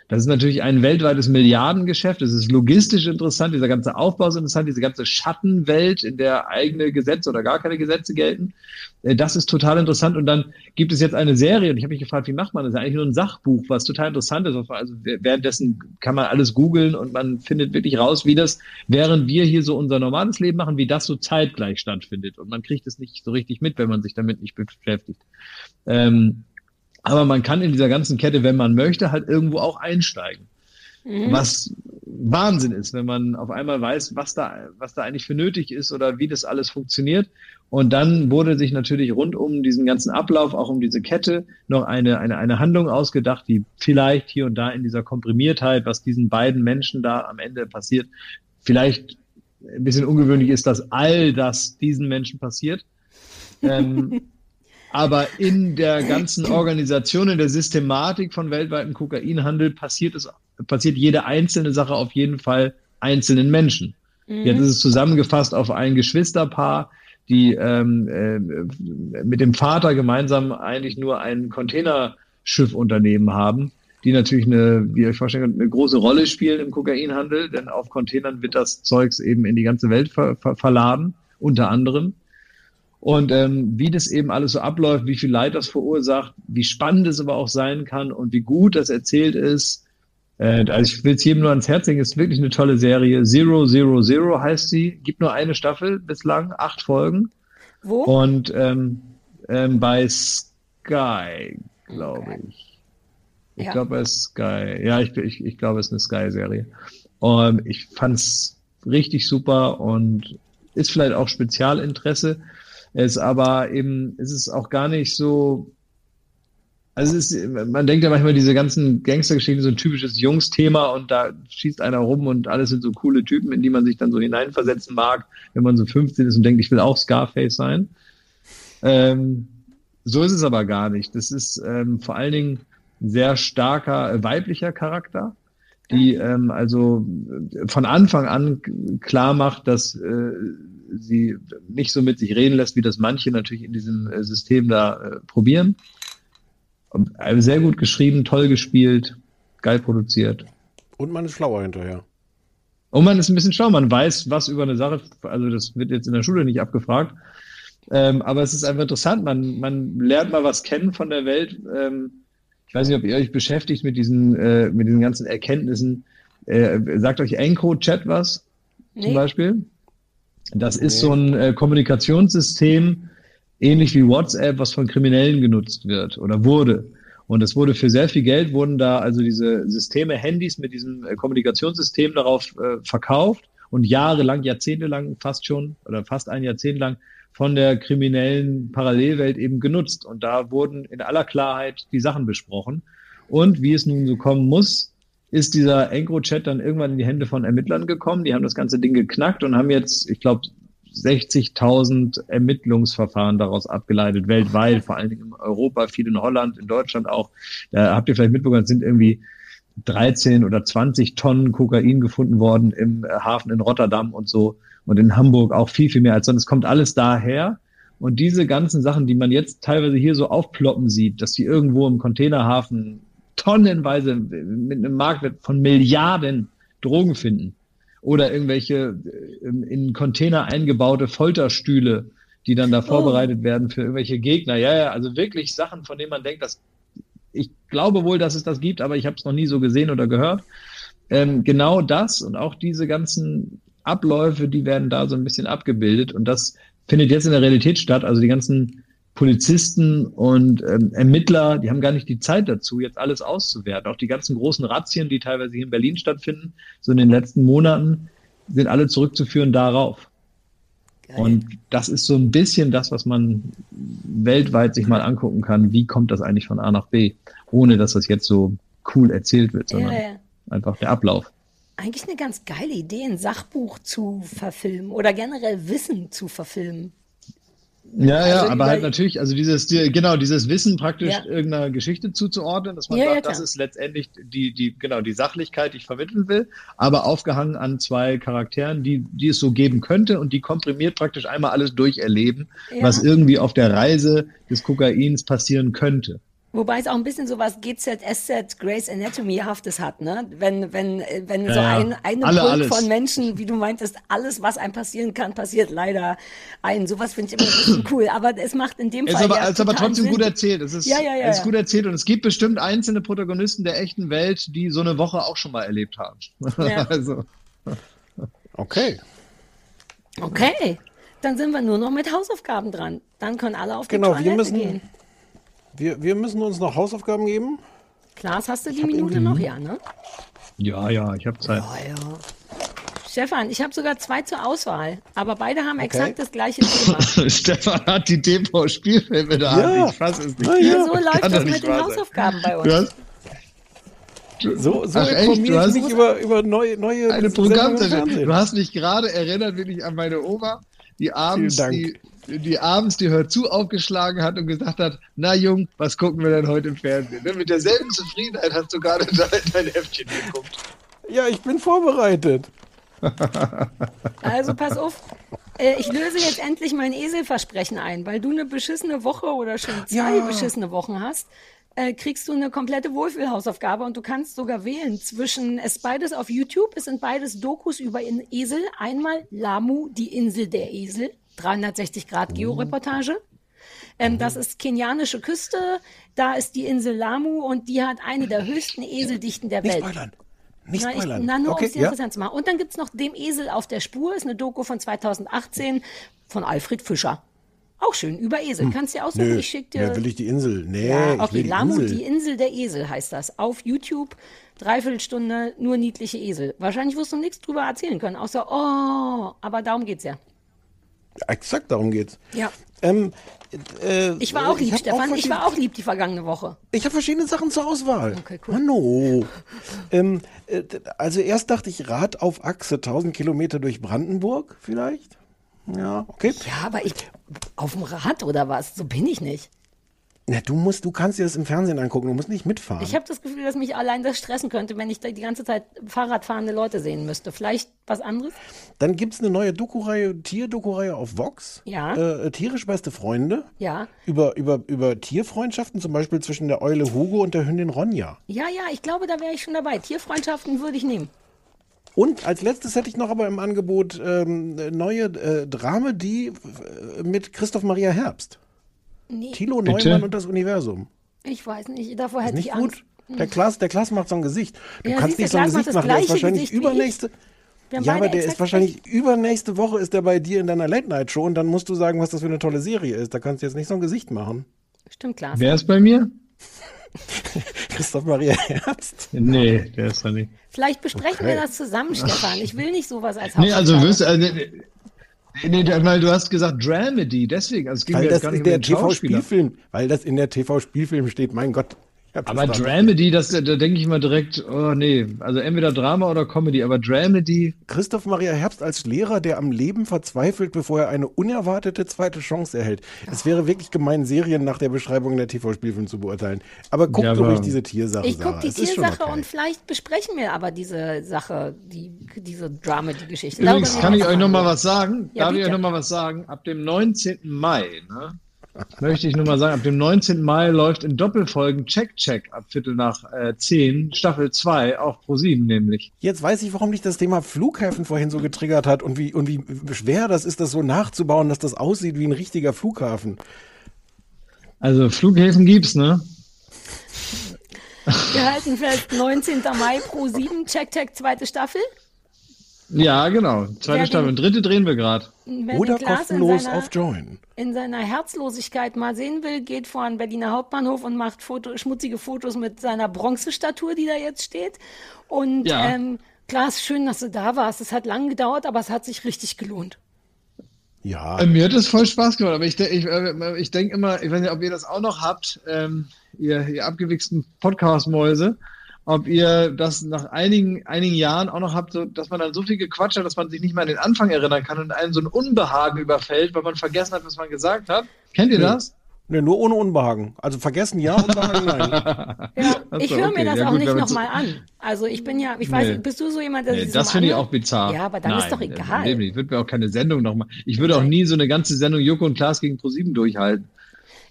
Das ist natürlich ein weltweites Milliardengeschäft. Es ist logistisch interessant, dieser ganze Aufbau ist interessant, diese ganze Schattenwelt, in der eigene Gesetze oder gar keine Gesetze gelten. Das ist total interessant. Und dann gibt es jetzt eine Serie, und ich habe mich gefragt, wie macht man das? Das ist eigentlich nur ein Sachbuch, was total interessant ist. Also währenddessen kann man alles googeln und man findet wirklich raus, wie das, während wir hier so unser normales Leben machen, wie das so zeitgleich stattfindet. Und man kriegt es nicht so richtig mit, wenn man sich damit nicht beschäftigt. Ähm, Aber man kann in dieser ganzen Kette, wenn man möchte, halt irgendwo auch einsteigen. Mhm. Was Wahnsinn ist, wenn man auf einmal weiß, was da, was da eigentlich für nötig ist oder wie das alles funktioniert. Und dann wurde sich natürlich rund um diesen ganzen Ablauf, auch um diese Kette, noch eine, eine, eine Handlung ausgedacht, die vielleicht hier und da in dieser Komprimiertheit, was diesen beiden Menschen da am Ende passiert, vielleicht ein bisschen ungewöhnlich ist, dass all das diesen Menschen passiert. Ähm, Aber in der ganzen Organisation, in der Systematik von weltweitem Kokainhandel passiert es, passiert jede einzelne Sache auf jeden Fall einzelnen Menschen. Mhm. Jetzt ist es zusammengefasst auf ein Geschwisterpaar, die ähm, äh, mit dem Vater gemeinsam eigentlich nur ein Containerschiffunternehmen haben, die natürlich eine, wie ihr euch vorstellen könnt, eine große Rolle spielen im Kokainhandel, denn auf Containern wird das Zeugs eben in die ganze Welt ver- ver- verladen, unter anderem. Und ähm, wie das eben alles so abläuft, wie viel Leid das verursacht, wie spannend es aber auch sein kann und wie gut das erzählt ist. Äh, also ich will es jedem nur ans Herz legen, ist wirklich eine tolle Serie. Zero, Zero, Zero heißt sie. Gibt nur eine Staffel bislang, acht Folgen. Wo? Und ähm, ähm, bei Sky, glaube okay. ich. Ich ja. glaube bei Sky. Ja, ich, ich, ich glaube, es ist eine Sky-Serie. Und ich fand's richtig super und ist vielleicht auch Spezialinteresse. Es aber eben, es ist auch gar nicht so, also es ist, man denkt ja manchmal, diese ganzen Gangstergeschichten sind so ein typisches Jungsthema und da schießt einer rum und alles sind so coole Typen, in die man sich dann so hineinversetzen mag, wenn man so fünfzehn ist und denkt, ich will auch Scarface sein. Ähm, so ist es aber gar nicht. Das ist ähm, vor allen Dingen ein sehr starker äh, weiblicher Charakter, die ähm, also von Anfang an klar macht, dass äh, sie nicht so mit sich reden lässt, wie das manche natürlich in diesem äh, System da äh, probieren. Also sehr gut geschrieben, toll gespielt, geil produziert. Und man ist schlauer hinterher. Und man ist ein bisschen schlauer, man weiß was über eine Sache, also das wird jetzt in der Schule nicht abgefragt, ähm, aber es ist einfach interessant, man, man lernt mal was kennen von der Welt. Ähm, ich weiß nicht, ob ihr euch beschäftigt mit diesen, äh, mit diesen ganzen Erkenntnissen. Äh, sagt euch EncroChat was, nee. Zum Beispiel? Das ist so ein äh, Kommunikationssystem, ähnlich wie WhatsApp, was von Kriminellen genutzt wird oder wurde. Und es wurde für sehr viel Geld, wurden da also diese Systeme, Handys mit diesem äh, Kommunikationssystem darauf äh, verkauft und jahrelang, jahrzehntelang fast schon oder fast ein Jahrzehnt lang von der kriminellen Parallelwelt eben genutzt. Und da wurden in aller Klarheit die Sachen besprochen. Und wie es nun so kommen muss, ist dieser EncroChat dann irgendwann in die Hände von Ermittlern gekommen. Die haben das ganze Ding geknackt und haben jetzt, ich glaube, sechzigtausend Ermittlungsverfahren daraus abgeleitet, weltweit, vor allen Dingen in Europa, viel in Holland, in Deutschland auch. Da habt ihr vielleicht mitbekommen, es sind irgendwie dreizehn oder zwanzig Tonnen Kokain gefunden worden im Hafen in Rotterdam und so und in Hamburg auch viel, viel mehr als sonst. Es kommt alles daher. Und diese ganzen Sachen, die man jetzt teilweise hier so aufploppen sieht, dass die irgendwo im Containerhafen tonnenweise mit einem Marktwert von Milliarden Drogen finden oder irgendwelche in Container eingebaute Folterstühle, die dann da vorbereitet oh. werden für irgendwelche Gegner. Ja, ja, also wirklich Sachen, von denen man denkt, dass ich glaube wohl, dass es das gibt, aber ich habe es noch nie so gesehen oder gehört. Ähm, genau das und auch diese ganzen Abläufe, die werden da so ein bisschen abgebildet und das findet jetzt in der Realität statt. Also die ganzen Polizisten und ähm, Ermittler, die haben gar nicht die Zeit dazu, jetzt alles auszuwerten. Auch die ganzen großen Razzien, die teilweise hier in Berlin stattfinden, so in den letzten Monaten, sind alle zurückzuführen darauf. Geil. Und das ist so ein bisschen das, was man weltweit sich mal angucken kann. Wie kommt das eigentlich von A nach B? Ohne, dass das jetzt so cool erzählt wird, sondern ja, ja. einfach der Ablauf. Eigentlich eine ganz geile Idee, ein Sachbuch zu verfilmen oder generell Wissen zu verfilmen. Ja, ja, also aber halt natürlich, also dieses, die, genau, dieses Wissen praktisch ja. irgendeiner Geschichte zuzuordnen, dass man ja, sagt, ja, das ist letztendlich die, die, genau, die Sachlichkeit, die ich vermitteln will, aber aufgehangen an zwei Charakteren, die, die es so geben könnte und die komprimiert praktisch einmal alles durcherleben, ja. was irgendwie auf der Reise des Kokains passieren könnte. Wobei es auch ein bisschen so was G Z S Z Grey's Anatomy-haftes hat, ne? Wenn, wenn, wenn Ja, so ja. ein, eine Alle, Pulk alles. von Menschen, wie du meintest, alles, was einem passieren kann, passiert leider ein. Sowas finde ich immer ein bisschen cool. Aber es macht in dem Ist Fall aber, ja ist aber total trotzdem Sinn. gut erzählt. Es ist, Ja, ja, ja, es ist ja. gut erzählt und es gibt bestimmt einzelne Protagonisten der echten Welt, die so eine Woche auch schon mal erlebt haben. Ja. Also. Okay. Okay, dann sind wir nur noch mit Hausaufgaben dran. Dann können alle auf die Genau, wir Toilette müssen, gehen. wir, wir müssen uns noch Hausaufgaben geben. Klaas, hast du die hab Minute irgendwie- noch? Ja, ne? Ja, ja, ich habe Zeit. Ja, ja. Stefan, ich habe sogar zwei zur Auswahl, aber beide haben Okay. exakt das gleiche Thema. Stefan hat die T V-Spielfilme da. Ja. Ich fass es nicht. Na ja. Ja, so Kann läuft doch das nicht mit den wahr sein. Hausaufgaben bei Du uns. hast So, so Ach, echt? Du informiere ich hast- mich über, über neue, neue eine Sendungen im Programmzeit. Fernsehen. Du hast mich gerade erinnert wirklich an meine Oma, die abends, Vielen die, die abends die Hör zu aufgeschlagen hat und gesagt hat, na Jung, was gucken wir denn heute im Fernsehen? Ne? Mit derselben Zufriedenheit hast du gerade dein, dein Heftchen geguckt. Ja, ich bin vorbereitet. Also pass auf, äh, ich löse jetzt endlich mein Eselversprechen ein, weil du eine beschissene Woche oder schon zwei Ja. beschissene Wochen hast, äh, kriegst du eine komplette Wohlfühlhausaufgabe und du kannst sogar wählen zwischen, es ist beides auf YouTube, es sind beides Dokus über in Esel, einmal Lamu, die Insel der Esel, dreihundertsechzig Grad Georeportage. Ähm, das ist kenianische Küste, da ist die Insel Lamu und die hat eine der höchsten Eseldichten der Nicht Welt. spoilern. Nicht Na, ich, spoilern. na, nur Okay, um es dir ja. interessant zu machen. Und dann gibt's noch Dem Esel auf der Spur, ist eine Doku von zweitausendachtzehn von Alfred Fischer. Auch schön, über Esel. Kannst du dir aussuchen, Nö, ich schick dir... ja, will ich die Insel? Nee, ja, ich okay, will die Lamu, Insel. die Insel der Esel heißt das. Auf YouTube, Dreiviertelstunde, nur niedliche Esel. Wahrscheinlich wirst du nichts drüber erzählen können, außer, oh, aber darum geht's ja. Exakt darum geht's. Ja. Ähm, äh, Ich war auch lieb, hab Stefan, ich verschiedene- war auch lieb die vergangene Woche. Ich habe verschiedene Sachen zur Auswahl. Okay, cool. Manno. ähm, äh, also erst dachte ich Rad auf Achse, tausend Kilometer durch Brandenburg vielleicht. Ja, okay. Ja, aber ich, auf dem Rad oder was? So bin ich nicht. Na, du musst, du kannst dir das im Fernsehen angucken, du musst nicht mitfahren. Ich habe das Gefühl, dass mich allein das stressen könnte, wenn ich da die ganze Zeit Fahrradfahrende Leute sehen müsste. Vielleicht was anderes? Dann gibt's eine neue Doku-Reihe, Tier-Doku-Reihe auf Vox. Ja. Äh, tierisch beste Freunde. Ja. Über, über, über Tierfreundschaften, zum Beispiel zwischen der Eule Hugo und der Hündin Ronja. Ja, ja, ich glaube, da wäre ich schon dabei. Tierfreundschaften würde ich nehmen. Und als letztes hätte ich noch aber im Angebot ähm, neue äh, Dramedie äh, mit Christoph Maria Herbst. Nee, Thilo Bitte? Neumann und das Universum. ich weiß nicht. Davor Ist hätte nicht ich gut? Angst. Der Klaas, der Klaas macht so ein Gesicht. Du Ja, kannst siehst nicht du, so ein Klaas macht Gesicht das machen. Der ist gleiche wahrscheinlich Gesicht wie ich. übernächste. Wir haben Ja, beide aber der ist exakt wahrscheinlich übernächste Woche ist der bei dir in deiner Late-Night-Show und dann musst du sagen, was das für eine tolle Serie ist. Da kannst du jetzt nicht so ein Gesicht machen. Stimmt, Klaas. Wer ist bei mir? Christoph Maria Herbst. Nee, der ist da nicht. Vielleicht besprechen Okay. wir das zusammen, Stefan. Ich will nicht sowas als Nee, also Hausaufgabe. wirst also, nee, nee, weil du hast gesagt Dramedy, deswegen, also es ging Weil mir das jetzt gar nicht in um der den Schauspieler. T V-Spielfilm, weil das in der T V-Spielfilm steht, mein Gott. Ich hab das Aber da- Dramedy, das, da denke ich immer direkt, oh nee, also entweder Drama oder Comedy, aber Dramedy, Christoph Maria Herbst als Lehrer, der am Leben verzweifelt, bevor er eine unerwartete zweite Chance erhält. Es wäre wirklich gemein, Serien nach der Beschreibung der T V-Spielfilm zu beurteilen. Aber guckt Ja, aber- ruhig diese Tiersache, Ich gucke Sarah. die Es ist schon Tiersache okay. und vielleicht besprechen wir aber diese Sache, die, diese Dramedy-Geschichte. übrigens Darüber kann ich reden wir euch noch mal nachher. was sagen, Ja, darf ich bitte. euch noch mal was sagen, ab dem neunzehnten Mai, ne, möchte ich nur mal sagen, ab dem neunzehnten Mai läuft in Doppelfolgen Check Check ab Viertel nach äh, zehn, Staffel zwei, auch ProSieben nämlich. Jetzt weiß ich, warum dich das Thema Flughäfen vorhin so getriggert hat und wie, und wie schwer das ist, das so nachzubauen, dass das aussieht wie ein richtiger Flughafen. Also Flughäfen gibt's, ne? Wir halten fest, neunzehnten Mai pro sieben, Check Check, zweite Staffel. Ja, genau, zweite Wer Staffel, den- dritte drehen wir gerade. Wenn Oder den Klaas in kostenlos seiner, auf Join. in seiner Herzlosigkeit mal sehen will, geht vor einen Berliner Hauptbahnhof und macht Foto, schmutzige Fotos mit seiner Bronzestatue, die da jetzt steht. Und Ja. ähm, Klaas, schön, dass du da warst. Es hat lange gedauert, aber es hat sich richtig gelohnt. Ja. Äh, Mir hat es voll Spaß gemacht, aber ich, de ich, äh, ich denke immer, ich weiß nicht, ob ihr das auch noch habt, ähm, ihr, ihr abgewichsten Podcast-Mäuse, ob ihr das nach einigen, einigen Jahren auch noch habt, so, dass man dann so viel gequatscht hat, dass man sich nicht mehr an den Anfang erinnern kann und einen so ein Unbehagen überfällt, weil man vergessen hat, was man gesagt hat. Kennt ihr Nee. das? Ne, nur ohne Unbehagen. Also vergessen ja, Unbehagen nein. Ja, Ach ich so, höre okay. mir das Ja, auch gut, nicht wenn man so- nochmal an. Also ich bin ja, ich weiß Nee. nicht, bist du so jemand, der Nee, sich das so finde ich anhört? auch bizarr. Ja, aber dann Nein, ist doch äh, egal. nee, Ich würde mir auch keine Sendung nochmal. Ich würde auch nie so eine ganze Sendung Joko und Klaas gegen ProSieben durchhalten.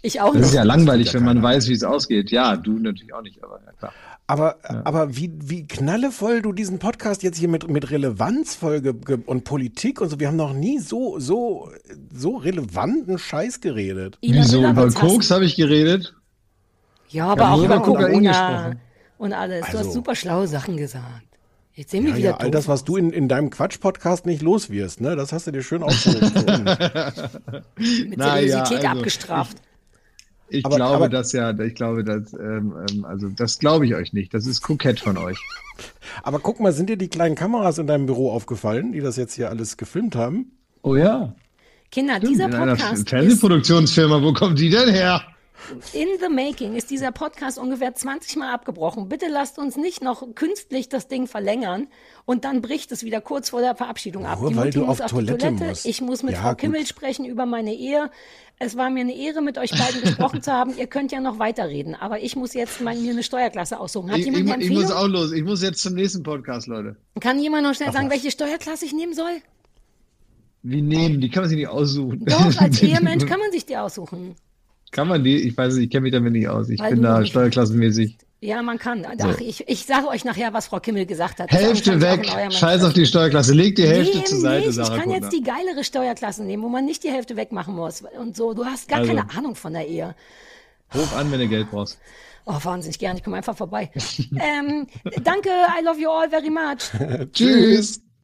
Ich auch Das nicht. ist ja langweilig, ja wenn man keiner. weiß, wie es ausgeht. Ja, du natürlich auch nicht, aber ja klar. Aber, aber wie, wie knallevoll du diesen Podcast jetzt hier mit, mit Relevanzfolge ge- und Politik und so, wir haben noch nie so, so, so relevanten Scheiß geredet. Ina Wieso? Müller Über wird's hassen. Koks habe ich geredet. Ja, aber Wir haben auch nur über über Kokain Corona gesprochen. und alles. Du Also- hast super schlaue Sachen gesagt. Jetzt sehen wir Ja, wieder ja, all doof das, was aus. du in, in deinem Quatsch-Podcast nicht los wirst, ne, das hast du dir schön aufgehoben. mit Na ja, Seriosität also, abgestraft. Ich Aber- glaube, aber- dass ja, ich glaube, dass, ähm, ähm, also das glaube ich euch nicht. Das ist kokett von euch. Aber guck mal, sind dir die kleinen Kameras in deinem Büro aufgefallen, die das jetzt hier alles gefilmt haben? Oh ja. Kinder, dieser In einer Podcast ist Fernsehproduktionsfirma, wo kommt die denn her? in the making, ist dieser Podcast ungefähr zwanzig Mal abgebrochen. Bitte lasst uns nicht noch künstlich das Ding verlängern und dann bricht es wieder kurz vor der Verabschiedung ab. Nur Die weil Mutti du muss auf die Toilette Toilette. musst. Ich muss mit Ja, Frau gut. Kimmel sprechen über meine Ehe. Es war mir eine Ehre, mit euch beiden gesprochen zu haben. Ihr könnt ja noch weiterreden, aber ich muss jetzt mal mir eine Steuerklasse aussuchen. Hat Ich, jemand ich, eine ich muss Empfehlung? auch los. Ich muss jetzt zum nächsten Podcast, Leute. Kann jemand noch schnell sagen, welche Steuerklasse ich nehmen soll? Wie nehmen? Die kann man sich nicht aussuchen. Doch, als Ehemensch kann man sich die aussuchen. Kann man die? Ich weiß nicht, ich kenne mich damit nicht aus. Ich Weil bin du noch da nicht- steuerklassenmäßig. Ja, man kann. Ach, ich, ich sage euch nachher, was Frau Kimmel gesagt hat. Hälfte Das ist auch weg. in eurem Scheiß auf die Steuerklasse. Leg die Hälfte Nehm zur Seite, nicht. Sarah Ich kann Kuttner. jetzt die geilere Steuerklasse nehmen, wo man nicht die Hälfte wegmachen muss. Und so, du hast gar Also. keine Ahnung von der Ehe. Ruf an, wenn du Geld brauchst. Oh, wahnsinnig gern. Ich komme einfach vorbei. ähm, danke, I love you all very much. Tschüss.